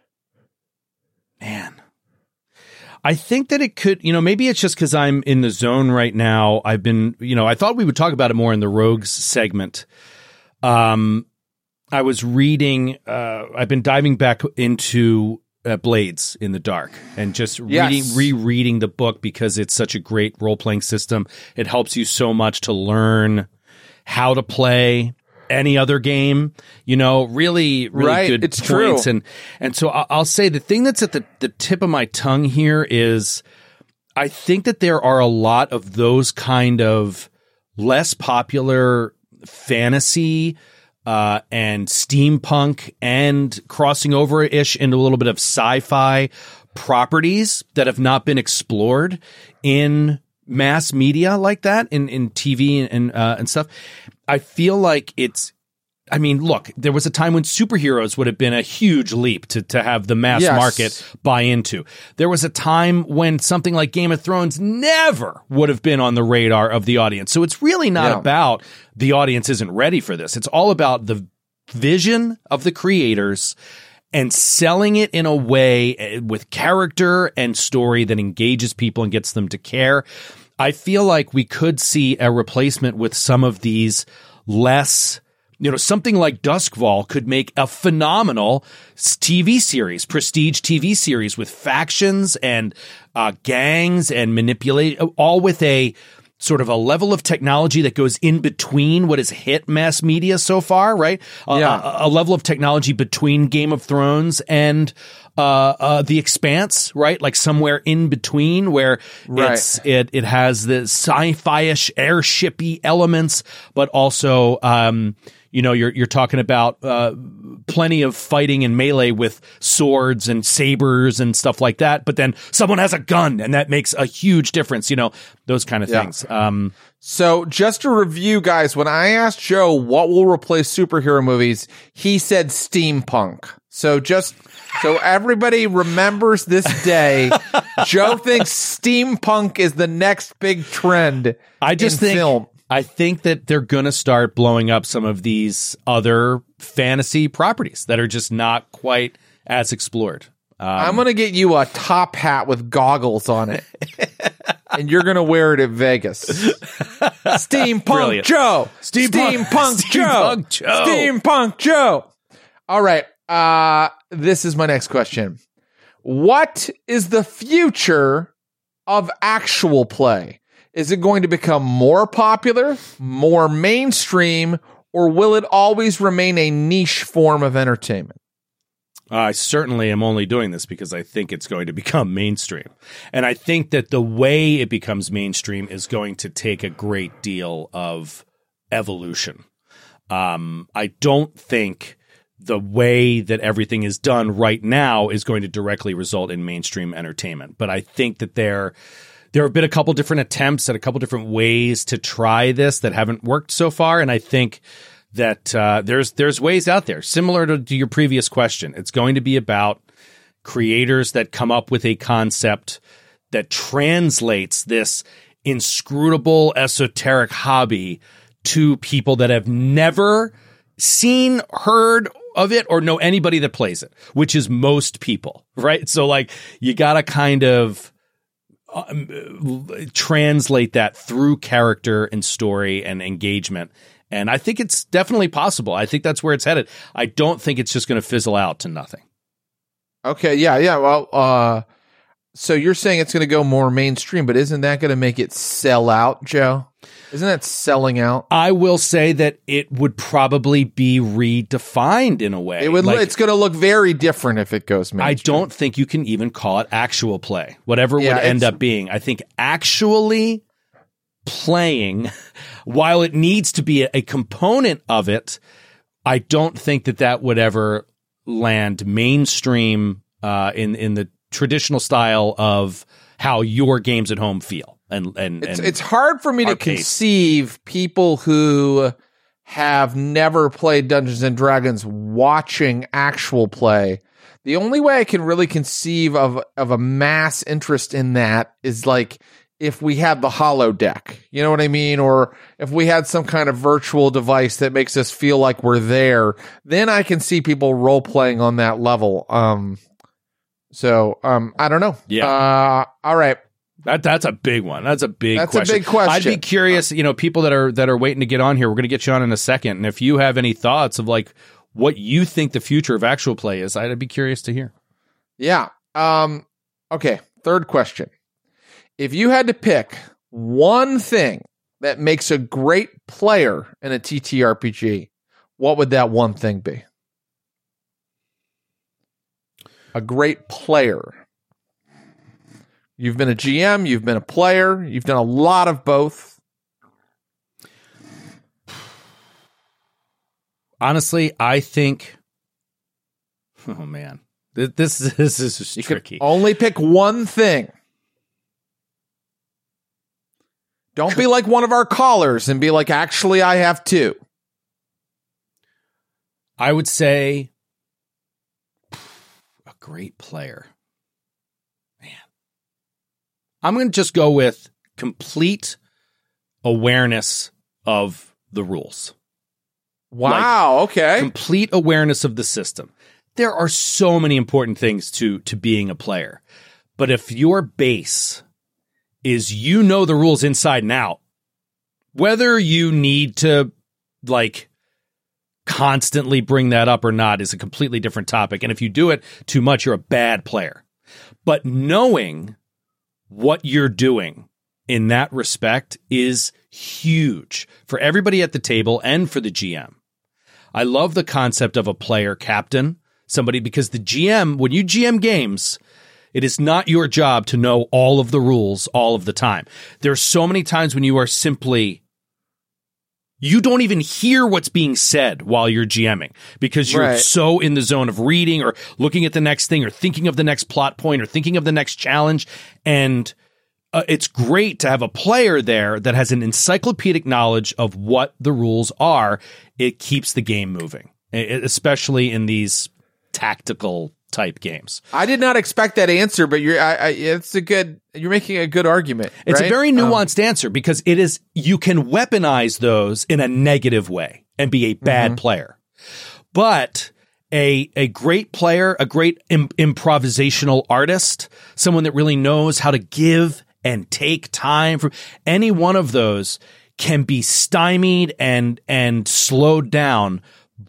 man, I think that it could, you know, maybe it's just because I'm in the zone right now. I've been, you know, I thought we would talk about it more in the Rogues segment. Um, I was reading, uh, I've been diving back into uh, Blades in the Dark and just Yes. reading, rereading the book because it's such a great role playing system. It helps you so much to learn how to play any other game, you know, really, really Right, good it's points. true. And, and so I'll, I'll say the thing that's at the, the tip of my tongue here is I think that there are a lot of those kind of less popular fantasy uh, and steampunk and crossing over ish into a little bit of sci-fi properties that have not been explored in mass media like that, in, in T V and uh, and stuff. I feel like it's, I mean, look, there was a time when superheroes would have been a huge leap to, to have the mass Yes. market buy into. There was a time when something like Game of Thrones never would have been on the radar of the audience. So it's really not Yeah. about the audience isn't ready for this. It's all about the vision of the creators and selling it in a way with character and story that engages people and gets them to care. I feel like we could see a replacement with some of these less, you know, something like Duskfall could make a phenomenal T V series, prestige T V series with factions and uh, gangs and manipulate, all with a sort of a level of technology that goes in between what has hit mass media so far, right? Yeah. A, a level of technology between Game of Thrones and uh, uh, The Expanse, right? Like somewhere in between where Right. it's, it, it has the sci-fi-ish airshipy elements, but also, um, you know, you're, you're talking about, uh, plenty of fighting and melee with swords and sabers and stuff like that. But then someone has a gun and that makes a huge difference, you know, those kind of Yeah. things. Um, So just to review, guys, when I asked Joe what will replace superhero movies, he said steampunk. So just so everybody remembers this day, Joe thinks steampunk is the next big trend. I just in think, film. I think that they're going to start blowing up some of these other fantasy properties that are just not quite as explored. Um, I'm going to get you a top hat with goggles on it. And you're going to wear it at Vegas. Steampunk Brilliant. Joe. Steampunk- Steampunk Joe. Steampunk Joe. Steampunk Joe. All right. Uh, this is my next question. What is the future of actual play? Is it going to become more popular, more mainstream, or will it always remain a niche form of entertainment? I certainly am only doing this because I think it's going to become mainstream. And I think that the way it becomes mainstream is going to take a great deal of evolution. Um, I don't think the way that everything is done right now is going to directly result in mainstream entertainment. But I think that there, there have been a couple different attempts at a couple different ways to try this that haven't worked so far. And I think that uh, there's there's ways out there similar to, to your previous question. It's going to be about creators that come up with a concept that translates this inscrutable esoteric hobby to people that have never seen, heard of it, or know anybody that plays it, which is most people, right? So like you got to kind of um, translate that through character and story and engagement. And I think it's definitely possible. I think that's where it's headed. I don't think it's just going to fizzle out to nothing. Okay, yeah, yeah. Well, uh, so you're saying it's going to go more mainstream, but isn't that going to make it sell out, Joe? Isn't that selling out? I will say that it would probably be redefined in a way. It would. Like, it's going to look very different if it goes mainstream. I don't think you can even call it actual play, whatever Yeah, would end it's- up being. I think actually playing, while it needs to be a, a component of it, I don't think that that would ever land mainstream uh, in in the traditional style of how your games at home feel. And and It's and it's hard for me to are paced. conceive people who have never played Dungeons and Dragons watching actual play. The only way I can really conceive of of a mass interest in that is like if we had the holodeck, you know what I mean? Or if we had some kind of virtual device that makes us feel like we're there, then I can see people role playing on that level. Um, so, um, I don't know. Yeah. Uh, all right. That that's a big one. That's a big That's a question. big question. I'd be curious, you know, people that are that are waiting to get on here, we're going to get you on in a second. And if you have any thoughts of like what you think the future of actual play is, I'd be curious to hear. Yeah. Um, okay. Third question. If you had to pick one thing that makes a great player in a T T R P G, what would that one thing be? A great player. You've been a G M, you've been a player, you've done a lot of both. Honestly, I think, oh man, this, this is just you tricky. Can only pick one thing. Don't be like one of our callers and be like, actually, I have two. I would say a great player. Man. I'm going to just go with complete awareness of the rules. Wow, like, okay. Complete awareness of the system. There are so many important things to, to being a player. But if your base is you know the rules inside and out, whether you need to, like, constantly bring that up or not is a completely different topic. And if you do it too much, you're a bad player. But knowing what you're doing in that respect is huge for everybody at the table and for the G M. I love the concept of a player captain, somebody, because the G M, when you G M games, it is not your job to know all of the rules all of the time. There's so many times when you are simply, you don't even hear what's being said while you're GMing because you're Right. so in the zone of reading or looking at the next thing or thinking of the next plot point or thinking of the next challenge. And uh, it's great to have a player there that has an encyclopedic knowledge of what the rules are. It keeps the game moving, e- especially in these tactical type games. I did not expect that answer, but you're, I, I, it's a good, you're making a good argument. It's right? a very Um, nuanced answer because it is, you can weaponize those in a negative way and be a bad Mhm. player. But a a great player, a great Im- improvisational artist, someone that really knows how to give and take time from any one of those can be stymied and and slowed down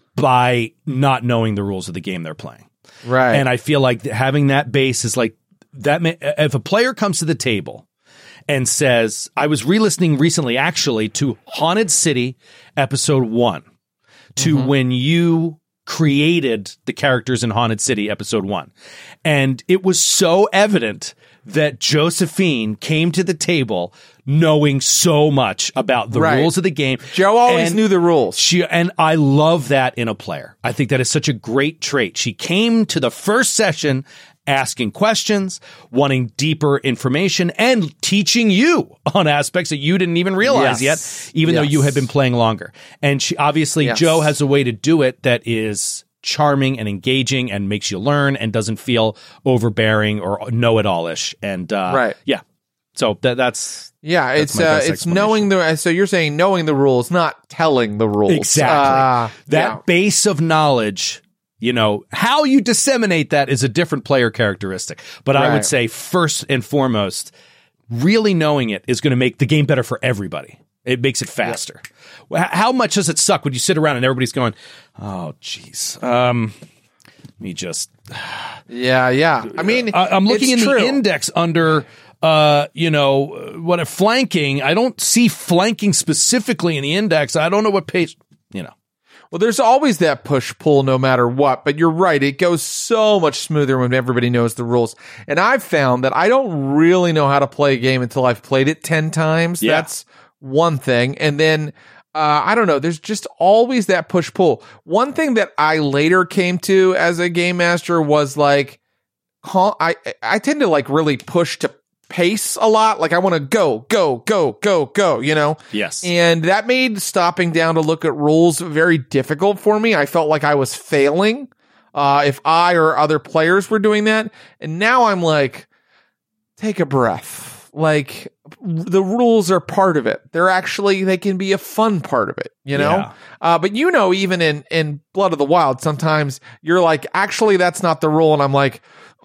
by not knowing the rules of the game they're playing. Right. And I feel like having that base is like that. May, if a player comes to the table and says, I was re-listening recently, actually, to Haunted City episode one, to Mhm. when you created the characters in Haunted City episode one. And it was so evident that Josephine came to the table knowing so much about the Right. rules of the game. Joe always And knew the rules. She, and I love that in a player. I think that is such a great trait. She came to the first session asking questions, wanting deeper information, and teaching you on aspects that you didn't even realize Yes. yet, even though Yes. you had been playing longer. And she obviously, Yes. Joe has a way to do it that is charming and engaging and makes you learn and doesn't feel overbearing or know-it-all-ish. And uh, Right. yeah, so that, that's Yeah, that's it's my uh, best it's knowing the. So you're saying knowing the rules, not telling the rules. Exactly. Uh, that yeah. base of knowledge, you know, how you disseminate that is a different player characteristic. But I Right. would say first and foremost, really knowing it is going to make the game better for everybody. It makes it faster. Well, h- How much does it suck when you sit around and everybody's going, oh, geez. Um, let me just. Yeah, yeah. I mean, I, I'm looking in it's the true. index under, uh, you know, what a flanking. I don't see flanking specifically in the index. I don't know what page, you know. Well, there's always that push pull no matter what, but you're right. It goes so much smoother when everybody knows the rules. And I've found that I don't really know how to play a game until I've played it ten times. Yeah. That's one thing. And then, uh, I don't know, there's just always that push pull. One thing that I later came to as a game master was like, call, I, I tend to like really push to pace a lot. Like I want to go, go, go, go, go, you know? Yes. And that made stopping down to look at rules very difficult for me. I felt like I was failing uh, if I or other players were doing that. And now I'm like, take a breath. Like the rules are part of it. They're actually, they can be a fun part of it, you know? Yeah. Uh, but you know, even in, in Blood of the Wild, sometimes you're like, actually, that's not the rule. And I'm like,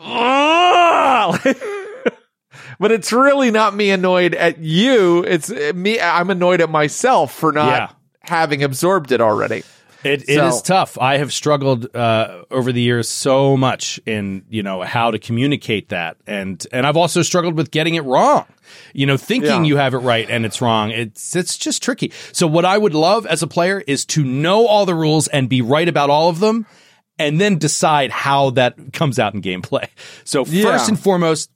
"Ugh!" But it's really not me annoyed at you. It's me. I'm annoyed at myself for not Yeah. having absorbed it already. It, it So- is tough. I have struggled uh, over the years so much in, you know, how to communicate that. And and I've also struggled with getting it wrong. You know, thinking Yeah. you have it right and it's wrong. It's it's just tricky. So what I would love as a player is to know all the rules and be right about all of them and then decide how that comes out in gameplay. So Yeah. first and foremost,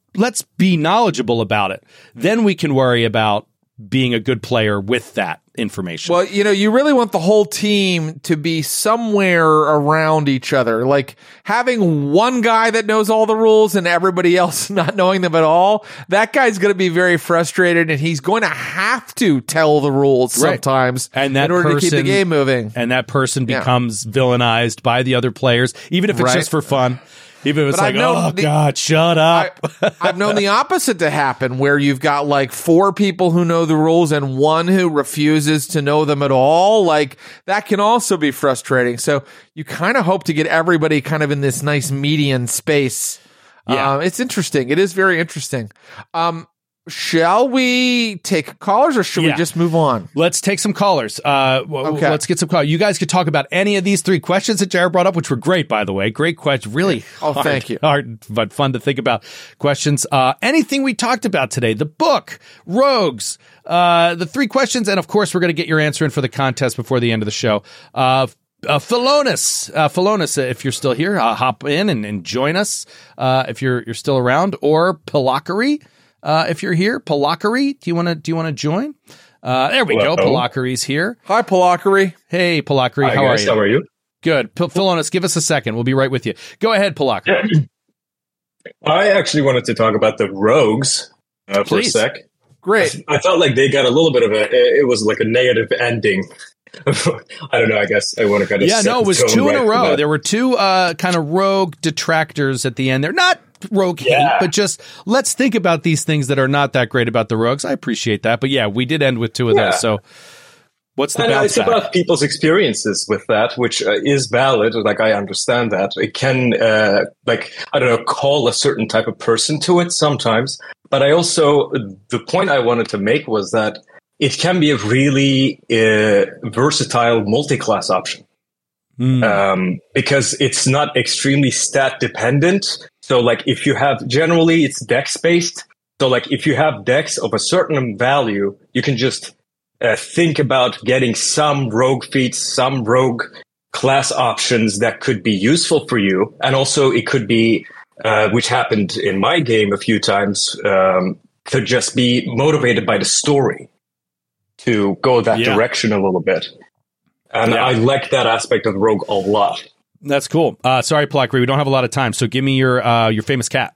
let's be knowledgeable about it. Then we can worry about being a good player with that information. Well, you know, you really want the whole team to be somewhere around each other. Like having one guy that knows all the rules and everybody else not knowing them at all, that guy's going to be very frustrated, and he's going to have to tell the rules sometimes right. and that in order person, to keep the game moving. And that person Yeah. becomes villainized by the other players, even if it's Right. just for fun. Even if it's But like, I've known oh, the- God, shut up. I, I've known the opposite to happen, where you've got like four people who know the rules and one who refuses to know them at all. Like that can also be frustrating. So you kind of hope to get everybody kind of in this nice median space. Yeah. Um, it's interesting. It is very interesting. Um, shall we take callers, or should Yeah. we just move on? Let's take some callers. Uh, w- Okay. Let's get some callers. You guys could talk about any of these three questions that Jared brought up, which were great, by the way. Great question. Really Oh, hard, thank you. hard, but fun to think about questions. Uh, anything we talked about today, the book, Rogues, uh, the three questions, and of course, we're going to get your answer in for the contest before the end of the show. Uh, Uh, Philonis, uh, Philonis, uh, if you're still here, uh, hop in and, and join us, uh, if you're, you're still around, or Pilakari, uh, if you're here, Pilakari, do you want to, do you want to join? Uh, there we Hello. go. Pilakari's here. Hi, Pilakari. Hey, Pilakari. Hi, how guys. are you? How are you? Good. P- Philonis, give us a second. We'll be right with you. Go ahead, Pilakari. Yeah. I actually wanted to talk about the Rogues uh, for Please. a sec. Great. I felt like they got a little bit of a, it was like a negative ending. I don't know. I guess I want to kind of Yeah, set no, it the was tone two in right a for row. that. There were two uh, kind of rogue detractors at the end. They're not rogue hate, Yeah. but just let's think about these things that are not that great about the rogues. I appreciate that. But yeah, we did end with two of Yeah. those. So what's the And bounce it's back? about people's experiences with that, which uh, is valid. Like, I understand that. It can, uh, like, I don't know, call a certain type of person to it sometimes. But I also, the point I wanted to make was that it can be a really uh, versatile multi-class option. Um, because it's not extremely stat dependent. So like if you have, generally it's dex based. So like if you have dex of a certain value, you can just uh, think about getting some rogue feats, some rogue class options that could be useful for you. And also it could be, uh, which happened in my game a few times, um, could just be motivated by the story to go that Yeah. direction a little bit. And Yeah. I like that aspect of Rogue a lot. That's cool. Uh, sorry, Pilakari, we don't have a lot of time. So give me your uh, your famous cat.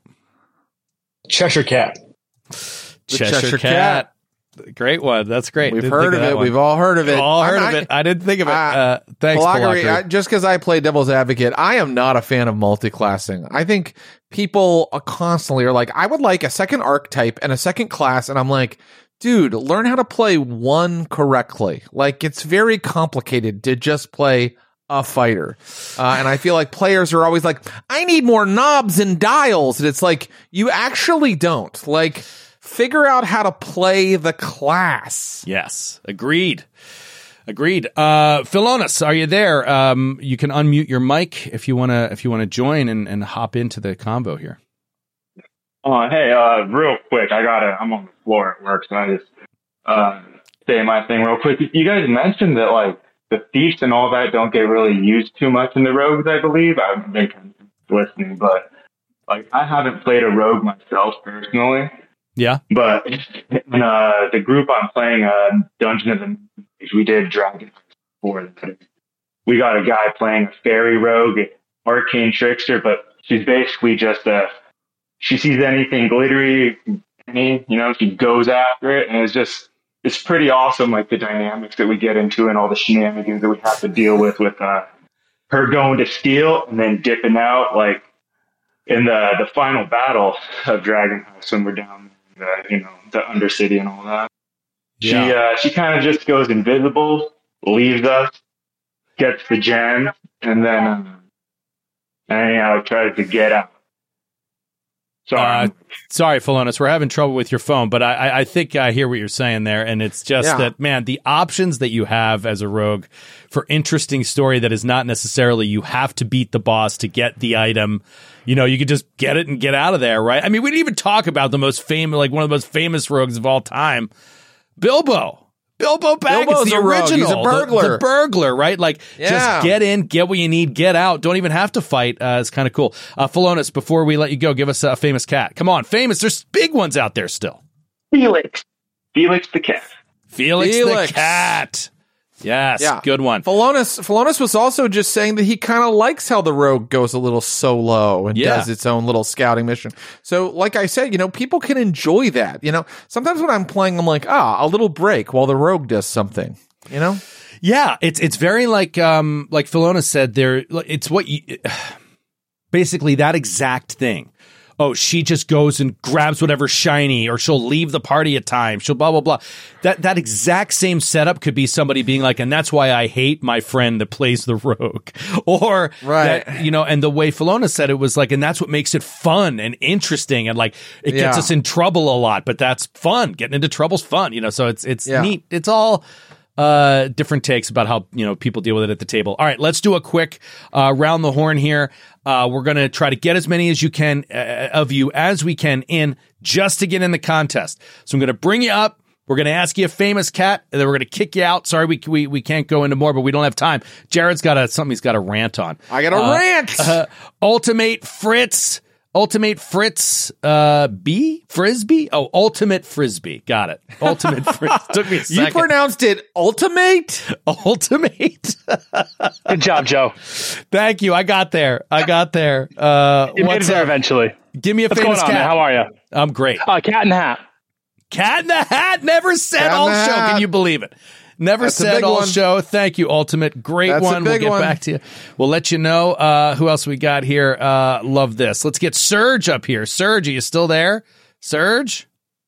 Cheshire Cat. Cheshire, Cheshire cat. Great one. That's great. We've Didn't heard think of that it. one. We've all heard of it. All heard I'm of not- it. I didn't think of it. Uh, Uh, thanks, Pilakari, Pilakari. I- just because I play devil's advocate, I am not a fan of multi-classing. I think people uh, constantly are like, I would like a second archetype and a second class, and I'm like, dude, learn how to play one correctly. Like, it's very complicated to just play a fighter. Uh, and I feel like players are always like, I need more knobs and dials. And it's like, you actually don't. Like, figure out how to play the class. Yes, agreed. Agreed. Uh, Philonis, are you there? Um, you can unmute your mic if you wanna if you wanna join and, and hop into the combo here. Oh, hey, uh, real quick, I gotta, I'm on the floor at work, so I just, uh, say my thing real quick. You guys mentioned that, like, the feats and all that don't get really used too much in the rogues, I believe. I've been kind of listening, but, like, I haven't played a rogue myself personally, Yeah. but in, uh, the group I'm playing, uh, Dungeon of the Mage, we did Dragon before that. We got a guy playing a fairy rogue, arcane trickster, but she's basically just a, she sees anything glittery, any, you know, she goes after it, and it's just, it's pretty awesome, like the dynamics that we get into and all the shenanigans that we have to deal with, with uh, her going to steal and then dipping out, like in the the final battle of Dragon House when we're down in the, you know, the Undercity and all that. She Yeah. uh, she kind of just goes invisible, leaves us, gets the gem, and then uh, and you know tries to get out. Sorry, uh, sorry, Philonis, we're having trouble with your phone, but I, I, I think I hear what you're saying there, and it's just Yeah. that, man, the options that you have as a rogue for interesting story that is not necessarily you have to beat the boss to get the item. You know, you could just get it and get out of there, right? I mean, we didn't even talk about the most famous, like one of the most famous rogues of all time, Bilbo. Bilbo Baggins, Bilbo's the a rogue. original, He's a the- burglar. the, burglar, right? Like, Yeah. just get in, get what you need, get out. Don't even have to fight. Uh, it's kind of cool. Uh, Philonis, before we let you go, give us a famous cat. Come on, famous. There's big ones out there still. Felix. Felix the cat. Felix, Felix. the cat. Yes, Yeah. good one. Philonis, Philonis was also just saying that he kind of likes how the rogue goes a little solo and Yeah. does its own little scouting mission. So, like I said, you know, people can enjoy that. You know, sometimes when I'm playing, I'm like, ah, a little break while the rogue does something. You know? Yeah, it's it's very like um like Philonis said there. It's what you basically that exact thing. Oh, she just goes and grabs whatever's shiny, or she'll leave the party at times. She'll blah, blah, blah. That that exact same setup could be somebody being like, and that's why I hate my friend that plays the rogue. Or, Right. that, you know, and the way Philonis said it was like, and that's what makes it fun and interesting. And like, it gets Yeah. us in trouble a lot, but that's fun. Getting into trouble's fun, you know, so it's, it's Yeah. neat. It's all uh different takes about how, you know, people deal with it at the table. All right, let's do a quick uh round the horn here. Uh we're going to try to get as many as you can uh, of you as we can in just to get in the contest. So I'm going to bring you up. We're going to ask you a famous cat, and then we're going to kick you out. Sorry, we we we can't go into more, but we don't have time. Jared's got a something he's got a rant on. I got a Uh, rant. Uh, Ultimate Fritz. Ultimate Fritz uh B? Frisbee? Oh, Ultimate Frisbee. Got it. Ultimate Fritz. Took me a You second. pronounced it ultimate? Ultimate. Good job, Joe. Thank you. I got there. I got there. Uh, You made what's it there up? eventually. Give me a What's famous going on, cat. man? How are you? I'm great. Uh, cat in the hat. Cat in the Hat never said Cat in all the show. Hat. Can you believe it? Never That's a said big all one. show. Thank you, Ultimate. Great That's a one. We'll big get one. back to you. We'll let you know uh, who else we got here. Uh, love this. Let's get Surge up here. Surge, are you still there? Surge?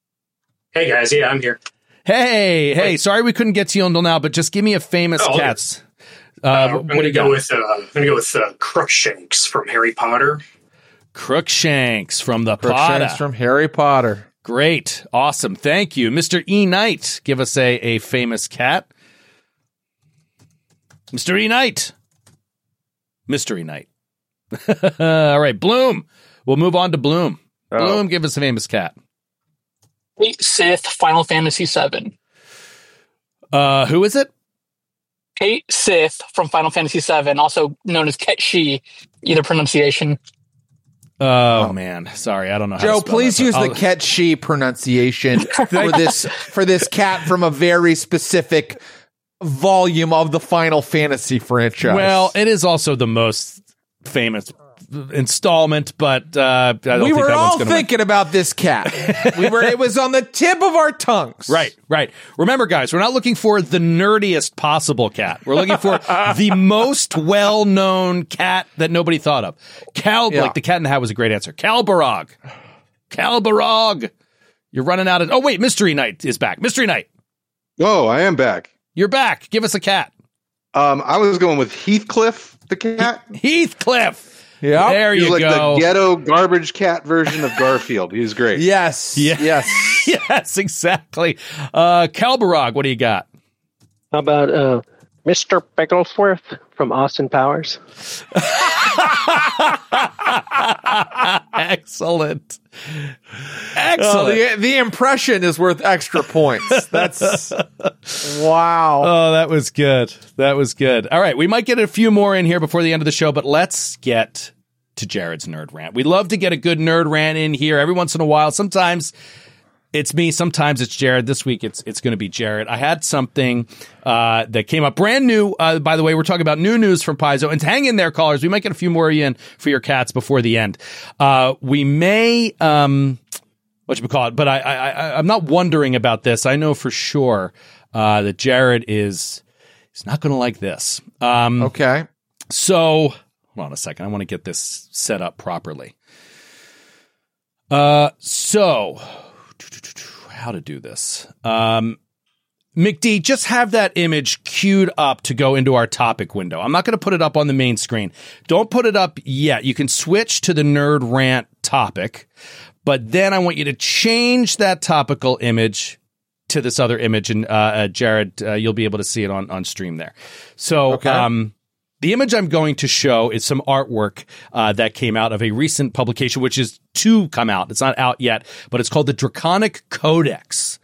Hey guys, yeah, I'm here. Hey, hey. Sorry we couldn't get to you until now, but just give me a famous Oh, okay. cats. Uh, Uh, I'm what going do to you go got? with uh, I'm going to go with uh, Crookshanks from Harry Potter. Crookshanks from the Crookshanks Potter. from Harry Potter. Great. Awesome. Thank you. Mister E. Knight, give us a, a famous cat. Mister E. Knight. Mister E. Knight. All right. Bloom. We'll move on to Bloom. Oh. Bloom, give us a famous cat. Kate Sith, Final Fantasy seven. Uh, who is it? Kate Sith from Final Fantasy seven, also known as Ketshi, either pronunciation. Oh, man. Sorry. I don't know how Joe, to spell please that, use but the I'll- Ketchi pronunciation for this for this cat from a very specific volume of the Final Fantasy franchise. Well, it is also the most famous installment, but uh, I don't we think were that all one's gonna win. thinking about this cat. we were. It was on the tip of our tongues. Right, right. Remember, guys, we're not looking for the nerdiest possible cat. We're looking for the most well-known cat that nobody thought of. Cal, Yeah. like the Cat in the Hat was a great answer. Calbarog. Calbarog. You're running out of. Oh wait, Mystery Knight is back. Mystery Knight, Oh, I am back. you're back. Give us a cat. Um, I was going with Heathcliff the cat. Heathcliff. Yeah, There He's you like go. the ghetto garbage cat version of Garfield. He's great. Yes. Yeah. Yes. yes, exactly. Uh, Calbarog, what do you got? How about uh, Mister Bigglesworth from Austin Powers? Excellent. Oh, Excellent. the, the impression is worth extra points. That's wow. Oh, that was good. That was good. All right, we might get a few more in here before the end of the show, but let's get to Jared's nerd rant. We love to get a good nerd rant in here every once in a while. Sometimes it's me, sometimes it's Jared. This week it's it's going to be Jared. I had something uh, that came up brand new. Uh, by the way, we're talking about new news from Paizo. And hang in there, callers. We might get a few more in for your cats before the end. Uh, we may. Um, What you call it? But I, I, I, I'm not wondering about this. I know for sure uh, that Jared is he's not going to like this. Um, okay. So hold on a second. I want to get this set up properly. Uh, so how to do this? Um, McD, just have that image queued up to go into our topic window. I'm not going to put it up on the main screen. Don't put it up yet. You can switch to the nerd rant topic. But then I want you to change that topical image to this other image. And uh, uh, Jared, uh, you'll be able to see it on, on stream there. So Okay. um, the image I'm going to show is some artwork uh, that came out of a recent publication, which is to come out. It's not out yet, but it's called the Draconic Codex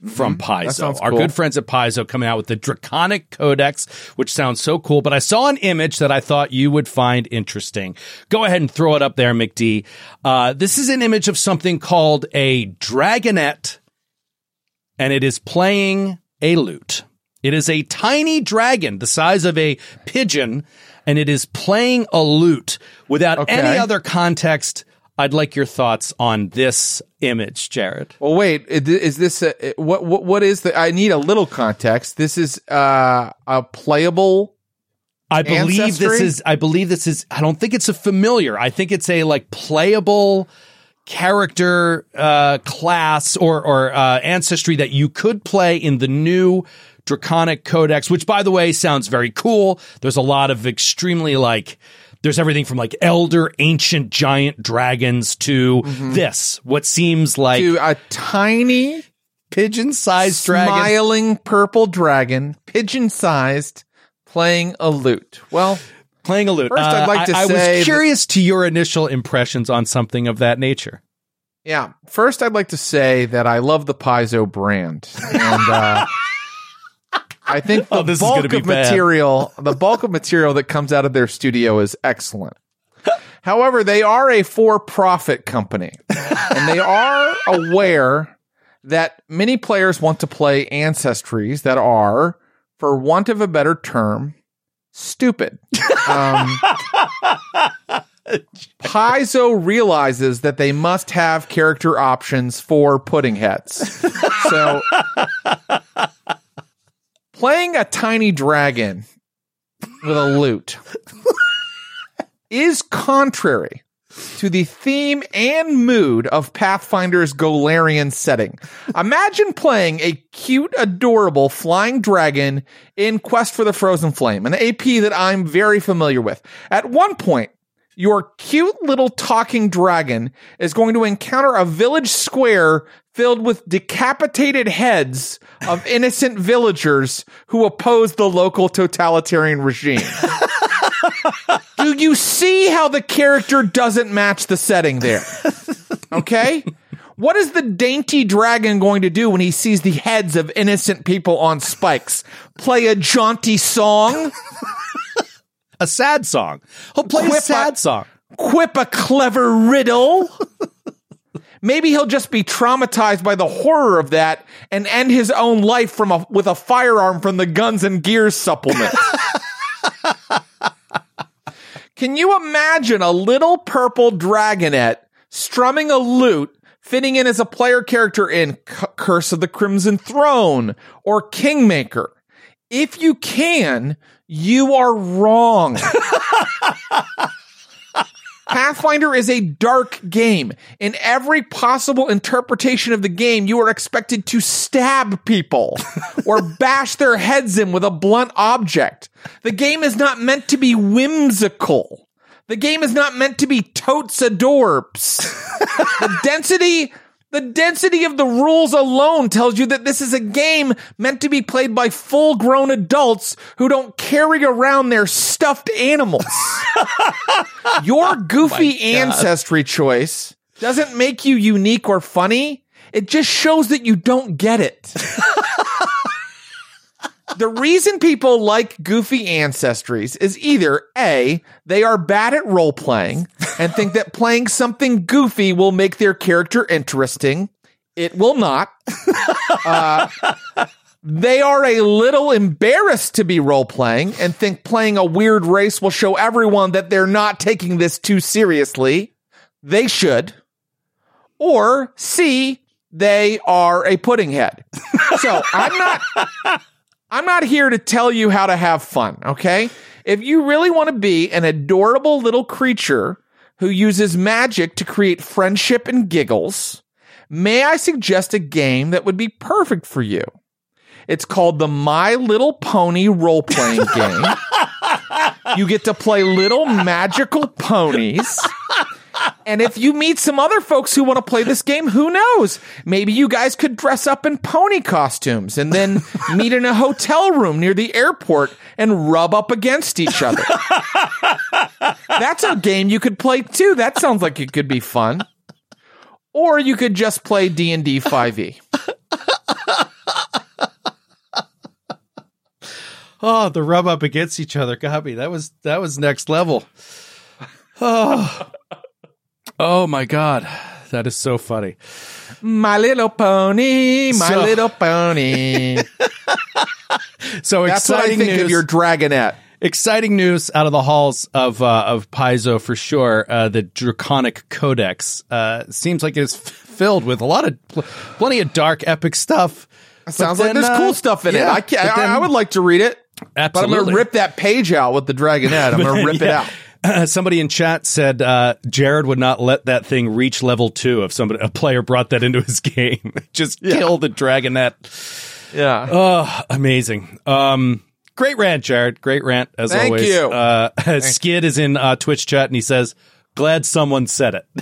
from That Paizo. sounds Our cool. good friends at Paizo coming out with the Draconic Codex, which sounds so cool. But I saw an image that I thought you would find interesting. Go ahead and throw it up there, McD. Uh, this is an image of something called a Dragonette, and it is playing a lute. It is a tiny dragon the size of a pigeon, and it is playing a lute. Without Okay. any other context, I'd like your thoughts on this image, Jared. Well, wait. i- Is this a, what? What? What is the? I need a little context. This is uh, a playable. I believe ancestry? this is. I believe this is. I don't think it's a familiar. I think it's a like playable character uh, class or or uh, ancestry that you could play in the new Draconic Codex. Which, by the way, sounds very cool. There's a lot of extremely like. There's everything from like elder, ancient, giant dragons to Mhm. this, what seems like to a tiny pigeon-sized dragon. smiling purple dragon, pigeon-sized, playing a lute. Well, playing a lute. First, I'd Uh, like to I, I say was curious to your initial impressions on something of that nature. Yeah. First, I'd like to say that I love the Paizo brand, and uh, I think the Oh, this is bulk gonna be of bad. material, the bulk of material that comes out of their studio is excellent. However, they are a for-profit company, and they are aware that many players want to play ancestries that are, for want of a better term, stupid. Um, Paizo realizes that they must have character options for pudding heads. So, playing a tiny dragon with a lute is contrary to the theme and mood of Pathfinder's Golarion setting. Imagine playing a cute, adorable flying dragon in Quest for the Frozen Flame, an A P that I'm very familiar with. At one point, your cute little talking dragon is going to encounter a village square filled with decapitated heads of innocent villagers who oppose the local totalitarian regime. Do you see how the character doesn't match the setting there? Okay? What is the dainty dragon going to do when he sees the heads of innocent people on spikes? Play a jaunty song? A sad song. He'll play Quip a sad song. Quip a clever riddle? Maybe he'll just be traumatized by the horror of that and end his own life from a, with a firearm from the Guns and Gears supplement. Can you imagine a little purple dragonette strumming a lute, fitting in as a player character in C- Curse of the Crimson Throne or Kingmaker? If you can, you are wrong. Pathfinder is a dark game. In every possible interpretation of the game, you are expected to stab people or bash their heads in with a blunt object. The game is not meant to be whimsical. The game is not meant to be totes adorbs. The density, the density of the rules alone tells you that this is a game meant to be played by full-grown adults who don't carry around their stuffed animals. Your goofy Oh my God. ancestry choice doesn't make you unique or funny. It just shows that you don't get it. The reason people like goofy ancestries is either A, they are bad at role playing and think that playing something goofy will make their character interesting. It will not. Uh, they are a little embarrassed to be role playing and think playing a weird race will show everyone that they're not taking this too seriously. They should. Or C, they are a pudding head. So I'm not... I'm not here to tell you how to have fun, okay? If you really want to be an adorable little creature who uses magic to create friendship and giggles, may I suggest a game that would be perfect for you? It's called the My Little Pony role-playing game. You get to play little magical ponies. And if you meet some other folks who want to play this game, who knows? Maybe you guys could dress up in pony costumes and then meet in a hotel room near the airport and rub up against each other. That's a game you could play too. That sounds like it could be fun. Or you could just play D and D five e. Oh, the rub up against each other got me. That was that was next level. Oh, oh my God. That is so funny. My Little Pony, My So- Little Pony. So That's what I exciting think news. of your Dragonette. Exciting news out of the halls of uh, of Paizo for sure. Uh, the Draconic Codex uh, seems like it's f- filled with a lot of pl- plenty of dark epic stuff. But Sounds then, like there's uh, cool stuff in it. yeah, I, can't, but I, then- I would like to read it. But I'm Absolutely. going to rip that page out with the Dragonette. I'm going to rip it Yeah. out. Uh, somebody in chat said uh, Jared would not let that thing reach level two if somebody a player brought that into his game. Just Yeah. kill the Dragonette. Yeah. Oh, amazing. Um, great rant, Jared. Great rant as Thank always. you. Uh, Skid is in uh, Twitch chat and he says, "Glad someone said it."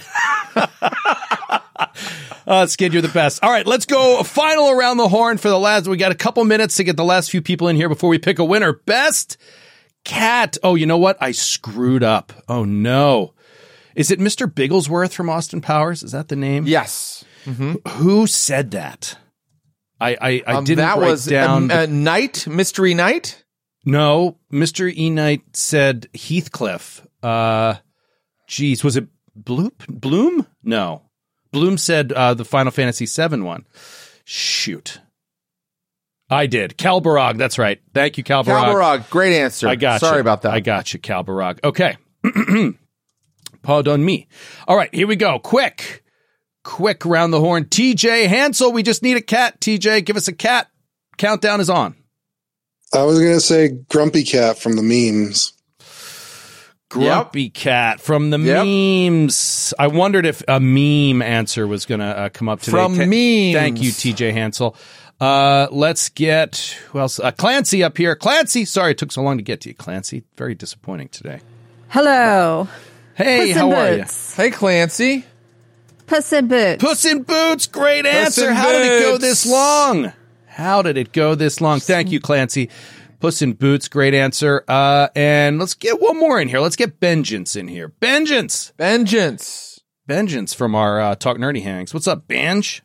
Uh, Skid, you're the best. All right, let's go final around the horn for the last. We got a couple minutes to get the last few people in here before we pick a winner. Best cat. Oh, you know what? I screwed up. Oh, no. Is it Mister Bigglesworth from Austin Powers? Is that the name? Yes. Mm-hmm. Who said that? I I, I Um, didn't that write was down. a, a Knight, Mystery Knight. No, Mister E. Knight said Heathcliff. Uh, geez, was it Bloop? Bloom? No. Bloom said uh, the Final Fantasy seven one. Shoot. I did. Calbarog, that's right. Thank you, Calbarog. Calbarog, great answer. I got Sorry you. about that. I got you, Calbarog. Okay. Pardon me. All right, here we go. Quick. Quick round the horn. T J Hansel, we just need a cat. T J, give us a cat. Countdown is on. I was going to say Grumpy Cat from the memes. Grumpy yep. Cat from the yep. memes. I wondered if a meme answer was going to uh, come up today. From Ca- memes. Thank you, T J Hansel. Uh, let's get, who else? Uh, Clancy up here. Clancy, sorry it took so long to get to you, Clancy. Very disappointing today. Hello. Hey, Puss how in are you? Boots. Hey, Clancy. Puss in Boots. Puss in Boots, great Puss answer. in How did it go Boots. this long? How did it go this long? Thank you, Clancy. Puss in Boots, great answer. Uh, and let's get one more in here. Let's get Vengeance in here. Vengeance. Vengeance. Vengeance from our uh, Talk Nerdy Hangs. What's up, Benj?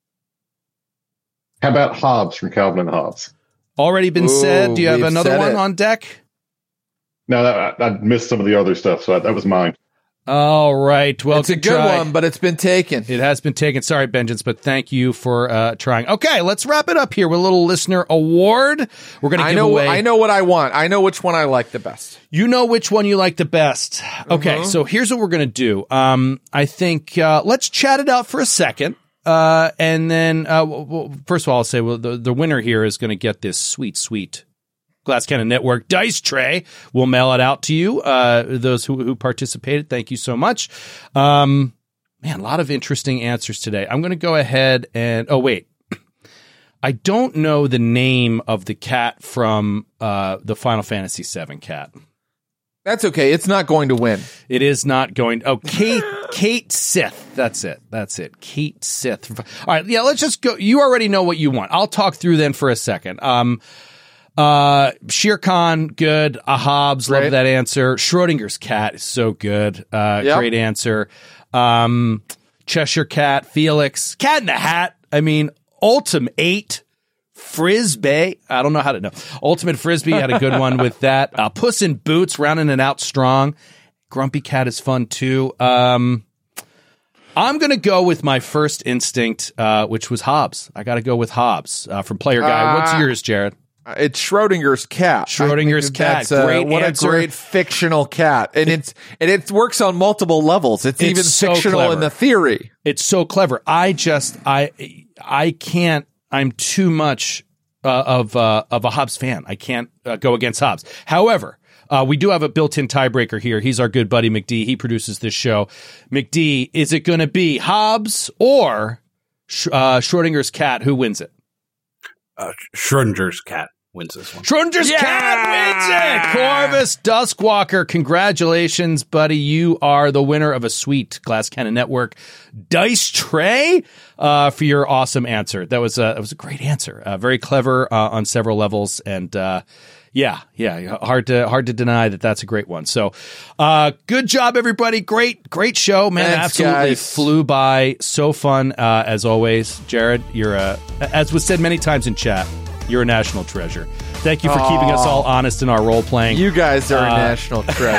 How about Hobbs from Calvin and Hobbes? Already been Ooh, said. Do you have we've another said one it. on deck? No, that, I, I missed some of the other stuff, so that, that was mine. All right. Well, it's a good try. one, but it's been taken. It has been taken. Sorry, Vengeance, but thank you for uh, trying. Okay, let's wrap it up here with a little listener award. We're going to I give know. away. I know what I want. I know which one I like the best. You know which one you like the best. Okay, Uh-huh. so here's what we're going to do. Um, I think uh, let's chat it out for a second. Uh, and then, uh, well, well, first of all, I'll say well, the, the winner here is going to get this sweet, sweet Glass Cannon Network dice tray. We'll mail it out to you. Uh, those who, who participated, thank you so much. Um, man, a lot of interesting answers today. I'm going to go ahead and, oh, wait. I don't know the name of the cat from uh, the Final Fantasy seven cat. That's okay. It's not going to win. It is not going. Oh, Kate, Kate Sith. That's it. That's it. Kate Sith. All right. Yeah. Let's just go. You already know what you want. I'll talk through then for a second. Um, uh, Shere Khan, good. Uh, Hobbs, love that answer. Schrodinger's cat is so good. Uh, Yep. great answer. Um, Cheshire Cat, Felix, Cat in the Hat. I mean, Ultimate eight. Frisbee. I don't know how to know. Ultimate Frisbee had a good one with that. Uh, Puss in Boots, rounding it out strong. Grumpy Cat is fun too. Um, I'm going to go with my first instinct, uh, which was Hobbs. I got to go with Hobbs uh, from Player Guy. Uh, What's yours, Jared? It's Schrodinger's cat. Schrodinger's I think cat. that's, uh, Great what answer. a great fictional cat, and it's and it works on multiple levels. It's, It's even so fictional clever. in the theory. It's so clever. I just I I can't. I'm too much uh, of uh, of a Hobbs fan. I can't uh, go against Hobbs. However, uh, we do have a built-in tiebreaker here. He's our good buddy McD. He produces this show. McD, is it going to be Hobbs or Sh- uh, Schrodinger's cat? Who wins it? Uh, Schrodinger's cat wins this one. Schrodinger's Yeah! cat wins it. Corvus Duskwalker, congratulations, buddy. You are the winner of a sweet Glass Cannon Network dice tray uh, for your awesome answer. That was a, that was a great answer. Uh, very clever uh, on several levels. And uh, yeah, yeah, hard to hard to deny that that's a great one. So uh, good job, everybody. Great, great show, man. Thanks, Absolutely guys. flew by. So fun, uh, as always. Jared, you're, uh, as was said many times in chat, You're a national treasure. Thank you for Aww. keeping us all honest in our role playing. You guys are uh, a national treasure.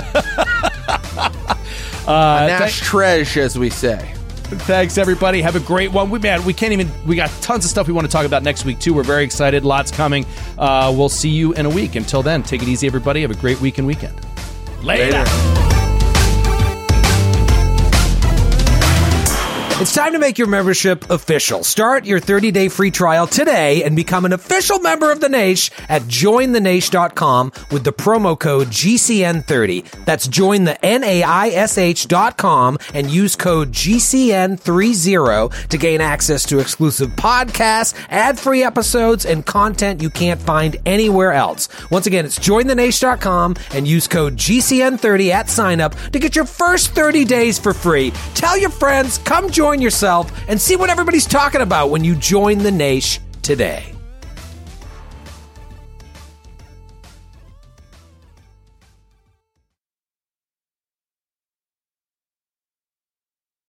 uh, a nash th- treasure, as we say. Thanks, everybody. Have a great one. We man, we can't even. We got tons of stuff we want to talk about next week too. We're very excited. Lots coming. Uh, we'll see you in a week. Until then, take it easy, everybody. Have a great week and weekend. Later. Later. It's time to make your membership official. Start your thirty-day free trial today and become an official member of the Naish at join the naish dot com with the promo code G C N thirty. That's join the N A I S H dot com and use code G C N thirty to gain access to exclusive podcasts, ad-free episodes, and content you can't find anywhere else. Once again, it's join the naish dot com and use code G C N thirty at sign up to get your first thirty days for free. Tell your friends, come join yourself and see what everybody's talking about when you join the Naish today.